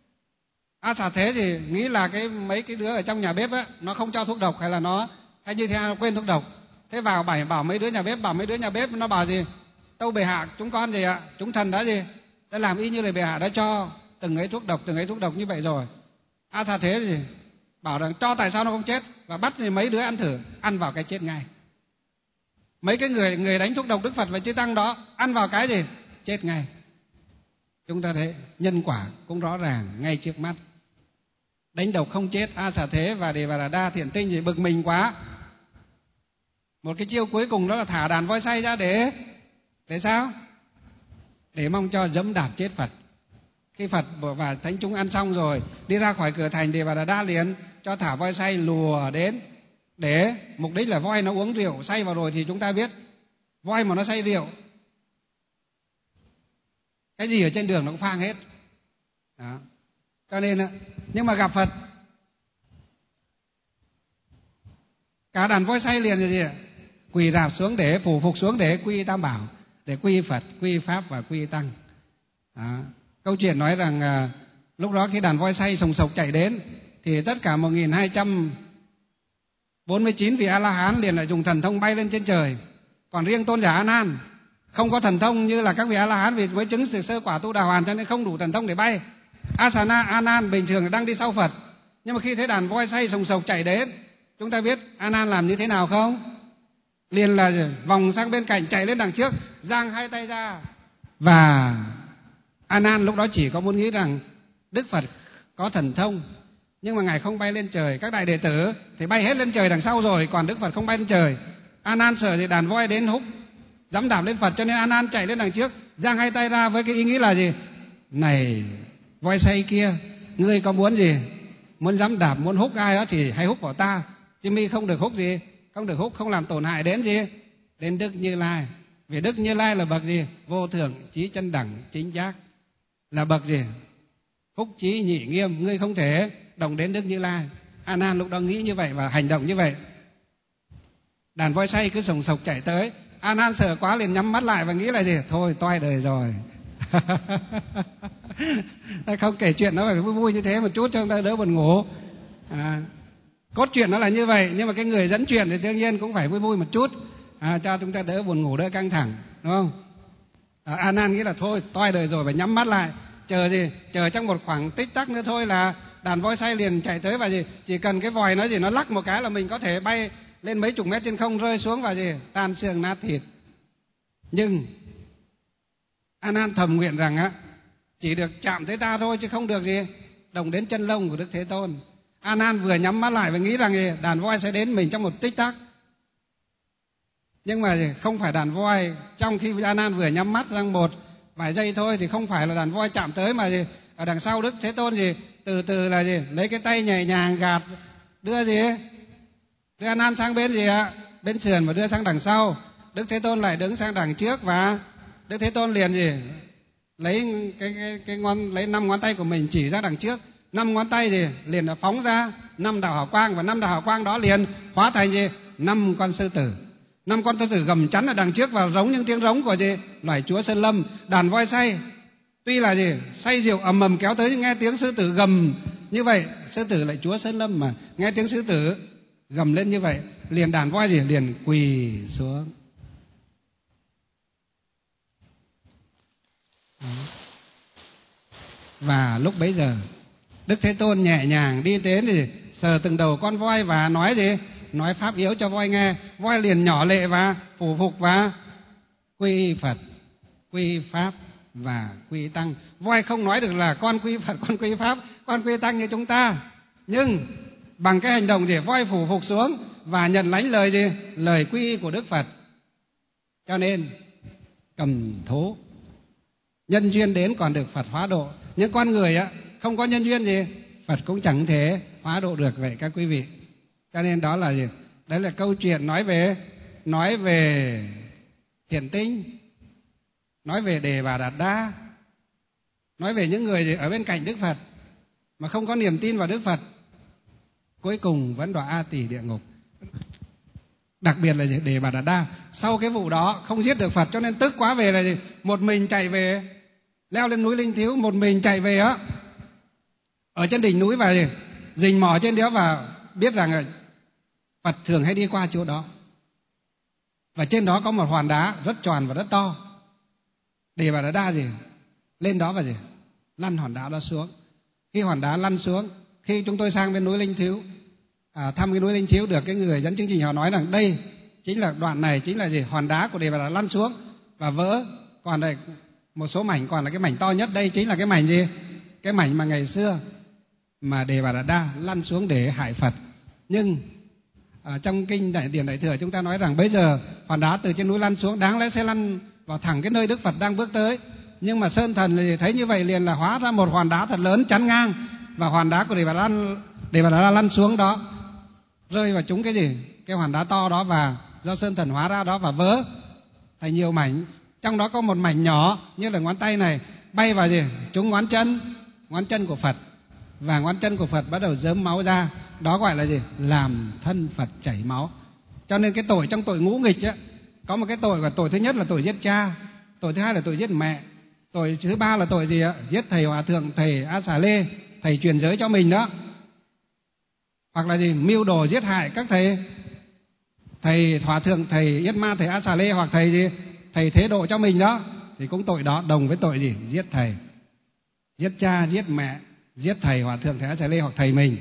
A Xà Thế nghĩ là mấy cái đứa ở trong nhà bếp nó không cho thuốc độc, hay như thế nào, nó quên thuốc độc. Thế vào bảo mấy đứa nhà bếp nó bảo tâu bệ hạ, chúng con chúng thần đã đã làm y như lời bệ hạ đã cho từng ấy thuốc độc như vậy rồi. A Xà Thế bảo rằng cho tại sao nó không chết, và bắt mấy đứa ăn thử, ăn vào cái chết ngay. Mấy cái người đánh thuốc độc Đức Phật và chư tăng đó ăn vào cái chết ngay. Chúng ta thấy nhân quả cũng rõ ràng ngay trước mắt. Đánh độc không chết, A Xà Thế và Đề Bà Đạt Đa, Thiện Tinh bực mình quá. Một cái chiêu cuối cùng đó là thả đàn voi xay ra để sao? Để mong cho dẫm đạp chết Phật. Khi Phật và thánh chúng ăn xong rồi đi ra khỏi cửa thành, Đề Bà Đạt Đa liền cho thả voi xay lùa đến, để mục đích là voi nó uống rượu xay vào rồi thì chúng ta biết voi mà nó xay rượu, cái gì ở trên đường nó cũng phang hết đó. Cho nên nhưng mà gặp Phật, cả đàn voi xay liền quỳ rạp xuống để phủ phục xuống để quy Tam Bảo, để quy Phật, quy Pháp và quy Tăng đó. Câu chuyện nói rằng lúc đó khi đàn voi xay sồng sộc chạy đến thì tất cả 1249 vị A-la-hán liền lại dùng thần thông bay lên trên trời. Còn riêng tôn giả A Nan không có thần thông như là các vị A-la-hán, vì mới chứng sơ quả tu đà hoàn cho nên không đủ thần thông để bay. A Nan bình thường đang đi sau Phật, nhưng mà khi thấy đàn voi xay sồng sộc chạy đến, chúng ta biết A Nan làm như thế nào không? Liền là vòng sang bên cạnh, chạy lên đằng trước, giang hai tay ra. Và A Nan lúc đó chỉ có muốn nghĩ rằng Đức Phật có thần thông, nhưng mà ngài không bay lên trời. Các đại đệ tử thì bay hết lên trời đằng sau rồi, còn Đức Phật không bay lên trời. A Nan sợ thì đàn voi đến húc dẫm đạp lên Phật, cho nên A Nan chạy lên đằng trước, giang hai tay ra với cái ý nghĩ là này voi xay kia, ngươi có muốn muốn dẫm đạp, muốn húc ai đó thì hãy húc vào ta, chứ mi không được húc không được húc, không làm tổn hại đến Đức Như Lai. Vì Đức Như Lai là bậc vô thượng chí chân đẳng chính giác, là bậc phúc chí nhị nghiêm, ngươi không thể động đến Đức Như Lai. A Nan lúc đó nghĩ như vậy và hành động như vậy. Đàn voi xay cứ sồng sộc chạy tới, A Nan sợ quá liền nhắm mắt lại và nghĩ là thôi toi đời rồi. Không kể chuyện nó phải vui vui như thế một chút cho chúng ta đỡ buồn ngủ. Cốt truyện nó là như vậy, nhưng mà cái người dẫn chuyện thì đương nhiên cũng phải vui vui một chút, cho chúng ta đỡ buồn ngủ, đỡ căng thẳng, đúng không? A Nan nghĩ là thôi toi đời rồi, phải nhắm mắt lại, chờ gì, chờ trong một khoảng tích tắc nữa thôi là đàn voi xay liền chạy tới, và gì, chỉ cần cái vòi nó lắc một cái là mình có thể bay lên mấy chục mét trên không, rơi xuống và gì, tan xương nát thịt. Nhưng A Nan thầm nguyện rằng chỉ được chạm tới ta thôi, chứ không được gì động đến chân lông của Đức Thế Tôn. A Nan vừa nhắm mắt lại và nghĩ rằng gì, đàn voi sẽ đến mình trong một tích tắc. Nhưng mà không phải đàn voi, trong khi A Nan vừa nhắm mắt rằng một vài giây thôi thì không phải là đàn voi chạm tới, mà gì, ở đằng sau Đức Thế Tôn gì từ từ là gì, lấy cái tay nhẹ nhàng gạt, đưa A Nan sang bên gì bên sườn và đưa sang đằng sau. Đức Thế Tôn lại đứng sang đằng trước, và Đức Thế Tôn liền gì lấy lấy 5 ngón tay của mình chỉ ra đằng trước. 5 ngón tay gì liền đã phóng ra 5 đạo hào quang, và 5 đạo hào quang đó liền hóa thành gì 5 con sư tử. 5 con sư tử gầm chắn ở đằng trước và giống những tiếng rống của gì loài chúa sơn lâm. Đàn voi say tuy là gì say rượu ầm ầm kéo tới, nghe tiếng sư tử gầm như vậy, sư tử lại chúa sơn lâm mà nghe tiếng sư tử gầm lên như vậy, liền đàn voi gì liền quỳ xuống. Và lúc bấy giờ Đức Thế Tôn nhẹ nhàng đi đến thì sờ từng đầu con voi và nói gì, nói pháp yếu cho voi nghe. Voi liền nhỏ lệ và phủ phục và quy Phật, quy Pháp và quy Tăng. Voi không nói được là con quy Phật, con quy Pháp, con quy Tăng như chúng ta, nhưng bằng cái hành động gì voi phủ phục xuống và nhận lãnh lời gì, lời quy của Đức Phật. Cho nên cầm thố nhân duyên đến còn được Phật hóa độ, những con người không có nhân duyên gì Phật cũng chẳng thể hóa độ được vậy các quý vị. Cho nên đó là gì? Đấy là câu chuyện nói về Thiện Tinh, nói về Đề Bà Đạt Đa, nói về những người gì ở bên cạnh Đức Phật mà không có niềm tin vào Đức Phật, cuối cùng vẫn đọa A Tỳ địa ngục. Đặc biệt là gì? Đề Bà Đạt Đa sau cái vụ đó không giết được Phật, cho nên tức quá về là gì? Một mình chạy về, leo lên núi Linh Thiếu, một mình chạy về ở trên đỉnh núi, và gì rình mò trên đó, và biết rằng là Phật thường hay đi qua chỗ đó, và trên đó có một hòn đá rất tròn và rất to. Đề Bà Đạt Đa gì lên đó và gì lăn hòn đá đó xuống. Khi hòn đá lăn xuống, khi chúng tôi sang bên núi Linh Thiếu thăm cái núi Linh Thiếu, được cái người dẫn chương trình họ nói rằng đây chính là đoạn này chính là gì hòn đá của Đề Bà Đạt lăn xuống và vỡ, còn đây một số mảnh còn là cái mảnh to nhất, đây chính là cái mảnh gì, cái mảnh mà ngày xưa mà Đề Bà Đạt Đa lăn xuống để hại Phật. Nhưng trong kinh Đại Điển Đại Thừa chúng ta nói rằng bây giờ hòn đá từ trên núi lăn xuống đáng lẽ sẽ lăn vào thẳng cái nơi Đức Phật đang bước tới, nhưng mà Sơn Thần thì thấy như vậy liền là hóa ra một hòn đá thật lớn chắn ngang, và hòn đá của Đề Bà Đạt lăn xuống đó rơi vào trúng cái gì, cái hòn đá to đó, và do Sơn Thần hóa ra đó và vỡ thành nhiều mảnh. Trong đó có một mảnh nhỏ như là ngón tay này bay vào gì trúng ngón chân của Phật, và ngón chân của Phật bắt đầu rớm máu ra, đó gọi là gì làm thân Phật chảy máu. Cho nên cái tội trong tội ngũ nghịch có một cái tội, và tội thứ nhất là tội giết cha, tội thứ hai là tội giết mẹ, tội thứ ba là tội gì giết thầy hòa thượng, thầy A Xà Lê, thầy truyền giới cho mình đó, hoặc là gì mưu đồ giết hại các thầy hòa thượng, thầy Yết Ma, thầy A Xà Lê, hoặc thầy gì thầy thế độ cho mình đó, thì cũng tội đó đồng với tội gì giết thầy, giết cha, giết mẹ, giết thầy hòa thượng, thầy A Xà Lê hoặc thầy mình.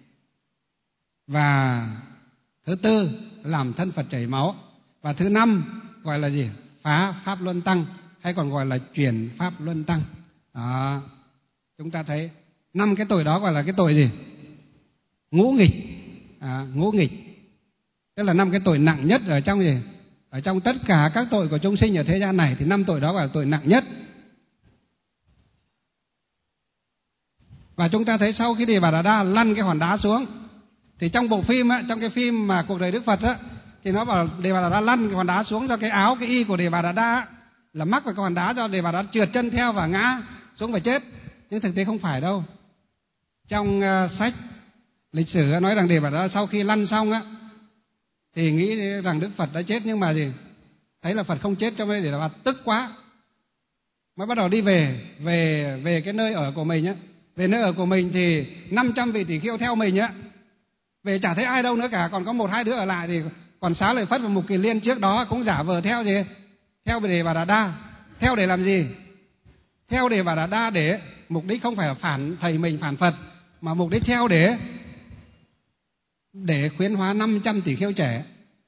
Và thứ tư làm thân Phật chảy máu, và thứ năm gọi là gì phá pháp luân tăng, hay còn gọi là chuyển pháp luân tăng đó. Chúng ta thấy 5 cái tội đó gọi là cái tội gì ngũ nghịch, ngũ nghịch tức là 5 cái tội nặng nhất ở trong gì, ở trong tất cả các tội của chúng sinh ở thế gian này, thì 5 tội đó gọi là tội nặng nhất. Và chúng ta thấy sau khi Đề Bà Đạt Đa lăn cái hòn đá xuống, thì trong bộ phim trong cái phim mà Cuộc Đời Đức Phật thì nó bảo Đề Bà Đạt Đa lăn cái hòn đá xuống do cái áo, cái y của Đề Bà Đạt Đa là mắc vào cái hòn đá, do Đề Bà Đạt Đa trượt chân theo và ngã xuống và chết. Nhưng thực tế không phải đâu. Trong sách lịch sử nói rằng Đề Bà Đạt Đa sau khi lăn xong thì nghĩ rằng Đức Phật đã chết, nhưng mà gì thấy là Phật không chết, cho nên Đề Bà Đạt Đa tức quá mới bắt đầu đi về cái nơi ở của mình về nơi ở của mình thì 500 vị tỷ khưu theo mình về chả thấy ai đâu nữa cả, còn có 1-2 đứa ở lại, thì còn Xá Lợi Phất và Mục Kiền Liên trước đó cũng giả vờ theo gì theo Đề Bà Đạt Đa, Theo để làm gì? Theo để Bà Đạt Đa để mục đích không phải là phản thầy mình, phản Phật, mà mục đích theo để khuyến hóa 500 tỷ kheo trẻ.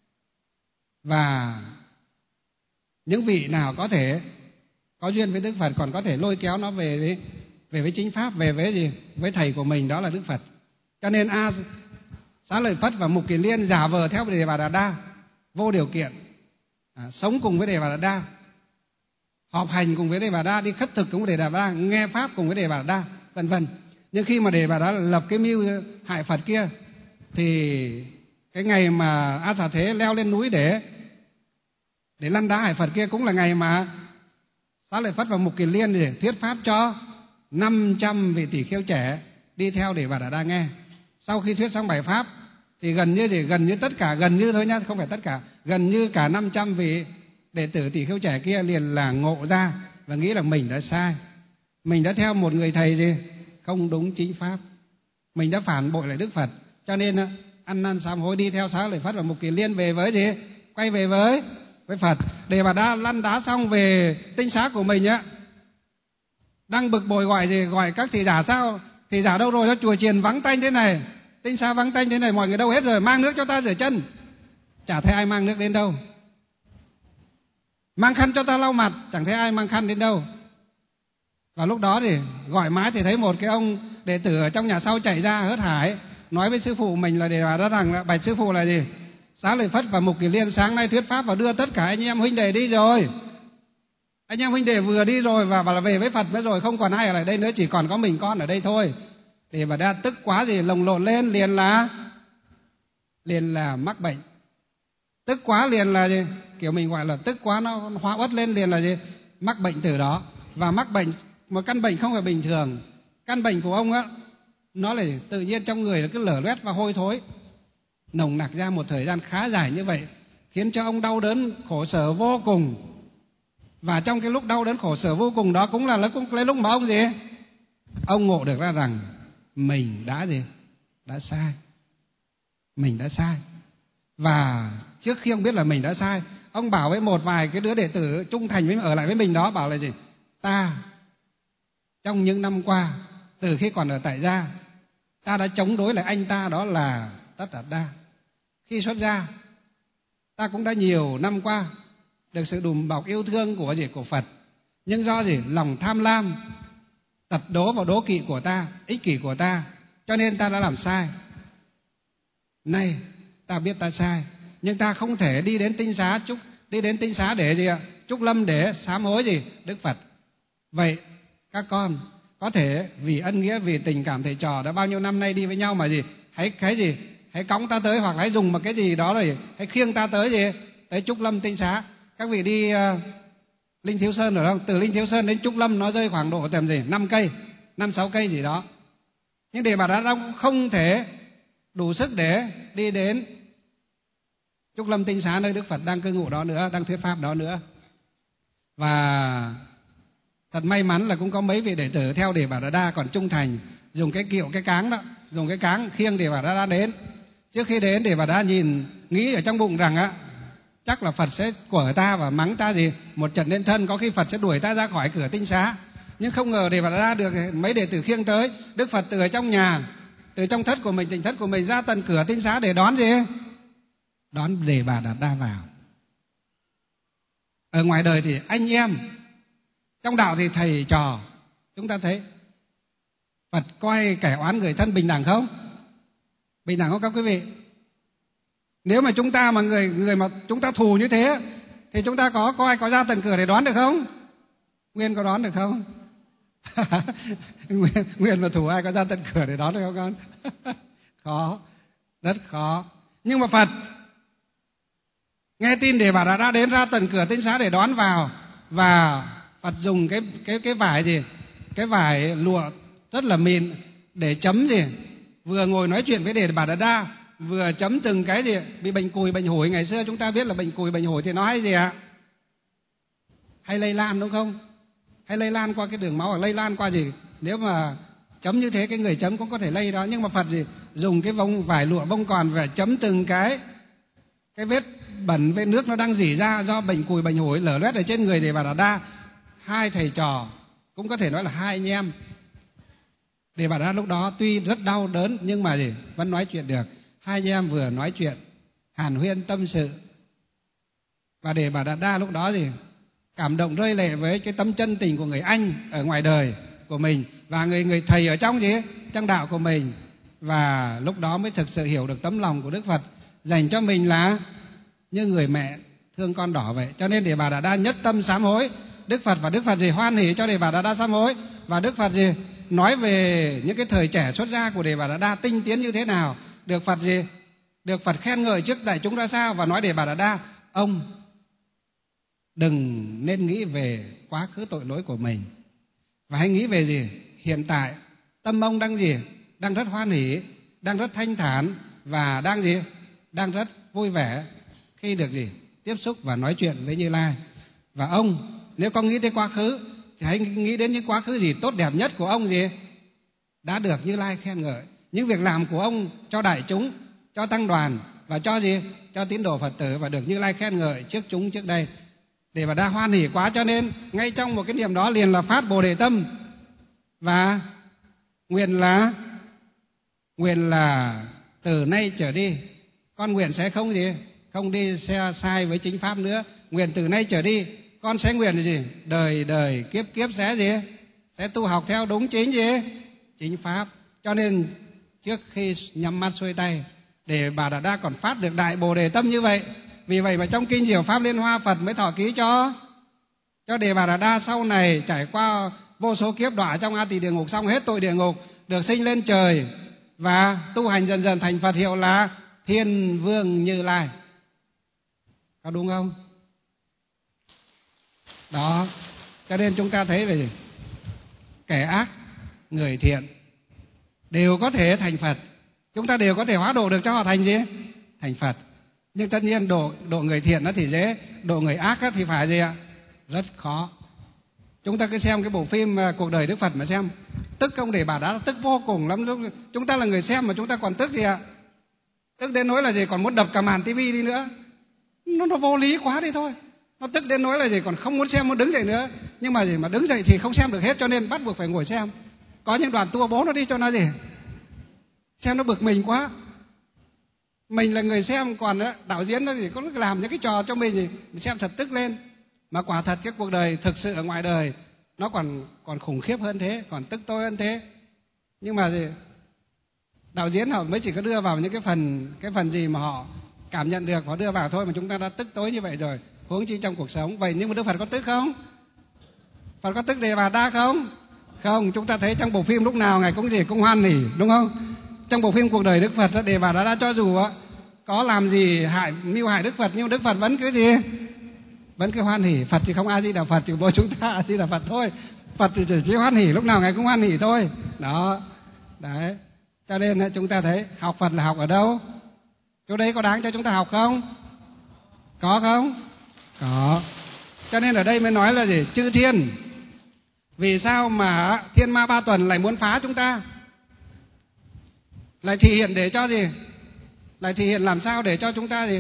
Và những vị nào có thể có duyên với Đức Phật còn có thể lôi kéo nó về với chính pháp, về với gì? Với thầy của mình, đó là Đức Phật. Cho nên Xá Lợi Phất và Mục Kiền Liên giả vờ theo Đề Bà Đạt Đa, vô điều kiện, sống cùng với Đề Bà Đạt Đa, họp hành cùng với Đề Bà Đạt Đa, đi khất thực cùng với Đề Bà Đạt Đa, nghe pháp cùng với Đề Bà Đạt Đa, vân vân. Nhưng khi mà Đề Bà Đạt Đa lập cái mưu hại Phật kia, thì cái ngày mà A Xà Thế leo lên núi để lăn đá hại Phật kia cũng là ngày mà Xá Lợi Phất và Mục Kiền Liên để thuyết pháp cho 500 vị tỷ kheo trẻ đi theo Đề Bà Đạt Đa nghe. Sau khi thuyết xong bài pháp thì gần như tất cả, gần như thôi nhá, không phải tất cả, gần như cả 500 vị đệ tử tỷ kheo trẻ kia liền là ngộ ra và nghĩ là mình đã sai, mình đã theo một người thầy gì không đúng chính pháp, mình đã phản bội lại Đức Phật, cho nên ăn năn sám hối đi theo Xá Lợi Phất và Mục Kiền Liên về với gì, quay về với Phật. Đề Bà Đa lăn đá xong về tinh xá của mình á, đang bực bội gọi các thị giả, sao thị giả đâu rồi, chùa chiền vắng tanh thế này, tinh xá vắng tanh thế này, mọi người đâu hết rồi, mang nước cho ta rửa chân. Chả thấy ai mang nước đến đâu. Mang khăn cho ta lau mặt, chẳng thấy ai mang khăn đến đâu. Và lúc đó thì gọi mãi thì thấy một cái ông đệ tử ở trong nhà sau chạy ra hớt hải, nói với sư phụ mình là Đề Bà Đa rằng là bạch sư phụ là gì, Xá Lợi Phất và Mục Kiền Liên sáng nay thuyết pháp và đưa tất cả anh em huynh đệ đi rồi. Anh em huynh đệ vừa đi rồi và bảo là về với Phật nữa rồi, không còn ai ở lại đây nữa, chỉ còn có mình con ở đây thôi. Đề Bà Đa tức quá gì, lồng lộn lên, liền là mắc bệnh. Tức quá liền là gì, kiểu mình gọi là tức quá, nó hóa uất lên liền là gì, mắc bệnh từ đó. Và mắc bệnh, một căn bệnh không phải bình thường. Căn bệnh của ông á, nó là tự nhiên trong người là cứ lở loét và hôi thối, nồng nặc ra một thời gian khá dài như vậy, khiến cho ông đau đớn khổ sở vô cùng. Và trong cái lúc đau đớn khổ sở vô cùng đó cũng là lúc mà ông gì, ông ngộ được ra rằng mình đã sai, mình đã sai. Và trước khi ông biết là mình đã sai, ông bảo với một vài cái đứa đệ tử trung thành với ở lại với mình đó, bảo là gì, ta trong những năm qua, từ khi còn ở tại gia, ta đã chống đối lại anh ta, đó là Tất Đạt Đa. Khi xuất gia, ta cũng đã nhiều năm qua được sự đùm bọc yêu thương của Phật, nhưng do lòng tham lam, tật đố và đố kỵ của ta, ích kỷ của ta, cho nên ta đã làm sai. Nay ta biết ta sai, nhưng ta không thể đi đến tinh xá để chúc lâm để sám hối Đức Phật. Vậy các con có thể vì ân nghĩa, vì tình cảm thầy trò đã bao nhiêu năm nay đi với nhau mà hãy cõng ta tới, hoặc hãy dùng một cái gì đó rồi hãy khiêng ta tới tới Trúc Lâm tinh xá. Các vị đi Linh Thiếu Sơn rồi không? Từ Linh Thiếu Sơn đến Trúc Lâm nó rơi khoảng độ tầm 5-6 cây gì đó. Nhưng Đề Bà Đạt Đa không thể đủ sức để đi đến Trúc Lâm tinh xá nơi Đức Phật đang cư ngụ đó nữa, đang thuyết pháp đó nữa. Và thật may mắn là cũng có mấy vị đệ tử theo Đề Bà Đạt Đa còn trung thành, dùng cái cáng đó, dùng cái cáng khiêng Đề Bà Đạt Đa đến. Trước khi đến, Đề Bà Đạt Đa nghĩ ở trong bụng rằng chắc là Phật sẽ quở ta và mắng ta một trận lên thân, có khi Phật sẽ đuổi ta ra khỏi cửa tinh xá. Nhưng không ngờ Đề Bà Đạt Đa được mấy đệ tử khiêng tới. Đức Phật từ ở trong nhà, từ trong thất của mình, tỉnh thất của mình ra tận cửa tinh xá để đón đón Đề Bà Đạt Đa vào. Ở ngoài đời thì anh em, trong đạo thì thầy trò, chúng ta thấy Phật coi kẻ oán người thân bình đẳng không? Bình đẳng không các quý vị? Nếu mà chúng ta mà người mà chúng ta thù như thế thì chúng ta có ai có ra tận cửa để đón được không? Nguyên có đón được không? Nguyên mà thù ai có ra tận cửa để đón được không con? Khó, rất khó. Nhưng mà Phật nghe tin Đề Bà Đạt Đa đến ra tận cửa tinh xá để đón vào, và Phật dùng cái vải cái vải lụa rất là mịn để chấm vừa ngồi nói chuyện với Đề Bà Đạt Đa, vừa chấm từng cái bị bệnh cùi bệnh hủi. Ngày xưa chúng ta biết là bệnh cùi bệnh hủi thì nó hay hay lây lan, đúng không? Hay lây lan qua cái đường máu, hoặc lây lan qua nếu mà chấm như thế cái người chấm cũng có thể lây đó. Nhưng mà Phật dùng cái vải lụa bông còn và chấm từng cái vết bẩn, vết nước nó đang rỉ ra do bệnh cùi bệnh hủi lở loét ở trên người Đề Bà Đạt Đa. hai thầy trò, cũng có thể nói là hai anh em. Đề Bà Đạt Đa lúc đó tuy rất đau đớn nhưng mà vẫn nói chuyện được. Hai anh em vừa nói chuyện hàn huyên tâm sự, và Đề Bà Đạt Đa lúc đó cảm động rơi lệ với cái tấm chân tình của người anh ở ngoài đời của mình và người thầy ở trong trong đạo của mình, và lúc đó mới thực sự hiểu được tấm lòng của Đức Phật dành cho mình là như người mẹ thương con đỏ vậy. Cho nên Đề Bà Đạt Đa nhất tâm sám hối Đức Phật, và Đức Phật hoan hỉ cho Đề Bà Đạt Đa sám hối, và Đức Phật nói về những cái thời trẻ xuất gia của Đề Bà Đạt Đa tinh tiến như thế nào, được Phật khen ngợi trước đại chúng ra sao, và nói Đề Bà Đạt Đa, ông đừng nên nghĩ về quá khứ tội lỗi của mình, và hãy nghĩ về hiện tại. Tâm ông đang rất hoan hỉ, đang rất thanh thản, và đang rất vui vẻ khi được tiếp xúc và nói chuyện với Như Lai. Và ông nếu có nghĩ tới quá khứ thì hãy nghĩ đến những quá khứ tốt đẹp nhất của ông đã được Như Lai khen ngợi, những việc làm của ông cho đại chúng, cho tăng đoàn và cho tín đồ Phật tử, và được Như Lai khen ngợi trước chúng trước đây. Để Bà Đa hoan hỉ quá, cho nên ngay trong một cái niềm đó liền là phát Bồ Đề tâm, và nguyện là từ nay trở đi con nguyện sẽ không đi sai với chính pháp nữa. Nguyện từ nay trở đi con sẽ nguyện đời đời kiếp kiếp sẽ tu học theo đúng chính pháp. Cho nên trước khi nhắm mắt xuôi tay, Đề Bà Đạt Đa còn phát được đại Bồ Đề tâm như vậy. Vì vậy mà trong kinh Diệu Pháp Liên Hoa, Phật mới thọ ký cho Đề Bà Đạt Đa sau này trải qua vô số kiếp đọa trong A Tỳ địa ngục, xong hết tội địa ngục, được sinh lên trời và tu hành dần dần thành Phật, hiệu là Thiên Vương Như Lai. Có đúng không? Đó, cho nên chúng ta thấy về kẻ ác, người thiện đều có thể thành Phật. Chúng ta đều có thể hóa độ được cho họ thành Phật. Nhưng tất nhiên độ người thiện nó thì dễ, độ người ác thì phải rất khó. Chúng ta cứ xem cái bộ phim Cuộc đời Đức Phật mà xem, tức ông Đề Bà Đạt Đa tức vô cùng lắm. Chúng ta là người xem mà chúng ta còn tức tức đến nỗi là còn muốn đập cả màn tivi đi nữa. Nó vô lý quá đi thôi. Nó tức đến nỗi là còn không muốn xem, muốn đứng dậy nữa. Nhưng mà đứng dậy thì không xem được hết, cho nên bắt buộc phải ngồi xem. Có những đoạn tua bố nó đi cho nó xem nó bực mình quá. Mình là người xem, còn đạo diễn nó có làm những cái trò cho mình xem thật tức lên. Mà quả thật cái cuộc đời thực sự ở ngoài đời nó còn khủng khiếp hơn thế, còn tức tối hơn thế. Nhưng mà đạo diễn họ mới chỉ có đưa vào những cái phần gì mà họ cảm nhận được, họ đưa vào thôi, mà chúng ta đã tức tối như vậy rồi, huống chi trong cuộc sống. Vậy nhưng mà Đức Phật có tức không? Phật có tức Đề Bà Đạt Đa không? Không. Chúng ta thấy trong bộ phim lúc nào Ngài cũng hoan hỉ, đúng không? Trong bộ phim Cuộc đời Đức Phật, Đề Bà Đạt Đa cho dù có làm gì mưu hại Đức Phật, nhưng Đức Phật vẫn vẫn cứ hoan hỉ. Phật thì không A Di Đà Phật, chỉ mỗi chúng ta A Di Đà Phật thôi. Phật thì chỉ hoan hỉ, lúc nào Ngài cũng hoan hỉ thôi. Đó. Đấy. Cho nên chúng ta thấy học Phật là học ở đâu? Chỗ đấy có đáng cho chúng ta học không? Có không? Có. Cho nên ở đây mới nói là chư thiên. Vì sao mà Thiên Ma Ba Tuần lại muốn phá chúng ta? Lại thể hiện để cho lại thể hiện làm sao để cho chúng ta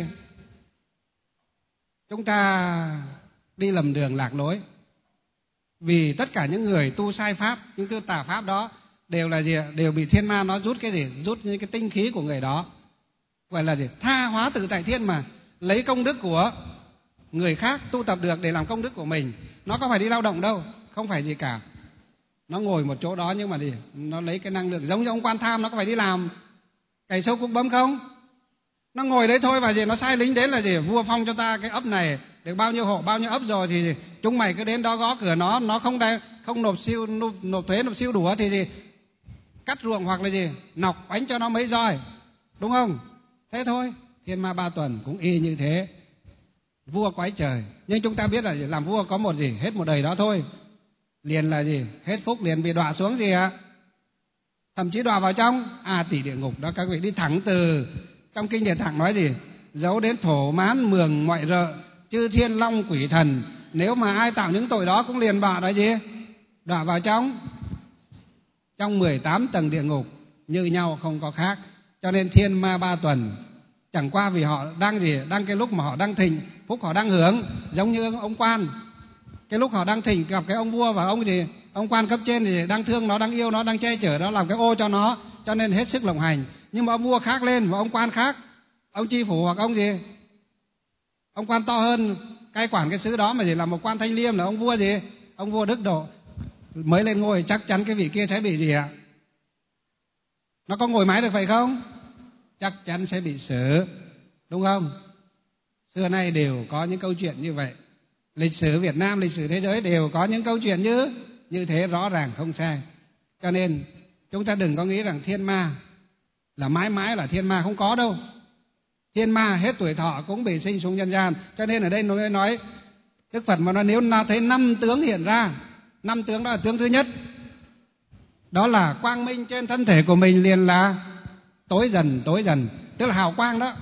chúng ta đi lầm đường lạc lối. Vì tất cả những người tu sai pháp, những thứ tà pháp đó đều là đều bị thiên ma nó rút rút những cái tinh khí của người đó. Gọi là tha hóa tự tại thiên, mà lấy công đức của người khác tu tập được để làm công đức của mình. Nó có phải đi lao động đâu, không phải gì cả. Nó ngồi một chỗ đó nhưng mà nó lấy cái năng lượng, giống như ông Quan Tham, nó có phải đi làm cày sâu cuốc bấm không? Nó ngồi đấy thôi, và nó sai lính đến là vua phong cho ta cái ấp này được bao nhiêu hộ, bao nhiêu ấp rồi, thì chúng mày cứ đến đó gõ cửa nó không nộp thuế, nộp siêu đủ thì cắt ruộng hoặc là nọc bánh cho nó mấy roi, đúng không? Thế thôi. Thiên Ma Ba Tuần cũng y như thế. Vua quái trời. Nhưng chúng ta biết là làm vua có một hết một đời đó thôi, liền là hết phúc, liền bị đọa xuống thậm chí đọa vào trong A Tỳ địa ngục đó. Các vị đi thẳng từ trong kinh Địa Tạng nói giấu đến thổ mán mường ngoại rợ, chư thiên long quỷ thần, nếu mà ai tạo những tội đó cũng liền đọa đọa vào trong 18 tầng địa ngục như nhau, không có khác. Cho nên Thiên Ma Ba Tuần chẳng qua vì họ đang cái lúc mà họ đang thịnh phúc, họ đang hưởng, giống như ông Quan. Cái lúc họ đang thỉnh gặp cái ông vua và ông quan cấp trên thì đang thương nó, đang yêu nó, đang che chở nó, làm cái ô cho nó, cho nên hết sức lộng hành. Nhưng mà ông vua khác lên và ông quan khác, ông chi phủ hoặc ông quan to hơn cai quản cái xứ đó mà chỉ là một quan thanh liêm là ông vua ông vua đức độ mới lên ngôi, chắc chắn cái vị kia sẽ bị gì ạ? Nó có ngồi mãi được vậy không? Chắc chắn sẽ bị xử, đúng không? Xưa nay đều có những câu chuyện như vậy. Lịch sử Việt Nam, lịch sử thế giới đều có những câu chuyện như thế, rõ ràng không sai. Cho nên chúng ta đừng có nghĩ rằng thiên ma là mãi mãi là thiên ma, không có đâu. Thiên ma hết tuổi thọ cũng bị sinh xuống nhân gian. Cho nên ở đây nó nói Đức Phật mà nói nếu nó thấy 5 tướng hiện ra, 5 tướng đó là tướng thứ nhất, đó là quang minh trên thân thể của mình liền là tối dần, tức là hào quang đó.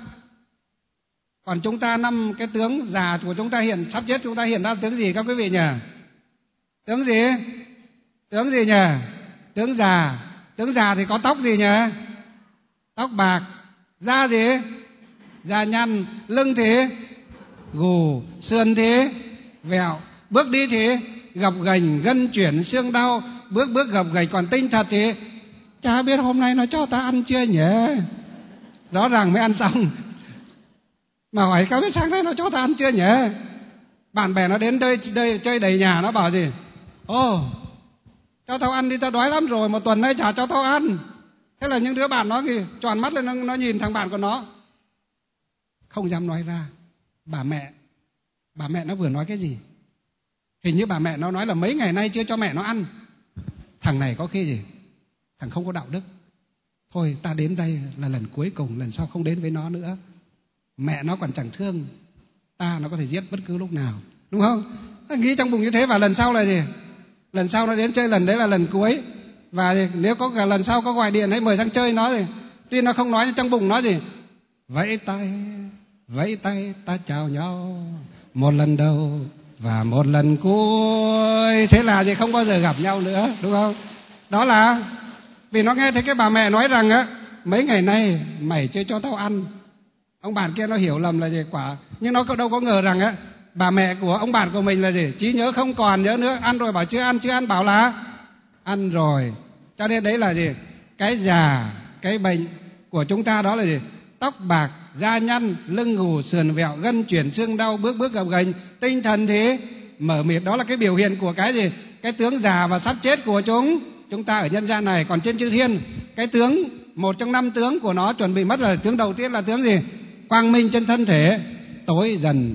Còn chúng ta 5 cái tướng già của chúng ta hiện sắp chết, chúng ta hiện ra tướng gì các quý vị nhỉ? Tướng gì? Tướng gì nhỉ? Tướng già. Tướng già thì có tóc gì nhỉ? Tóc bạc. Da gì? Da nhăn. Lưng thì gù. Sườn thì vẹo. Bước đi thì gập ghềnh, gân chuyển, xương đau, bước gập ghềnh. Còn tinh thật thì chả biết hôm nay nó cho ta ăn chưa nhỉ? Rõ ràng mới ăn xong. Mà hỏi các biết sáng nay nó cho ta ăn chưa nhỉ? Bạn bè nó đến đây chơi đầy nhà, nó bảo gì? Cho tao ăn đi, tao đói lắm rồi, 1 tuần nay chả cho tao ăn. Thế là những đứa bạn nó thì tròn mắt lên, nó nhìn thằng bạn của nó, không dám nói ra. Bà mẹ nó vừa nói cái gì? Hình như bà mẹ nó nói là mấy ngày nay chưa cho mẹ nó ăn. Thằng này có khi gì? Thằng không có đạo đức. Thôi ta đến đây là lần cuối cùng, lần sau không đến với nó nữa. Mẹ nó còn chẳng thương ta, nó có thể giết bất cứ lúc nào, đúng không? Ta nghĩ trong bụng như thế. Và lần sau là gì? Lần sau nó đến chơi lần đấy là lần cuối. Và nếu có cả lần sau có gọi điện hay mời sang chơi nó thì tuy nó không nói, nhưng trong bụng nó gì? Vẫy tay ta chào nhau, một lần đầu và một lần cuối. Thế là gì? Không bao giờ gặp nhau nữa, đúng không? Đó là vì nó nghe thấy cái bà mẹ nói rằng á, mấy ngày nay mày chưa cho tao ăn. Ông bạn kia nó hiểu lầm là gì? Nhưng nó đâu có ngờ rằng á, bà mẹ của ông bạn của mình là gì? Trí nhớ không còn nhớ nữa. Ăn rồi bảo chưa ăn bảo là ăn rồi. Cho nên đấy là gì? Cái già, cái bệnh của chúng ta đó là gì? Tóc bạc, da nhăn, lưng gù, sườn vẹo, gân chuyển, xương đau, bước gập ghềnh. Tinh thần thì mở mịt. Đó là cái biểu hiện của cái gì? Cái tướng già và sắp chết của chúng ta ở nhân gian này. Còn trên chư thiên, cái tướng, một trong 5 tướng của nó chuẩn bị mất rồi. Tướng đầu tiên là tướng gì? Quang minh trên thân thể, tối dần.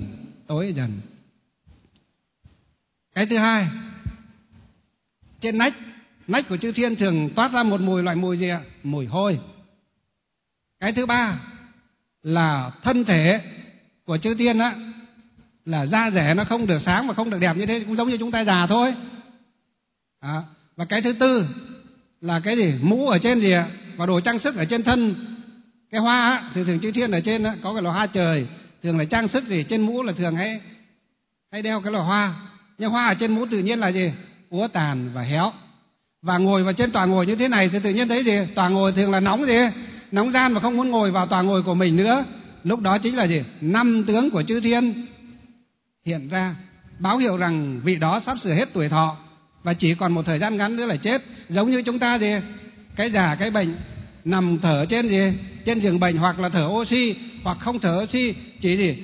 Cái thứ hai, trên nách của chư thiên thường toát ra một loại mùi gì ạ? Mùi hôi. Cái thứ ba là thân thể của chư thiên á, là da rẻ nó không được sáng và không được đẹp như thế, cũng giống như chúng ta già thôi. Và cái thứ tư là cái gì? Mũ ở trên gì ạ? Và đồ trang sức ở trên thân. Cái hoa á, thường chư thiên ở trên á, có cái lò hoa trời, thường là trang sức gì? Trên mũ là thường hay đeo cái lò hoa. Nhưng hoa ở trên mũ tự nhiên là gì? Úa tàn và héo. Và ngồi vào trên tòa ngồi như thế này thì tự nhiên thấy gì? Tòa ngồi thường là nóng gì? Nóng gian và không muốn ngồi vào tòa ngồi của mình nữa. Lúc đó chính là gì? 5 tướng của chư thiên hiện ra, báo hiệu rằng vị đó sắp sửa hết tuổi thọ và chỉ còn một thời gian ngắn nữa là chết. Giống như chúng ta gì? Cái già, cái bệnh, nằm thở trên gì? Trên giường bệnh, hoặc là thở oxy, hoặc không thở oxy, chỉ gì?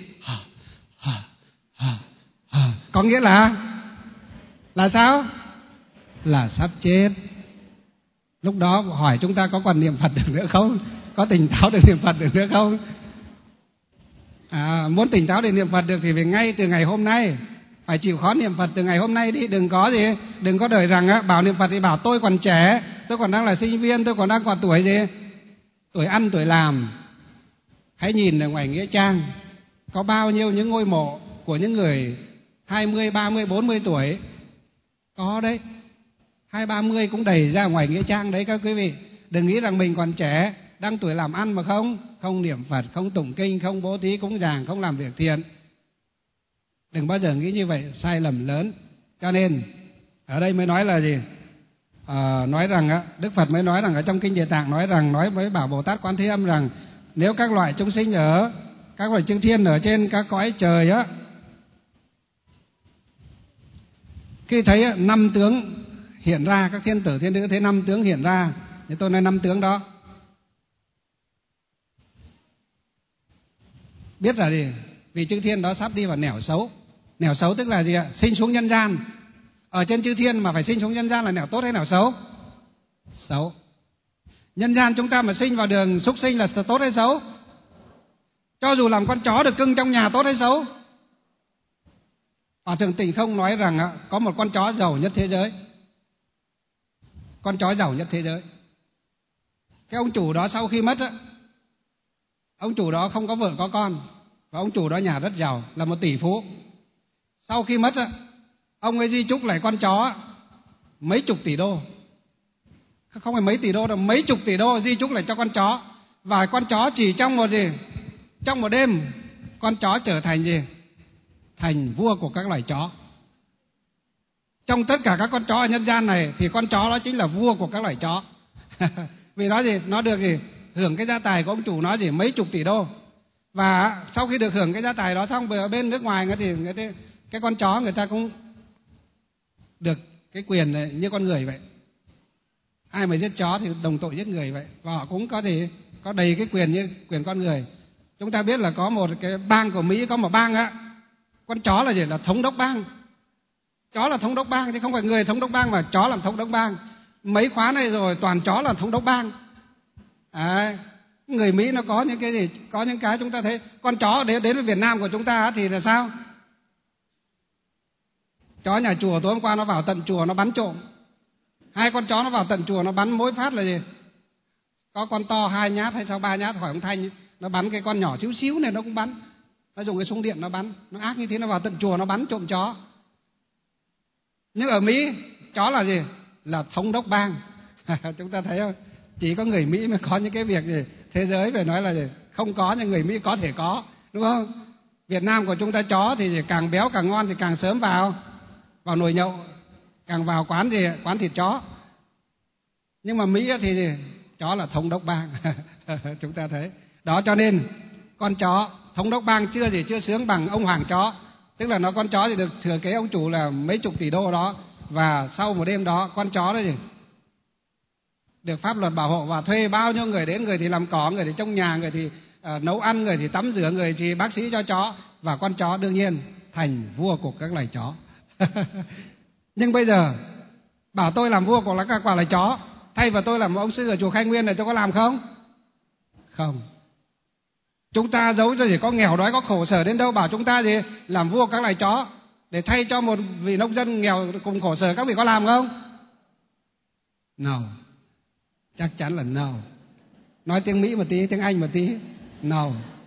Có nghĩa là sao? Là sắp chết. Lúc đó hỏi chúng ta có còn niệm Phật được nữa không? Có tỉnh táo được niệm Phật được nữa không? Muốn tỉnh táo để niệm Phật được thì phải ngay từ ngày hôm nay, phải chịu khó niệm Phật từ ngày hôm nay đi. Đừng có đợi rằng bảo niệm Phật thì bảo tôi còn trẻ, tôi còn đang là sinh viên, tôi còn đang còn tuổi gì? Tuổi ăn tuổi làm. Hãy nhìn ở ngoài nghĩa trang, có bao nhiêu những ngôi mộ của những người 20, 30, 40 tuổi. Có đấy, 20, 30 cũng đầy ra ngoài nghĩa trang đấy các quý vị. Đừng nghĩ rằng mình còn trẻ, đang tuổi làm ăn mà không niệm Phật, không tụng kinh, không bố thí cúng dường, không làm việc thiện. Đừng bao giờ nghĩ như vậy, sai lầm lớn. Cho nên ở đây mới nói là gì? Nói rằng Đức Phật mới nói rằng ở trong kinh Địa Tạng nói với bảo Bồ Tát Quán Thế Âm rằng nếu các loại chúng sinh ở các loại chư thiên ở trên các cõi trời á, Khi thấy 5 tướng hiện ra, các thiên tử thiên nữ thấy 5 tướng hiện ra, thì tôi nói 5 tướng đó biết là gì? Vì chư thiên đó sắp đi vào nẻo xấu. Nẻo xấu tức là gì ạ? Sinh xuống nhân gian. Ở trên chư thiên mà phải sinh xuống nhân gian là nẻo tốt hay nẻo xấu? Xấu. Nhân gian chúng ta mà sinh vào đường súc sinh là tốt hay xấu? Cho dù làm con chó được cưng trong nhà tốt hay xấu? Hòa thượng Tịnh Không nói rằng có một con chó giàu nhất thế giới. Con chó giàu nhất thế giới. Cái ông chủ đó sau khi mất, ông chủ đó không có vợ có con, và ông chủ đó nhà rất giàu, là một tỷ phú. Sau khi mất, ông ấy di chúc lại con chó mấy chục tỷ đô. Không phải mấy tỷ đô đâu, mấy chục tỷ đô di chúc lại cho con chó. Và con chó chỉ trong một gì? Trong một đêm, con chó trở thành gì? Thành vua của các loài chó. Trong tất cả các con chó ở nhân gian này thì con chó đó chính là vua của các loài chó. Vì nó gì? Nó được gì? Hưởng cái gia tài của ông chủ nó gì? Mấy chục tỷ đô. Và sau khi được hưởng cái gia tài đó xong, ở bên nước ngoài thì cái con chó người ta cũng được cái quyền này như con người vậy. Ai mà giết chó thì đồng tội giết người vậy. Và họ cũng có thể có đầy cái quyền như quyền con người. Chúng ta biết là có một cái bang của Mỹ, có một bang con chó là gì? Là thống đốc bang. Chó là thống đốc bang chứ không phải người thống đốc bang, mà chó làm thống đốc bang. Mấy khóa này rồi toàn chó là thống đốc bang. Người Mỹ nó có những cái gì? Có những cái chúng ta thấy con chó đến với Việt Nam của chúng ta thì là sao? Chó nhà chùa tối hôm qua nó vào tận chùa nó bắn trộm. 2 con chó nó vào tận chùa nó bắn mỗi phát là gì? Có con to 2 nhát hay sao 3 nhát, hỏi ông Thanh, nó bắn cái con nhỏ xíu xíu này nó cũng bắn. Nó dùng cái súng điện nó bắn, nó ác như thế, nó vào tận chùa nó bắn trộm chó. Nhưng ở Mỹ chó là gì? Là thống đốc bang. Chúng ta thấy không? Chỉ có người Mỹ mới có những cái việc gì thế giới phải nói là gì? Không có, nhưng người Mỹ có thể có, đúng không? Việt Nam của chúng ta chó thì càng béo càng ngon thì càng sớm vào nồi nhậu, càng vào quán gì? Quán thịt chó. Nhưng mà Mỹ thì gì? Chó là thống đốc bang. Chúng ta thấy đó, cho nên con chó thống đốc bang chưa sướng bằng ông hoàng chó. Tức là nó con chó thì được thừa kế ông chủ là mấy chục tỷ đô đó. Và sau một đêm đó con chó đó gì? Được pháp luật bảo hộ và thuê bao nhiêu người đến, người thì làm cỏ, người thì trong nhà, người thì nấu ăn, người thì tắm rửa, người thì bác sĩ cho chó. Và con chó đương nhiên thành vua của các loài chó. Nhưng bây giờ bảo tôi làm vua của các loài chó, thay vào tôi làm ông sư ở chùa Khai Nguyên này, tôi có làm không? Không. Chúng ta giấu cho gì có nghèo đói có khổ sở đến đâu, bảo chúng ta gì làm vua các loài chó để thay cho một vị nông dân nghèo cùng khổ sở, các vị có làm không? No. Chắc chắn là no. Nói tiếng Mỹ một tí, tiếng Anh một tí. No.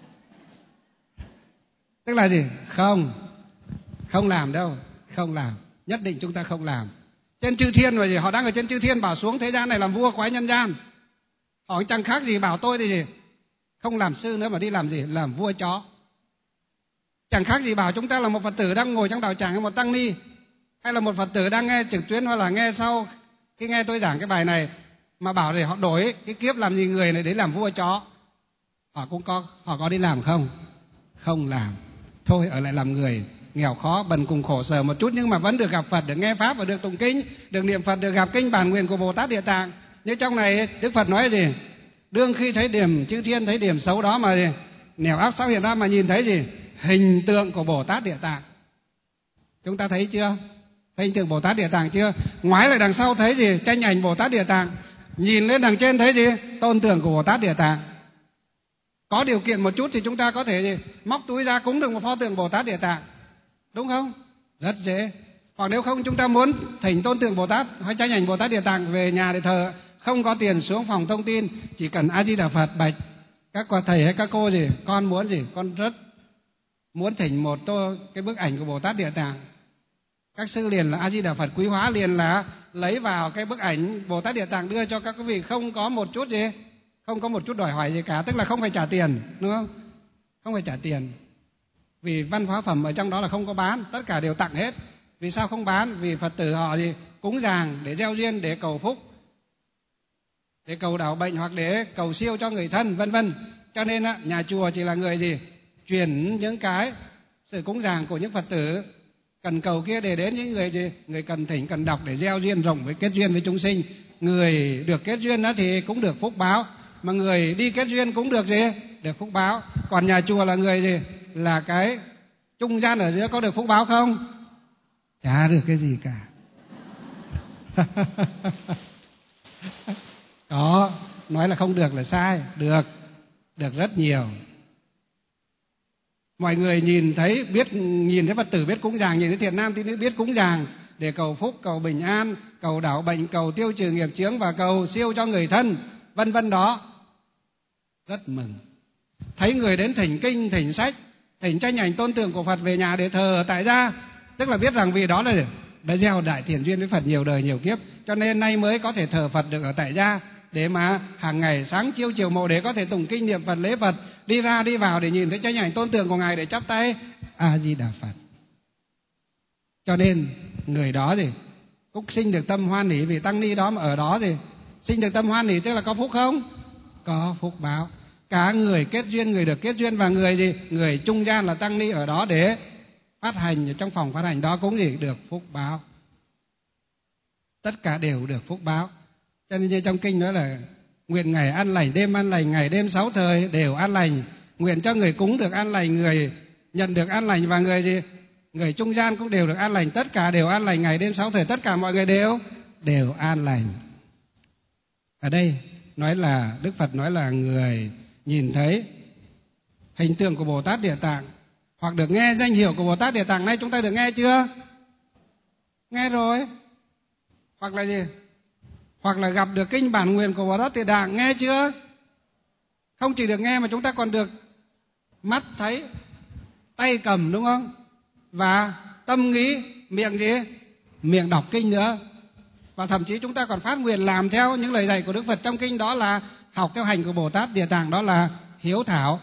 Tức là gì? Không làm đâu. Không làm. Nhất định chúng ta không làm. Trên chư thiên mà gì? Họ đang ở trên chư thiên bảo xuống thế gian này làm vua quái nhân gian. Họ chẳng khác gì bảo tôi thì gì? Không làm sư nữa mà đi làm gì? Làm vua chó. Chẳng khác gì bảo chúng ta là một Phật tử đang ngồi trong đạo tràng hay một tăng ni, hay là một Phật tử đang nghe trực tuyến hoặc là nghe sau khi nghe tôi giảng cái bài này, mà bảo để họ đổi cái kiếp làm gì người này để làm vua chó. Họ có đi làm không? Không làm. Thôi ở lại làm người nghèo khó bần cùng khổ sở một chút, nhưng mà vẫn được gặp Phật, được nghe pháp và được tụng kinh, được niệm Phật, được gặp kinh bản nguyện của Bồ Tát Địa Tạng. Như trong này Đức Phật nói gì? Đương khi thấy điểm chư thiên, thấy điểm xấu đó mà gì? Nẻo ác xấu hiện ra mà nhìn thấy gì? Hình tượng của Bồ Tát Địa Tạng. Chúng ta thấy chưa? Thấy hình tượng Bồ Tát Địa Tạng chưa? Ngoái lại đằng sau thấy gì? Tranh ảnh Bồ Tát Địa Tạng. Nhìn lên đằng trên thấy gì? Tôn tượng của Bồ Tát Địa Tạng. Có điều kiện một chút thì chúng ta có thể gì? Móc túi ra cúng được một pho tượng Bồ Tát Địa Tạng, đúng không? Rất dễ. Hoặc nếu không chúng ta muốn thỉnh tôn tượng Bồ Tát hay tranh ảnh Bồ Tát Địa Tạng về nhà để thờ, không có tiền xuống phòng thông tin, chỉ cần A Di Đà Phật bạch các thầy hay các cô gì, con muốn gì, con rất muốn thỉnh một cái bức ảnh của Bồ Tát Địa Tạng. Các sư liền là A Di Đà Phật quý hóa, liền là lấy vào cái bức ảnh Bồ Tát Địa Tạng đưa cho các quý vị, không có một chút gì, không có một chút đòi hỏi gì cả, tức là không phải trả tiền, đúng không? Không phải trả tiền. Vì văn hóa phẩm ở trong đó là không có bán, tất cả đều tặng hết. Vì sao không bán? Vì Phật tử họ gì cúng dường để gieo duyên, để cầu phúc, để cầu đảo bệnh hoặc để cầu siêu cho người thân, vân vân. Cho nên nhà chùa chỉ là người gì truyền những cái sự cúng dường của những Phật tử cần cầu kia để đến những người gì? Người cần thỉnh, cần đọc để gieo duyên rộng với kết duyên với chúng sinh. Người được kết duyên đó thì cũng được phúc báo, mà người đi kết duyên cũng được gì? Được phúc báo. Còn nhà chùa là người gì? Là cái trung gian ở giữa, có được phúc báo không? Chả được cái gì cả. Đó, nói là không được là sai, được rất nhiều. Mọi người nhìn thấy Phật tử biết cúng dường, nhìn thấy thiện nam tín nữ biết cúng dường để cầu phúc, cầu bình an, cầu đảo bệnh, cầu tiêu trừ nghiệp chướng và cầu siêu cho người thân, vân vân đó. Rất mừng. Thấy người đến thỉnh kinh, thỉnh sách, thỉnh tranh ảnh tôn tượng của Phật về nhà để thờ ở tại gia, tức là biết rằng vì đó là đã gieo đại thiện duyên với Phật nhiều đời nhiều kiếp, cho nên nay mới có thể thờ Phật được ở tại gia, để mà hàng ngày sáng chiếu chiều mộ để có thể tụng kinh niệm Phật, lễ Phật, đi ra đi vào để nhìn thấy tranh ảnh tôn tượng của Ngài để chắp tay A Di Đà Phật. Cho nên người đó gì cũng sinh được tâm hoan hỷ, vì tăng ni đó mà ở đó gì sinh được tâm hoan hỷ, tức là có phúc không? Có phúc báo. Cả người kết duyên, người được kết duyên, và người gì? Người trung gian là tăng ni ở đó để phát hành, trong phòng phát hành đó cũng gì? Được phúc báo. Tất cả đều được phúc báo. Cho nên như trong kinh nói là nguyện ngày an lành, đêm an lành, ngày đêm 6 thời đều an lành. Nguyện cho người cúng được an lành, người nhận được an lành, và người gì? Người trung gian cũng đều được an lành. Tất cả đều an lành, ngày đêm 6 thời, tất cả mọi người đều an lành. Ở đây nói là Đức Phật nói là người nhìn thấy hình tượng của Bồ Tát Địa Tạng hoặc được nghe danh hiệu của Bồ Tát Địa Tạng. Nay chúng ta được nghe chưa? Nghe rồi. Hoặc là gì? Hoặc là gặp được kinh bản nguyện của Bồ Tát Địa Tạng, nghe chưa? Không chỉ được nghe mà chúng ta còn được mắt thấy, tay cầm, đúng không? Và tâm nghĩ, miệng gì? Miệng đọc kinh nữa. Và thậm chí chúng ta còn phát nguyện làm theo những lời dạy của Đức Phật trong kinh, đó là học theo hành của Bồ Tát Địa Tạng, đó là hiếu thảo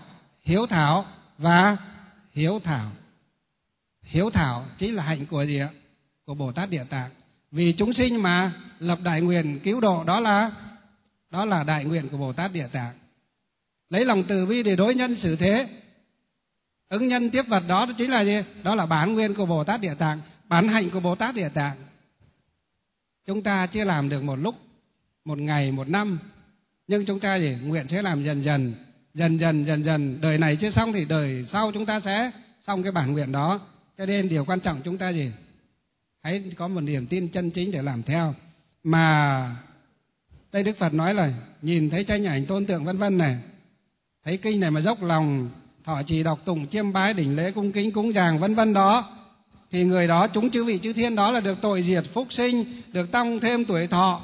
và hiếu thảo. Hiếu thảo chính là hạnh của gì ạ? Của Bồ Tát Địa Tạng. Vì chúng sinh mà lập đại nguyện cứu độ, đó là đại nguyện của Bồ Tát Địa Tạng. Lấy lòng từ bi để đối nhân xử thế, ứng nhân tiếp vật, đó chính là gì? Đó là bản nguyện của Bồ Tát Địa Tạng, bản hạnh của Bồ Tát Địa Tạng. Chúng ta chưa làm được một lúc, một ngày, một năm, nhưng chúng ta gì? Nguyện sẽ làm dần dần, đời này chưa xong thì đời sau chúng ta sẽ xong cái bản nguyện đó. Cho nên điều quan trọng chúng ta gì? Hãy có một niềm tin chân chính để làm theo. Mà đây Đức Phật nói là nhìn thấy tranh ảnh tôn tượng vân vân này, thấy kinh này mà dốc lòng thọ trì đọc tụng chiêm bái đảnh lễ cung kính cúng dường vân vân đó, thì người đó chúng chư vị chư thiên đó là được tội diệt phúc sinh, được tăng thêm tuổi thọ.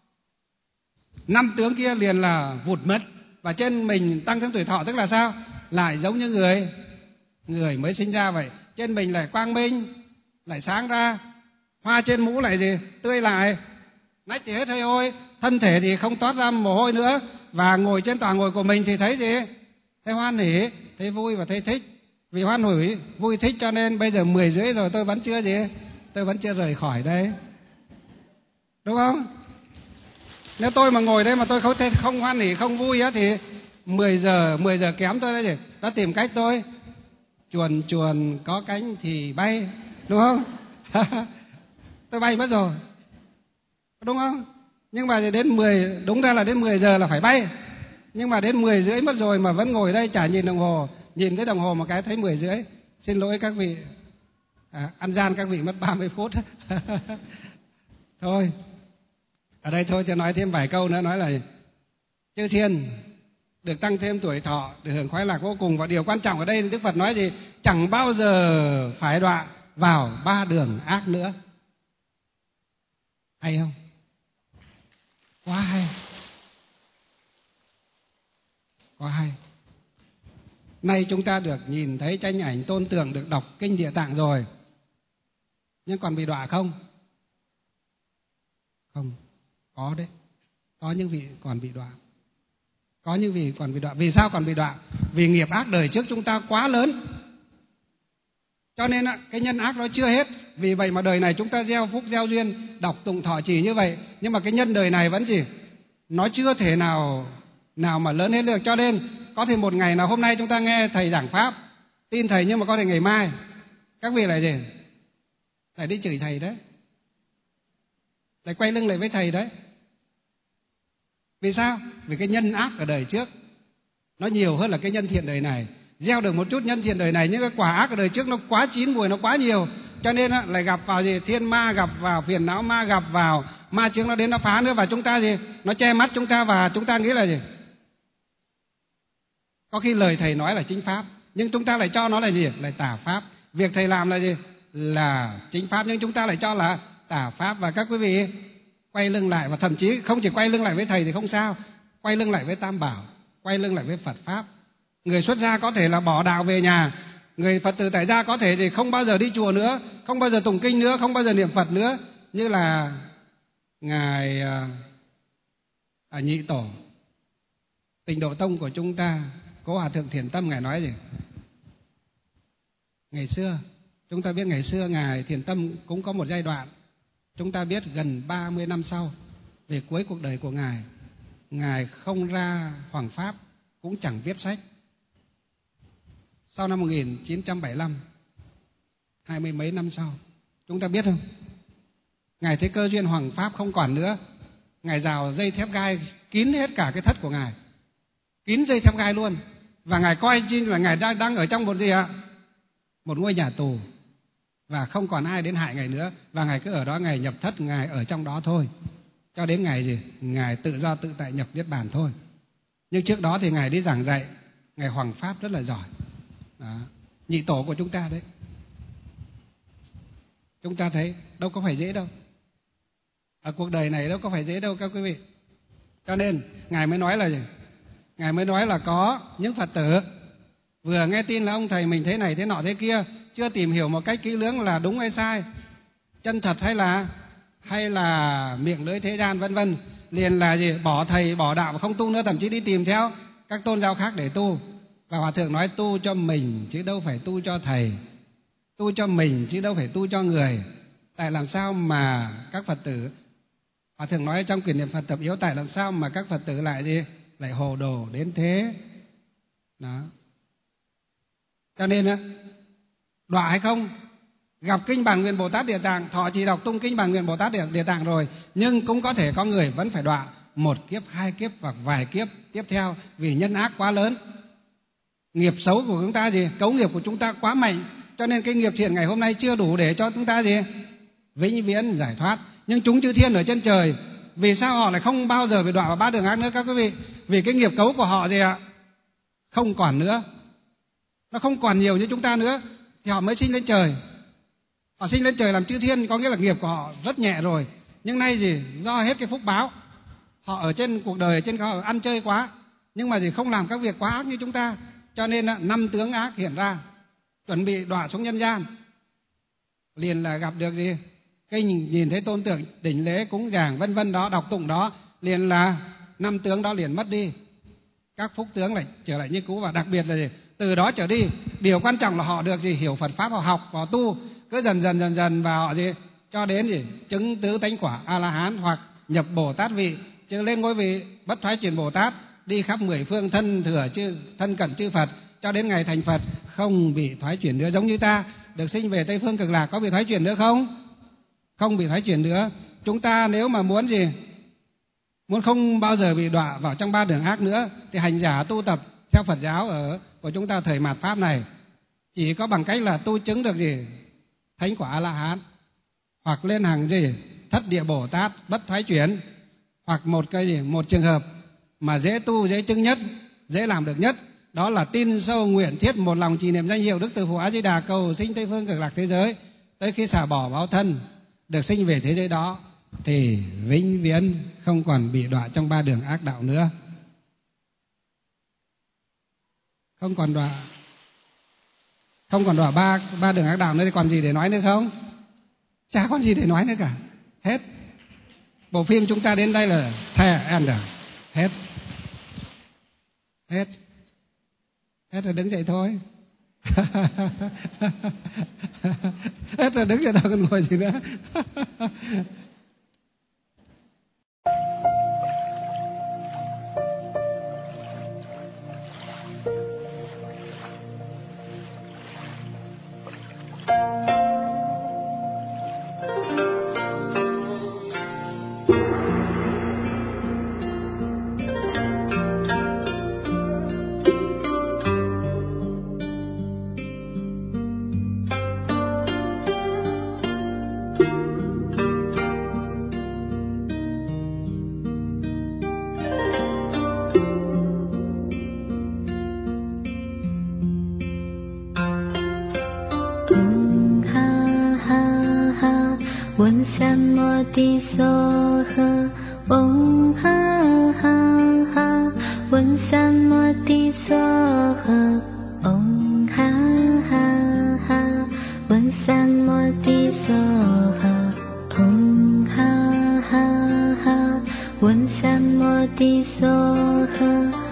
5 tướng kia liền là vụt mất, và trên mình tăng thêm tuổi thọ tức là sao? Lại giống như người mới sinh ra vậy. Trên mình lại quang minh, lại sáng ra, hoa trên mũ lại gì? Tươi lại, nách thì hết hơi hôi, thân thể thì không toát ra mồ hôi nữa, và ngồi trên tòa ngồi của mình thì thấy gì? Thấy hoan hỉ, thấy vui và thấy thích. Vì hoan hỉ, vui thích cho nên bây giờ 10:30 rồi tôi vẫn chưa gì? Tôi vẫn chưa rời khỏi đây. Đúng không? Nếu tôi mà ngồi đây mà tôi không hoan hỉ, không vui á, thì 10 giờ kém tôi đây, ta tìm cách tôi chuồn có cánh thì bay, đúng không? Tôi bay mất rồi, đúng không? Nhưng mà đến đúng ra là đến 10 giờ là phải bay, nhưng mà đến 10:30 mất rồi mà vẫn ngồi đây chả nhìn đồng hồ, nhìn cái đồng hồ một cái thấy 10:30. Xin lỗi các vị, ăn gian các vị mất 30 phút. Thôi, ở đây thôi cho nói thêm vài câu nữa, nói là chư thiên được tăng thêm tuổi thọ, được hưởng khoái lạc vô cùng. Và điều quan trọng ở đây Đức Phật nói gì? Chẳng bao giờ phải đọa vào 3 đường ác nữa. Hay không? Quá hay. Quá hay. Nay chúng ta được nhìn thấy tranh ảnh tôn tượng, được đọc kinh Địa Tạng rồi, nhưng còn bị đọa không? Không. Có đấy. Có những vị còn bị đọa. Có những vị còn bị đọa. Vì sao còn bị đọa? Vì nghiệp ác đời trước chúng ta quá lớn, cho nên cái nhân ác nó chưa hết. Vì vậy mà đời này chúng ta gieo phúc gieo duyên, đọc tụng thọ trì như vậy, nhưng mà cái nhân đời này vẫn gì? Nó chưa thể nào mà lớn hết được. Cho nên có thể một ngày nào hôm nay chúng ta nghe thầy giảng pháp, tin thầy, nhưng mà có thể ngày mai các vị lại gì? lại đi chửi thầy đấy, lại quay lưng lại với thầy đấy. Vì sao? Vì cái nhân ác ở đời trước nó nhiều hơn là cái nhân thiện đời này. Gieo được một chút nhân thiện đời này, nhưng cái quả ác ở đời trước nó quá chín mùi, nó quá nhiều, cho nên lại gặp vào gì? Thiên ma, gặp vào phiền não ma, gặp vào ma chướng nó đến nó phá nữa, và chúng ta gì? Nó che mắt chúng ta, và chúng ta nghĩ là gì? Có khi lời thầy nói là chính pháp, nhưng chúng ta lại cho nó là gì? Là tà pháp. Việc thầy làm là gì? Là chính pháp, nhưng chúng ta lại cho là tà pháp. Và các quý vị quay lưng lại, và thậm chí không chỉ quay lưng lại với thầy thì không sao, quay lưng lại với Tam Bảo, quay lưng lại với Phật pháp. Người xuất gia có thể là bỏ đạo về nhà, người Phật tử tại gia có thể thì không bao giờ đi chùa nữa, không bao giờ tụng kinh nữa, không bao giờ niệm Phật nữa, như là ngài Nhị Tổ Tịnh Độ Tông của chúng ta, Cố Hòa Thượng Thiền Tâm, ngài nói gì? Ngày xưa, chúng ta biết ngày xưa ngài Thiền Tâm cũng có một giai đoạn, chúng ta biết gần 30 năm sau, về cuối cuộc đời của ngài không ra hoằng pháp, cũng chẳng viết sách. Sau năm 1975, 20 mấy năm sau, chúng ta biết không? Ngài thấy cơ duyên hoằng pháp không còn nữa, ngài rào dây thép gai kín hết cả cái thất của ngài, kín dây thép gai luôn, và ngài coi như là ngài đang ở trong một gì ạ? Một ngôi nhà tù, và không còn ai đến hại ngài nữa, và ngài cứ ở đó, ngài nhập thất, ngài ở trong đó thôi, cho đến ngày gì? Ngài tự do tự tại nhập niết bàn thôi. Nhưng trước đó thì ngài đi giảng dạy, ngài hoằng pháp rất là giỏi. Đó. Nhị tổ của chúng ta đấy, chúng ta thấy đâu có phải dễ đâu, ở cuộc đời này đâu có phải dễ đâu các quý vị. Cho nên ngài mới nói là gì? Ngài mới nói là có những Phật tử vừa nghe tin là ông thầy mình thế này thế nọ thế kia, chưa tìm hiểu một cách kỹ lưỡng là đúng hay sai, chân thật hay là miệng lưỡi thế gian vân vân, liền là gì? Bỏ thầy bỏ đạo và không tu nữa, thậm chí đi tìm theo các tôn giáo khác để tu. Và Hòa Thượng nói tu cho mình chứ đâu phải tu cho thầy, tu cho mình chứ đâu phải tu cho người. Tại làm sao mà các Phật tử, Hòa Thượng nói trong Quyển Niệm Phật Tập Yếu, tại làm sao mà các Phật tử lại gì? Lại hồ đồ đến thế. Đó. Cho nên đọa hay không, gặp kinh Bản Nguyện Bồ Tát Địa Tạng, thọ trì đọc tung kinh Bản Nguyện Bồ Tát Địa Tạng rồi, nhưng cũng có thể có người vẫn phải đọa một kiếp, hai kiếp hoặc vài kiếp tiếp theo, vì nhân ác quá lớn. Nghiệp xấu của chúng ta gì? Cấu nghiệp của chúng ta quá mạnh, cho nên cái nghiệp thiện ngày hôm nay chưa đủ để cho chúng ta gì? Vĩnh viễn giải thoát. Nhưng chúng chư thiên ở trên trời, vì sao họ lại không bao giờ bị đọa vào ba đường ác nữa các quý vị? Vì cái nghiệp cấu của họ gì ạ? Không còn nữa, nó không còn nhiều như chúng ta nữa, thì họ mới sinh lên trời. Họ sinh lên trời làm chư thiên, có nghĩa là nghiệp của họ rất nhẹ rồi. Nhưng nay gì? Do hết cái phúc báo, họ ở trên cuộc đời, ở trên họ ăn chơi quá, nhưng mà gì? Không làm các việc quá ác như chúng ta, cho nên năm tướng ác hiện ra, chuẩn bị đọa xuống nhân gian. Liền là gặp được gì? Kinh nhìn thấy tôn tượng đỉnh lễ cúng dường vân vân đó, đọc tụng đó, liền là năm tướng đó liền mất đi, các phúc tướng lại trở lại như cũ. Và đặc biệt là gì? Từ đó trở đi, điều quan trọng là họ được gì? Hiểu Phật pháp, họ học, họ tu, cứ dần dần và họ gì? Cho đến gì? Chứng tứ tánh quả A La Hán, hoặc nhập Bồ Tát vị, chứ lên ngôi vị bất thoái chuyển Bồ Tát, đi khắp mười phương thân cận chư Phật, cho đến ngày thành Phật, không bị thoái chuyển nữa. Giống như ta được sinh về Tây Phương Cực Lạc, có bị thoái chuyển nữa không? Không bị thoái chuyển nữa. Chúng ta nếu mà muốn gì? Muốn không bao giờ bị đọa vào trong ba đường ác nữa, thì hành giả tu tập theo Phật giáo của chúng ta thời mạt pháp này, chỉ có bằng cách là tu chứng được gì? Thánh quả A La Hán, hoặc lên hàng gì? Thất địa Bồ Tát bất thoái chuyển, hoặc một trường hợp mà dễ tu, dễ chứng nhất, dễ làm được nhất, đó là tin sâu nguyện thiết một lòng trì niệm danh hiệu Đức Từ Phụ A Di Đà, cầu sinh Tây Phương Cực Lạc thế giới. Tới khi xả bỏ báo thân, được sinh về thế giới đó, thì vĩnh viễn không còn bị đọa trong ba đường ác đạo nữa. Không còn đọa ba đường ác đạo nữa, thì còn gì để nói nữa không? Chả còn gì để nói nữa cả. Hết. Bộ phim chúng ta đến đây là the end. Hết. Hết rồi, đứng dậy thôi. Hết rồi, đứng dậy đâu còn ngồi gì nữa. 地梭诃，嗡哈哈哈，闻三摩地梭诃，嗡哈哈哈，闻三摩地梭诃，嗡哈哈哈，闻三摩地梭诃。